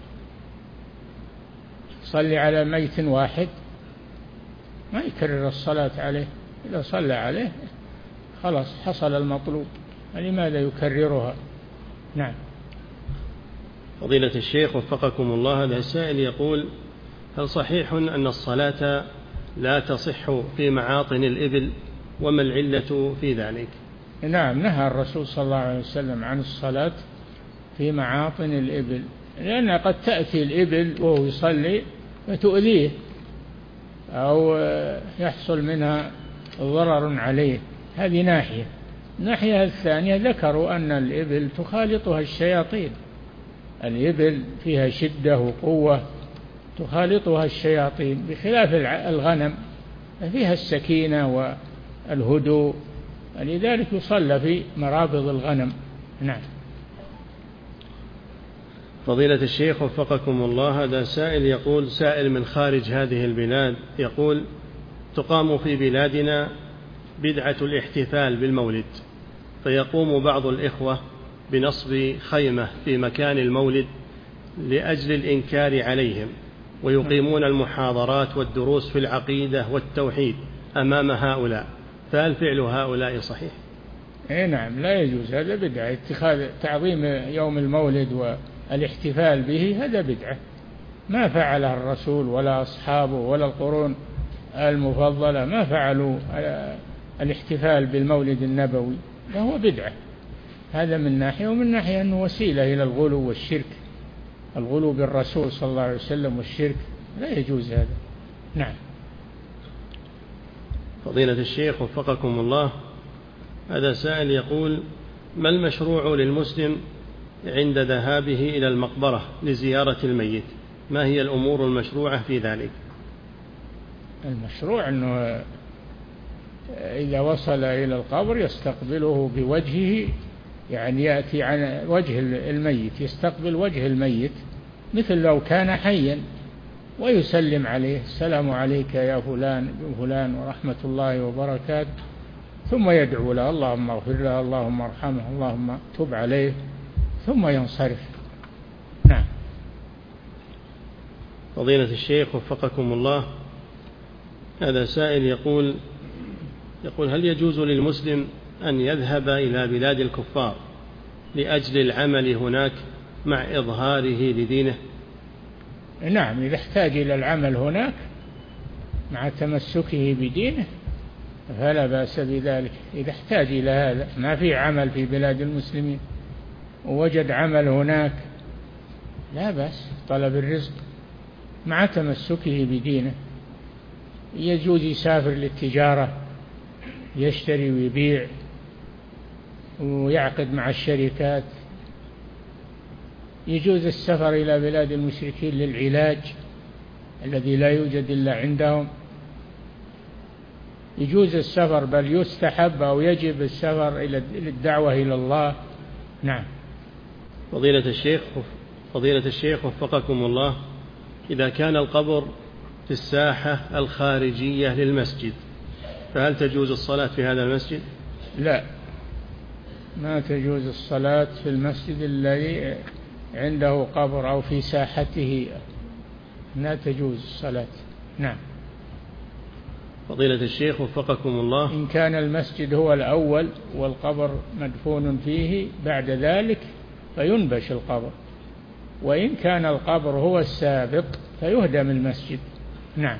يصلي على ميت واحد ما يكرر الصلاة عليه، إذا صلى عليه خلاص حصل المطلوب، لماذا يكررها؟ نعم. فضيلة الشيخ وفقكم الله، هذا السائل يقول: هل صحيح أن الصلاة لا تصح في معاطن الإبل، وما العلة في ذلك؟ نعم، نهى الرسول صلى الله عليه وسلم عن الصلاة في معاطن الإبل، لأن قد تأتي الإبل وهو يصلي فتؤذيه أو يحصل منها ضرر عليه، هذه ناحية. الناحية الثانية ذكروا أن الإبل تخالطها الشياطين، الإبل فيها شدة وقوة تخالطها الشياطين، بخلاف الغنم فيها السكينة والهدوء، لذلك يصلى في مرابض الغنم. نعم. فضيلة الشيخ وفقكم الله، هذا سائل يقول: سائل من خارج هذه البلاد يقول: تقام في بلادنا بدعة الاحتفال بالمولد، فيقوم بعض الإخوة بنصب خيمة في مكان المولد لأجل الإنكار عليهم، ويقيمون المحاضرات والدروس في العقيدة والتوحيد أمام هؤلاء، فهل فعل هؤلاء صحيح؟ اي نعم، لا يجوز، هذا بدعة. اتخاذ تعظيم يوم المولد والاحتفال به هذا بدعة، ما فعله الرسول ولا أصحابه ولا القرون المفضلة، ما فعلوا الاحتفال بالمولد النبوي، فهو بدعة. هذا من ناحية، ومن ناحية أنه وسيلة إلى الغلو والشرك، الغلو بالرسول صلى الله عليه وسلم والشرك، لا يجوز هذا. نعم. فضيلة الشيخ وفقكم الله، هذا سائل يقول: ما المشروع للمسلم عند ذهابه إلى المقبرة لزيارة الميت؟ ما هي الأمور المشروعة في ذلك؟ المشروع أنه إذا وصل إلى القبر يستقبله بوجهه، يعني يأتي عن وجه الميت، يستقبل وجه الميت مثل لو كان حيا، ويسلم عليه: السلام عليك يا فلان بن فلان ورحمة الله وبركاته، ثم يدعو له: اللهم اغفر له، اللهم ارحمه، اللهم تب عليه، ثم ينصرف. نعم. فضيلة الشيخ وفقكم الله، هذا سائل يقول يقول هل يجوز للمسلم أن يذهب إلى بلاد الكفار لأجل العمل هناك مع إظهاره لدينه؟ نعم، إذا احتاج إلى العمل هناك مع تمسكه بدينه فلا بأس بذلك. إذا احتاج إلى هذا، ما في عمل في بلاد المسلمين ووجد عمل هناك، لا بأس، طلب الرزق مع تمسكه بدينه. يجوز يسافر للتجارة، يشتري ويبيع ويعقد مع الشركات، يجوز السفر إلى بلاد المشركين للعلاج الذي لا يوجد إلا عندهم، يجوز السفر بل يستحب أو يجب السفر إلى الدعوة إلى الله. نعم. فضيلة الشيخ فضيلة الشيخ وفقكم الله، إذا كان القبر في الساحة الخارجية للمسجد فهل تجوز الصلاة في هذا المسجد؟ لا، ما تجوز الصلاة في المسجد الذي عنده قبر أو في ساحته، لا تجوز الصلاة. نعم. فضيلة الشيخ وفقكم الله، إن كان المسجد هو الأول والقبر مدفون فيه بعد ذلك فينبش القبر، وإن كان القبر هو السابق فيهدم المسجد. نعم.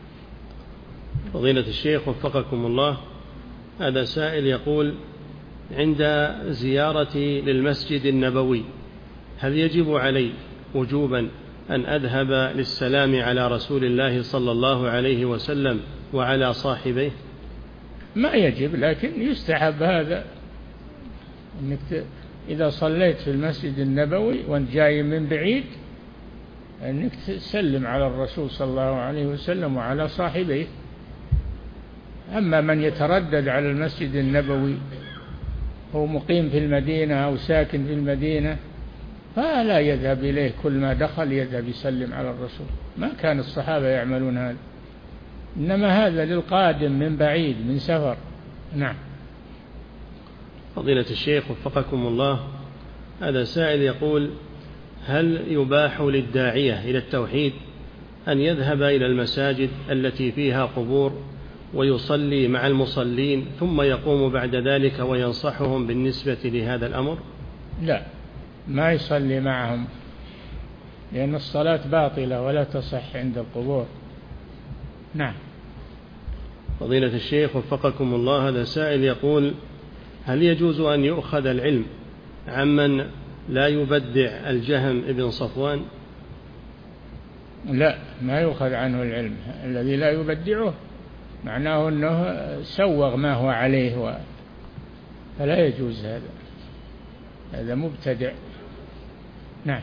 فضيلة الشيخ وفقكم الله، هذا سائل يقول: عند زيارتي للمسجد النبوي هل يجب علي وجوبا أن أذهب للسلام على رسول الله صلى الله عليه وسلم وعلى صاحبيه؟ ما يجب، لكن يستحب هذا، أنك إذا صليت في المسجد النبوي وانت جاي من بعيد أنك تسلم على الرسول صلى الله عليه وسلم وعلى صاحبيه. أما من يتردد على المسجد النبوي هو مقيم في المدينة أو ساكن في المدينة فلا يذهب إليه، كل ما دخل يذهب يسلم على الرسول، ما كان الصحابة يعملون هذا، إنما هذا للقادم من بعيد من سفر. نعم. فضيلة الشيخ وفقكم الله، هذا سائل يقول: هل يباح للداعية إلى التوحيد أن يذهب إلى المساجد التي فيها قبور ويصلي مع المصلين ثم يقوم بعد ذلك وينصحهم بالنسبة لهذا الأمر؟ لا، ما يصلي معهم، لأن الصلاة باطلة ولا تصح عند القبور. نعم. فضيلة الشيخ وفقكم الله، هذا سائل يقول: هل يجوز أن يؤخذ العلم عمن لا يبدع الجهم ابن صفوان؟ لا، ما يؤخذ عنه العلم، الذي لا يبدعه معناه أنه سوغ ما هو عليه و... فلا يجوز هذا، هذا مبتدع. نعم.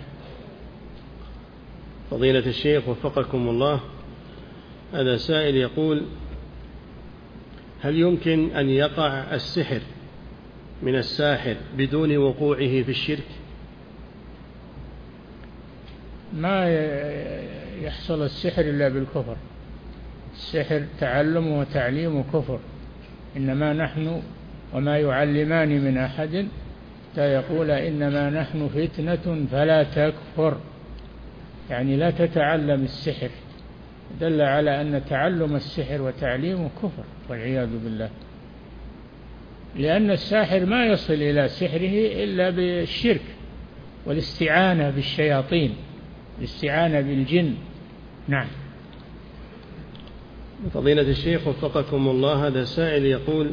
فضيلة الشيخ وفقكم الله، هذا سائل يقول: هل يمكن أن يقع السحر من الساحر بدون وقوعه في الشرك؟ ما يحصل السحر إلا بالكفر، السحر تعلم وتعليم كفر، إنما نحن وما يعلمان من أحد يقول إنما نحن فتنة فلا تكفر، يعني لا تتعلم السحر، دل على أن تعلم السحر وتعليمه كفر والعياذ بالله، لأن الساحر ما يصل إلى سحره إلا بالشرك والاستعانة بالشياطين، الاستعانة بالجن. نعم. فضيلة الشيخ وفقكم الله، هذا سائل يقول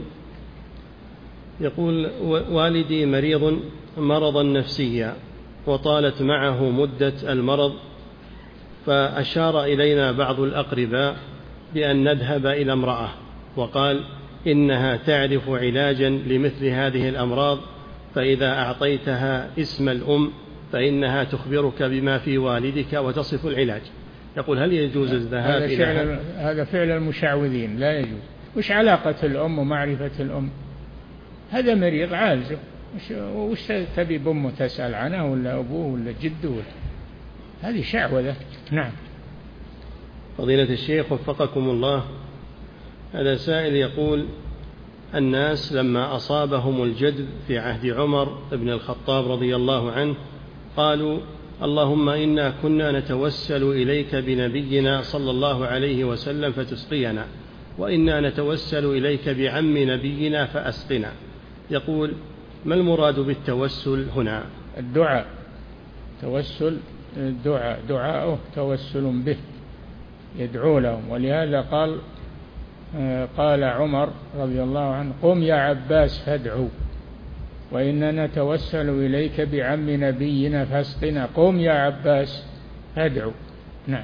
يقول والدي مريض مرضا نفسيا وطالت معه مدة المرض، فأشار إلينا بعض الأقرباء بأن نذهب إلى امرأة وقال إنها تعرف علاجا لمثل هذه الأمراض، فإذا أعطيتها اسم الأم فإنها تخبرك بما في والدك وتصف العلاج. يقول: هل يجوز الذهاب إلى هذا؟ هذا فعل المشعوذين، لا يجوز. وش علاقة الأم ومعرفة الأم؟ هذا مريض عالجه، وش تبي بأمه تسأل عنه ولا أبوه ولا جده؟ هذه شعوذة. نعم. فضيلة الشيخ وفقكم الله، هذا سائل يقول: الناس لما أصابهم الجدب في عهد عمر بن الخطاب رضي الله عنه قالوا: اللهم إنا كنا نتوسل إليك بنبينا صلى الله عليه وسلم فتسقينا، وإنا نتوسل إليك بعم نبينا فأسقنا. يقول: ما المراد بالتوسل هنا؟ الدعاء، توسل الدعاء، دعاءه توسل به، يدعو لهم. ولهذا قال قال عمر رضي الله عنه: قم يا عباس فادعو، وإننا نتوسل إليك بعم نبينا فاسقنا، قم يا عباس فادعو. نعم.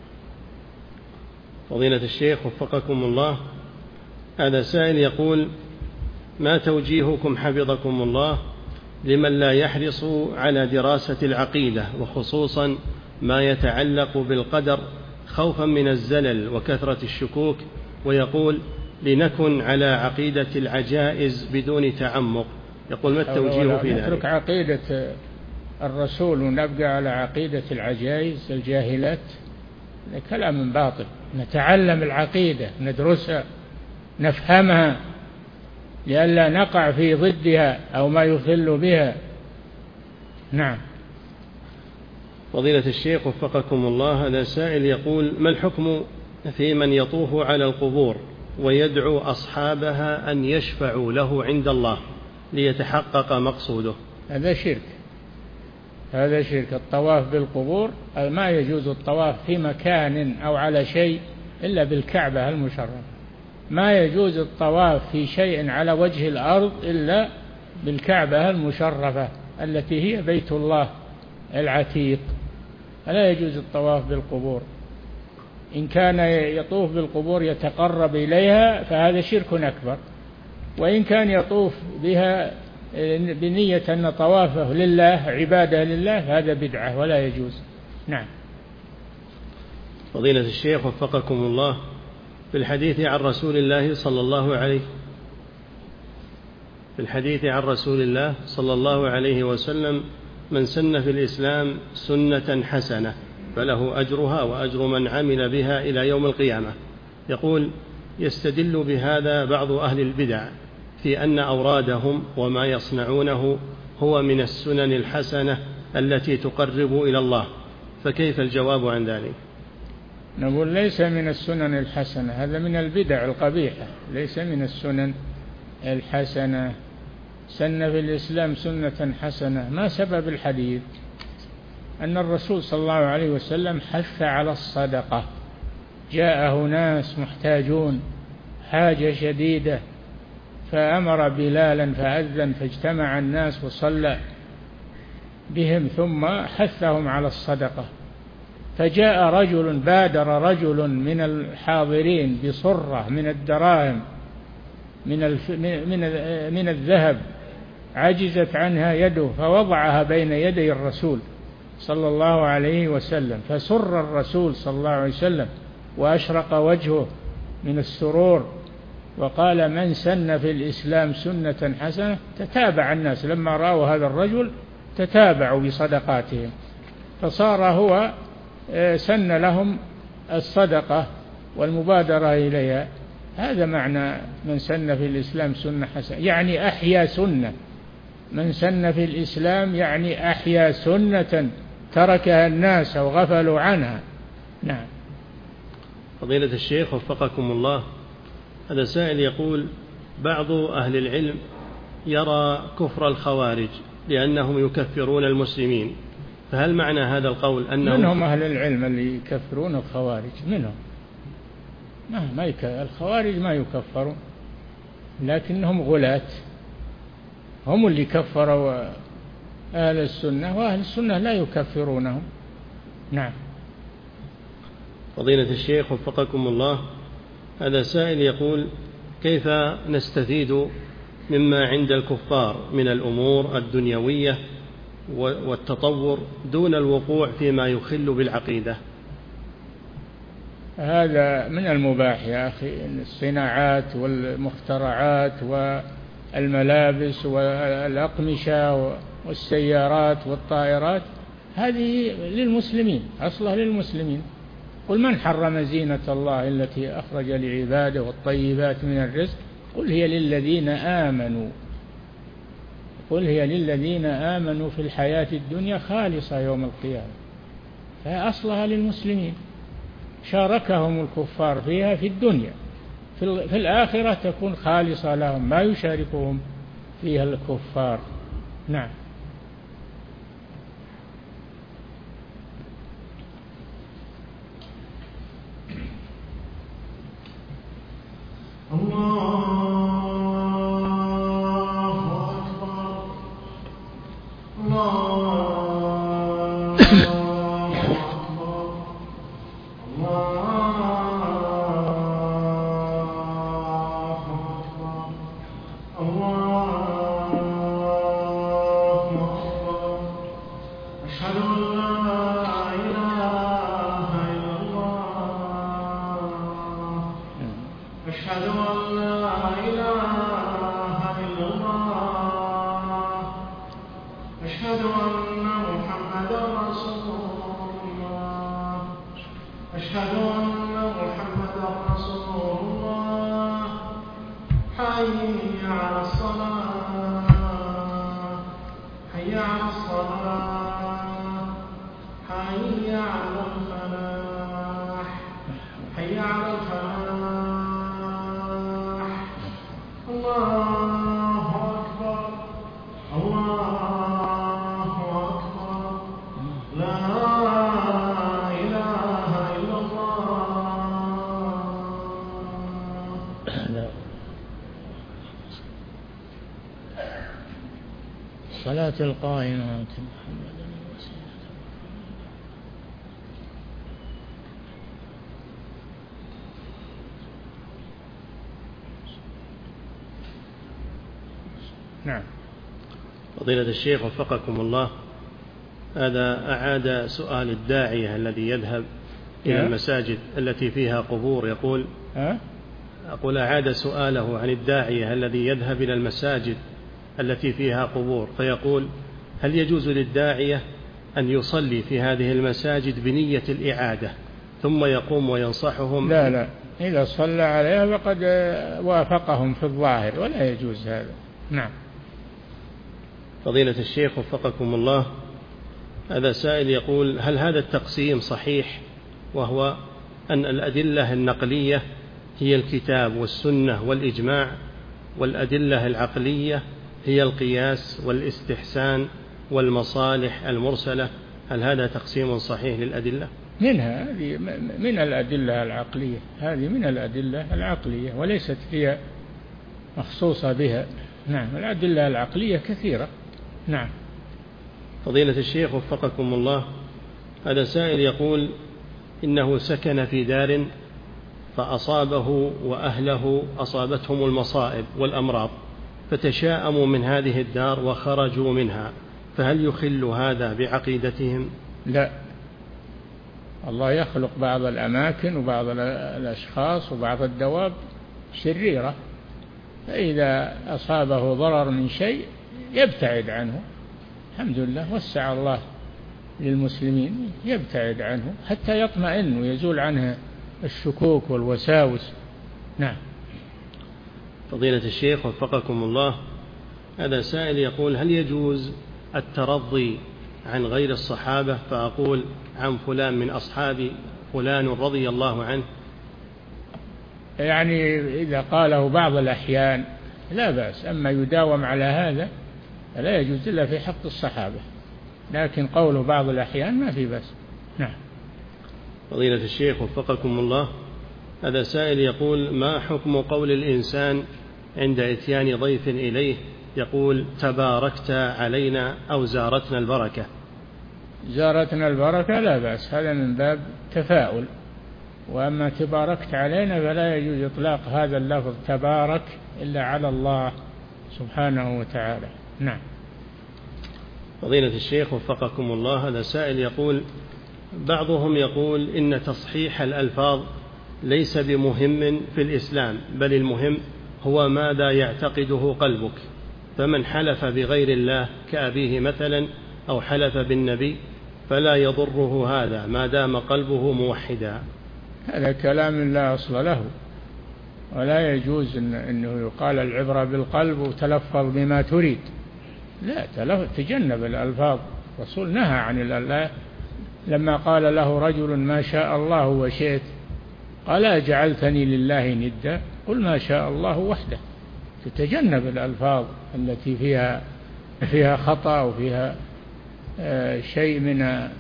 فضيلة الشيخ وفقكم الله، هذا سائل يقول: ما توجيهكم حفظكم الله لمن لا يحرص على دراسة العقيدة وخصوصا ما يتعلق بالقدر خوفا من الزلل وكثرة الشكوك، ويقول لنكن على عقيدة العجائز بدون تعمق. يقول ما التوجيه في ذلك؟ نترك عقيدة الرسول ونبقى على عقيدة العجائز الجاهلات، كلام باطل. نتعلم العقيدة، ندرسها، نفهمها، لئلا نقع في ضدها أو ما يخل بها. نعم. فضيلة الشيخ وفقكم الله، هذا سائل يقول ما الحكم في من يطوف على القبور ويدعو أصحابها أن يشفعوا له عند الله ليتحقق مقصوده؟ هذا شرك، هذا شرك. الطواف بالقبور ما يجوز الطواف في مكان أو على شيء إلا بالكعبة المشرفة، ما يجوز الطواف في شيء على وجه الأرض إلا بالكعبة المشرفة التي هي بيت الله العتيق، فلا يجوز الطواف بالقبور. إن كان يطوف بالقبور يتقرب إليها فهذا شرك أكبر، وإن كان يطوف بها بنية أن طوافه لله عبادة لله هذا بدعة ولا يجوز. نعم. فضيلة الشيخ وفقكم الله، في الحديث عن رسول الله صلى الله عليه في الحديث عن رسول الله صلى الله عليه وسلم من سن في الإسلام سنة حسنة فله أجرها وأجر من عمل بها إلى يوم القيامة. يقول يستدل بهذا بعض أهل البدع في أن أورادهم وما يصنعونه هو من السنن الحسنة التي تقرب إلى الله، فكيف الجواب عن ذلك؟ نقول ليس من السنن الحسنة، هذا من البدع القبيحة، ليس من السنن الحسنة. سن في الإسلام سنة حسنة، ما سبب الحديث؟ أن الرسول صلى الله عليه وسلم حث على الصدقة، جاءه ناس محتاجون حاجة شديدة فأمر بلالا فأذن فاجتمع الناس وصلى بهم ثم حثهم على الصدقة. فجاء رجل بادر رجل من الحاضرين بصرة من الدراهم من الف... من من الذهب عجزت عنها يده فوضعها بين يدي الرسول صلى الله عليه وسلم، فسر الرسول صلى الله عليه وسلم وأشرق وجهه من السرور وقال من سن في الإسلام سنة حسنة. تتابع الناس لما رأوا هذا الرجل تتابعوا بصدقاتهم، فصار هو سن لهم الصدقة والمبادرة إليها. هذا معنى من سن في الإسلام سنة حسنة، يعني أحيا سنة. من سن في الإسلام يعني أحيا سنة تركها الناس أو غفلوا عنها. نعم. فضيلة الشيخ وفقكم الله، هذا سائل يقول بعض أهل العلم يرى كفر الخوارج لأنهم يكفرون المسلمين، فهل معنى هذا القول أنهم منهم أهل العلم اللي يكفرون الخوارج؟ منهم ما ما يك... الخوارج ما يكفرون، لكنهم غلاة، هم اللي كفروا أهل السنة، وأهل السنة لا يكفرونهم. نعم. فضيلة الشيخ وفقكم الله، هذا سائل يقول كيف نستفيد مما عند الكفار من الأمور الدنيوية والتطور دون الوقوع فيما يخل بالعقيدة؟ هذا من المباح يا أخي، الصناعات والمخترعات والملابس والأقمشة والسيارات والطائرات هذه للمسلمين، أصلها للمسلمين. قل من حرم زينة الله التي أخرج لعباده والطيبات من الرزق قل هي للذين آمنوا قل هي للذين آمنوا في الحياة الدنيا خالصة يوم القيامة، فأصلها للمسلمين، شاركهم الكفار فيها في الدنيا، في الآخرة تكون خالصة لهم ما يشاركهم فيها الكفار. نعم. أشهد أن لا إله إلا الله أشهد أن محمدا رسول الله أشهد أن محمدا رسول الله حي على الصلاة حي على الصلاة حي على الفلاح حي على الفلاح الله أكبر الله أكبر لا إله إلا الله. صلاة القائمة نعم. فضيلة الشيخ وفقكم الله، هذا أعاد سؤال الداعية الذي يذهب إلى المساجد التي فيها قبور، يقول أه؟ أقول أعاد سؤاله عن الداعية الذي يذهب إلى المساجد التي فيها قبور، فيقول هل يجوز للداعية أن يصلي في هذه المساجد بنية الإعادة ثم يقوم وينصحهم؟ لا لا، إذا صلى عليها فقد وافقهم في الظاهر ولا يجوز هذا. نعم. فضيلة الشيخ وفقكم الله، هذا سائل يقول هل هذا التقسيم صحيح، وهو أن الأدلة النقلية هي الكتاب والسنة والإجماع، والأدلة العقلية هي القياس والاستحسان والمصالح المرسلة، هل هذا تقسيم صحيح للأدلة؟ منها هذه من الأدلة العقلية، هذه من الأدلة العقلية وليست هي مخصوصة بها. نعم، الأدلة العقلية كثيرة. نعم. فضيلة الشيخ وفقكم الله، هذا سائل يقول إنه سكن في دار فأصابه وأهله أصابتهم المصائب والأمراض فتشاءموا من هذه الدار وخرجوا منها، فهل يخل هذا بعقيدتهم؟ لا، الله يخلق بعض الأماكن وبعض الأشخاص وبعض الدواب شريرة، فإذا أصابه ضرر من شيء يبتعد عنه. الحمد لله وسع الله للمسلمين، يبتعد عنه حتى يطمئن ويزول عنه الشكوك والوساوس. نعم. فضيلة الشيخ وفقكم الله، هذا سائل يقول هل يجوز الترضي عن غير الصحابة، فأقول عن فلان من أصحاب فلان رضي الله عنه؟ يعني إذا قاله بعض الأحيان لا بأس، أما يداوم على هذا لا يجوز إلا في حق الصحابة، لكن قوله بعض الأحيان ما في بأس. نعم. فضيلة الشيخ وفقكم الله، هذا سائل يقول ما حكم قول الإنسان عند إتيان ضيف إليه يقول تباركت علينا أو زارتنا البركة؟ زارتنا البركة لا بأس، هذا من باب تفاؤل، وأما تباركت علينا فلا يجوز إطلاق هذا اللفظ تبارك إلا على الله سبحانه وتعالى. نعم. فضيلة الشيخ وفقكم الله، هذا سائل يقول بعضهم يقول إن تصحيح الألفاظ ليس بمهم في الإسلام، بل المهم هو ماذا يعتقده قلبك، فمن حلف بغير الله كأبيه مثلا أو حلف بالنبي فلا يضره هذا ما دام قلبه موحدا. هذا كلام لا أصل له، ولا يجوز إن أنه يقال العبرة بالقلب وتلفظ بما تريد، لا، تجنب الألفاظ. الرسول نهى عن الألفاظ لما قال له رجل ما شاء الله وشئت قال أجعلتني لله ندا قل ما شاء الله وحده. تتجنب الألفاظ التي فيها فيها خطأ وفيها آه شيء من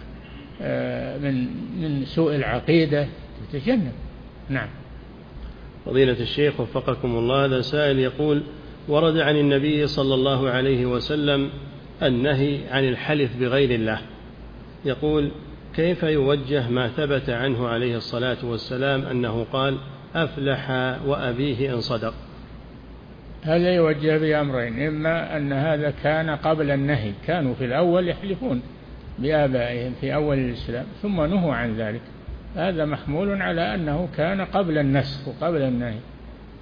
آه من من سوء العقيدة، تتجنب. نعم. فضيلة الشيخ وفقكم الله، هذا سائل يقول ورد عن النبي صلى الله عليه وسلم النهي عن الحلف بغير الله، يقول كيف يوجه ما ثبت عنه عليه الصلاة والسلام أنه قال أفلح وأبيه إن صدق؟ هذا يوجه بأمرين، إما أن هذا كان قبل النهي، كانوا في الأول يحلفون بآبائهم في أول الإسلام ثم نهوا عن ذلك، هذا محمول على أنه كان قبل النسخ وقبل النهي.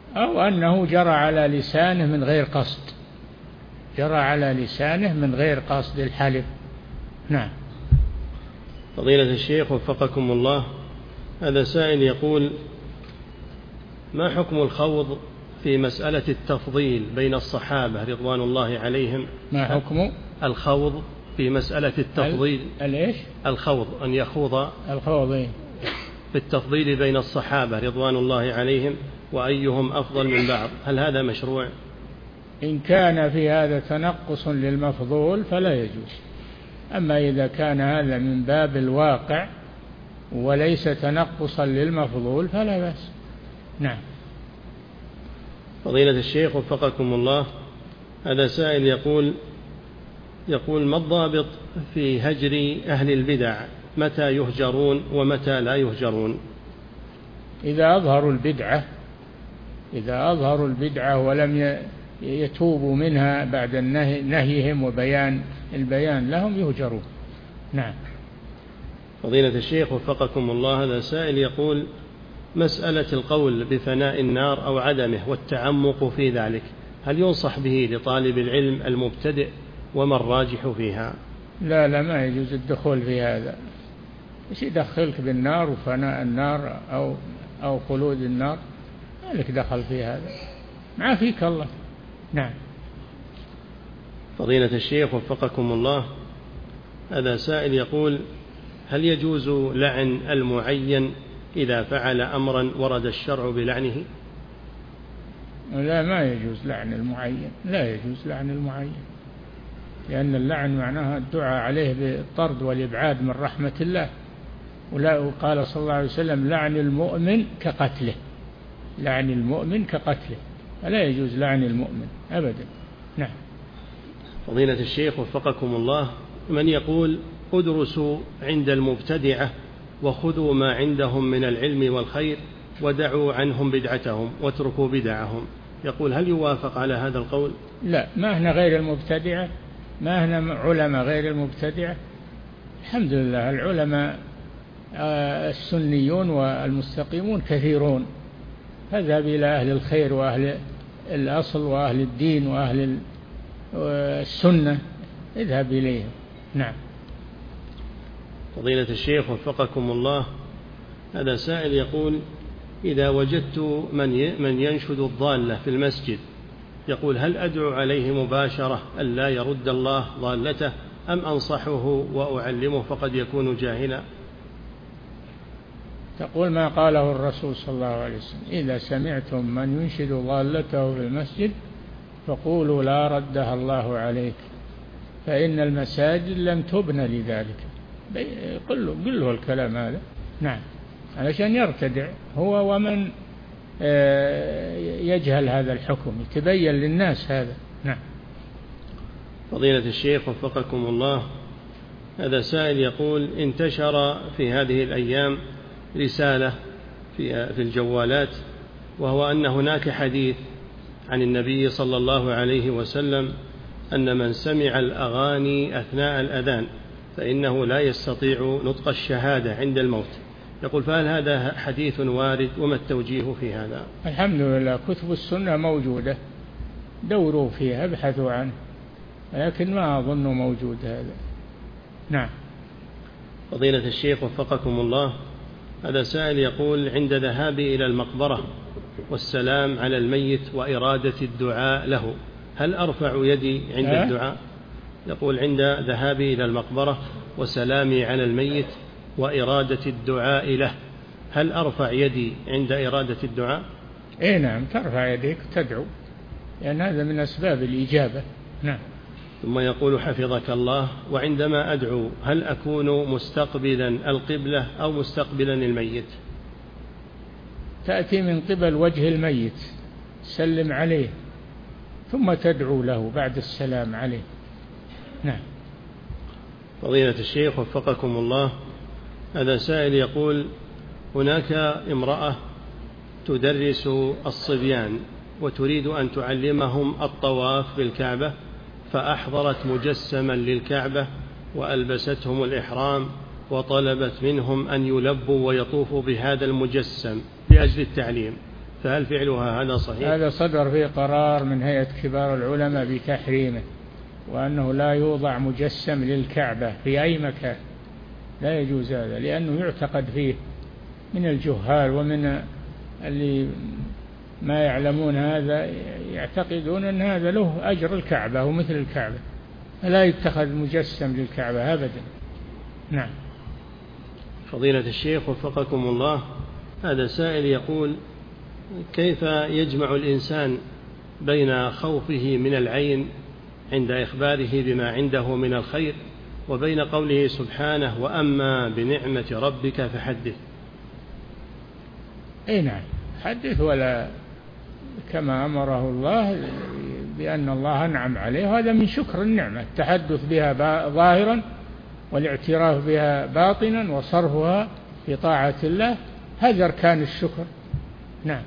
أو أنه جرى على لسانه من غير قصد، جرى على لسانه من غير قصد الحلف. نعم. فضيلة الشيخ وفقكم الله، هذا سائل يقول: ما حكم الخوض في مسألة التفضيل بين الصحابة رضوان الله عليهم؟ ما حكم الخوض في مسألة التفضيل؟ الإيش؟ الخوض، أن يخوض الخوض في التفضيل بين الصحابة رضوان الله عليهم وأيهم أفضل من بعض، هل هذا مشروع؟ إن كان في هذا تنقص للمفضول فلا يجوز، أما إذا كان هذا من باب الواقع وليس تنقصا للمفضول فلا بأس. نعم. فضيلة الشيخ وفقكم الله، هذا سائل يقول يقول ما الضابط في هجر أهل البدع؟ متى يهجرون ومتى لا يهجرون؟ إذا أظهروا البدعة إذا أظهروا البدعة ولم يتوبوا منها بعد النهي نهيهم وبيان البيان لهم يهجرون. نعم. فضيلة الشيخ وفقكم الله، هذا سائل يقول: مسألة القول بفناء النار أو عدمه والتعمق في ذلك، هل ينصح به لطالب العلم المبتدئ وما الراجح فيها؟ لا لا، ما يجوز الدخول في هذا. ايش يدخلك بالنار وفناء النار أو أو خلود النار؟ ما لك دخل في هذا، ما فيك الله. نعم. فضيلة الشيخ وفقكم الله، هذا سائل يقول: هل يجوز لعن المعين إذا فعل أمرا ورد الشرع بلعنه؟ لا، ما يجوز لعن المعين، لا يجوز لعن المعين، لأن اللعن معناها الدعاء عليه بالطرد والإبعاد من رحمة الله، ولا قال صلى الله عليه وسلم: لعن المؤمن كقتله، لعن المؤمن كقتله، فلا يجوز لعن المؤمن أبدا. نعم. فضيلة الشيخ وفقكم الله، من يقول: ادرسوا عند المبتدعة وخذوا ما عندهم من العلم والخير ودعوا عنهم بدعتهم واتركوا بدعهم، يقول هل يوافق على هذا القول؟ لا، ما هنا غير المبتدعة، ما هنا علماء غير المبتدعة. الحمد لله العلماء السنيون والمستقيمون كثيرون، فاذهب إلى أهل الخير وأهل الأصل وأهل الدين وأهل السنة، اذهب إليهم. نعم. فضيلة الشيخ وفقكم الله، هذا سائل يقول: إذا وجدت من من ينشد الضالة في المسجد، يقول هل أدعو عليه مباشرة ألا يرد الله ضالته أم أنصحه وأعلمه فقد يكون جاهلا؟ تقول ما قاله الرسول صلى الله عليه وسلم: إذا سمعتم من ينشد ضالته في المسجد فقولوا لا ردها الله عليك، فإن المساجد لم تبنى لذلك. قل له, قل له الكلام هذا. نعم، علشان يرتدع هو ومن يجهل هذا الحكم، يتبين للناس هذا. نعم. فضيلة الشيخ وفقكم الله، هذا سائل يقول: انتشر في هذه الأيام رسالة في في الجوالات، وهو أن هناك حديث عن النبي صلى الله عليه وسلم أن من سمع الأغاني أثناء الأذان فإنه لا يستطيع نطق الشهادة عند الموت. يقول فهل هذا حديث وارد وما التوجيه في هذا؟ الحمد لله كتب السنة موجودة، دوروا فيها ابحثوا عنه، لكن ما أظن موجود هذا. نعم. فضيلة الشيخ وفقكم الله، هذا سائل يقول: عند ذهابي إلى المقبرة والسلام على الميت وإرادة الدعاء له، هل أرفع يدي عند أه؟ الدعاء؟ يقول: عند ذهابي إلى المقبرة وسلامي على الميت وإرادة الدعاء له، هل أرفع يدي عند إرادة الدعاء؟ إيه نعم، ترفع يديك تدعو، لأن هذا من أسباب الإجابة. نعم. ثم يقول حفظك الله: وعندما أدعو هل أكون مستقبلا القبلة أو مستقبلا الميت؟ تأتي من قبل وجه الميت، سلم عليه ثم تدعو له بعد السلام عليه. نعم. فضيلة الشيخ وفقكم الله، هذا سائل يقول: هناك امرأة تدرس الصبيان وتريد أن تعلمهم الطواف بالكعبة، فأحضرت مجسما للكعبة وألبستهم الإحرام وطلبت منهم أن يلبوا ويطوفوا بهذا المجسم لأجل التعليم، فهل فعلها هذا صحيح؟ هذا صدر فيه قرار من هيئة كبار العلماء بتحريمه، وأنه لا يوضع مجسم للكعبة في أي مكان، لا يجوز هذا، لأنه يعتقد فيه من الجهال ومن اللي ما يعلمون هذا، يعتقدون أن هذا له أجر الكعبة ومثل الكعبة، فلا يتخذ مجسم للكعبة أبدا. نعم. فضيلة الشيخ وفقكم الله، هذا سائل يقول: كيف يجمع الإنسان بين خوفه من العين عند إخباره بما عنده من الخير وبين قوله سبحانه: وأما بنعمة ربك فحدث؟ أي نعم، حدث، ولا كما أمره الله بأن الله أنعم عليه، هذا من شكر النعمة، التحدث بها ظاهرا والاعتراف بها باطنا وصرفها في طاعة الله، هذا أركان الشكر. نعم.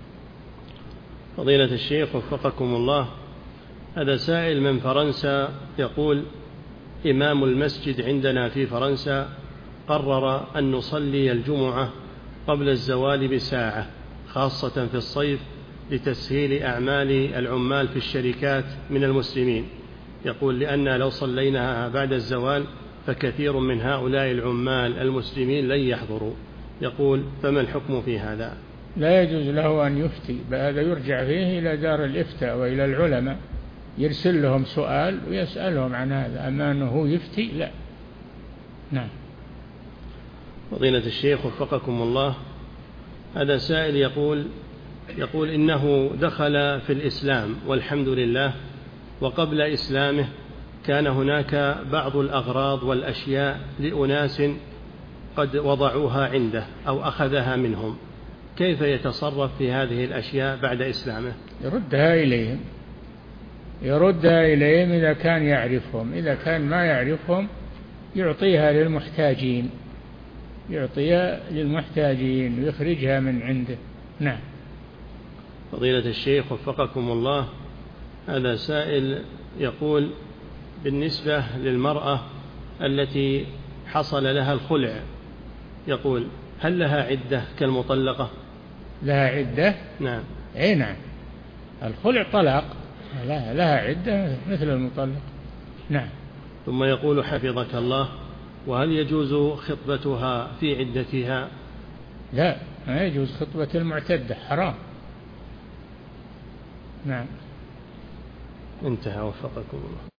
فضيلة الشيخ وفقكم الله، هذا سائل من فرنسا يقول: إمام المسجد عندنا في فرنسا قرر أن نصلي الجمعة قبل الزوال بساعة، خاصة في الصيف، لتسهيل أعمال العمال في الشركات من المسلمين. يقول: لأن لو صليناها بعد الزوال فكثير من هؤلاء العمال المسلمين لن يحضروا. يقول: فما الحكم في هذا؟ لا يجوز له أن يفتي، هذا يرجع فيه إلى دار الإفتاء وإلى العلماء، يرسل لهم سؤال ويسألهم عن هذا، أما أنه يفتي لا. نعم. فضيلة الشيخ وفقكم الله، هذا سائل يقول يقول إنه دخل في الإسلام والحمد لله، وقبل إسلامه كان هناك بعض الأغراض والأشياء لأناس قد وضعوها عنده أو أخذها منهم، كيف يتصرف في هذه الأشياء بعد إسلامه؟ يردها إليهم، يردها إليهم إذا كان يعرفهم، إذا كان ما يعرفهم يعطيها للمحتاجين، يعطيها للمحتاجين ويخرجها من عنده. نعم. فضيلة الشيخ وفقكم الله، هذا سائل يقول: بالنسبة للمرأة التي حصل لها الخلع، يقول: هل لها عدة كالمطلقة؟ لها عدة؟ نعم. أي نعم، الخلع طلاق، لها, لها عدة مثل المطلق. نعم. ثم يقول: حفظك الله، وهل يجوز خطبتها في عدتها؟ لا، ما يجوز خطبة المعتدة، حرام. نعم. انتهى وفقكم الله.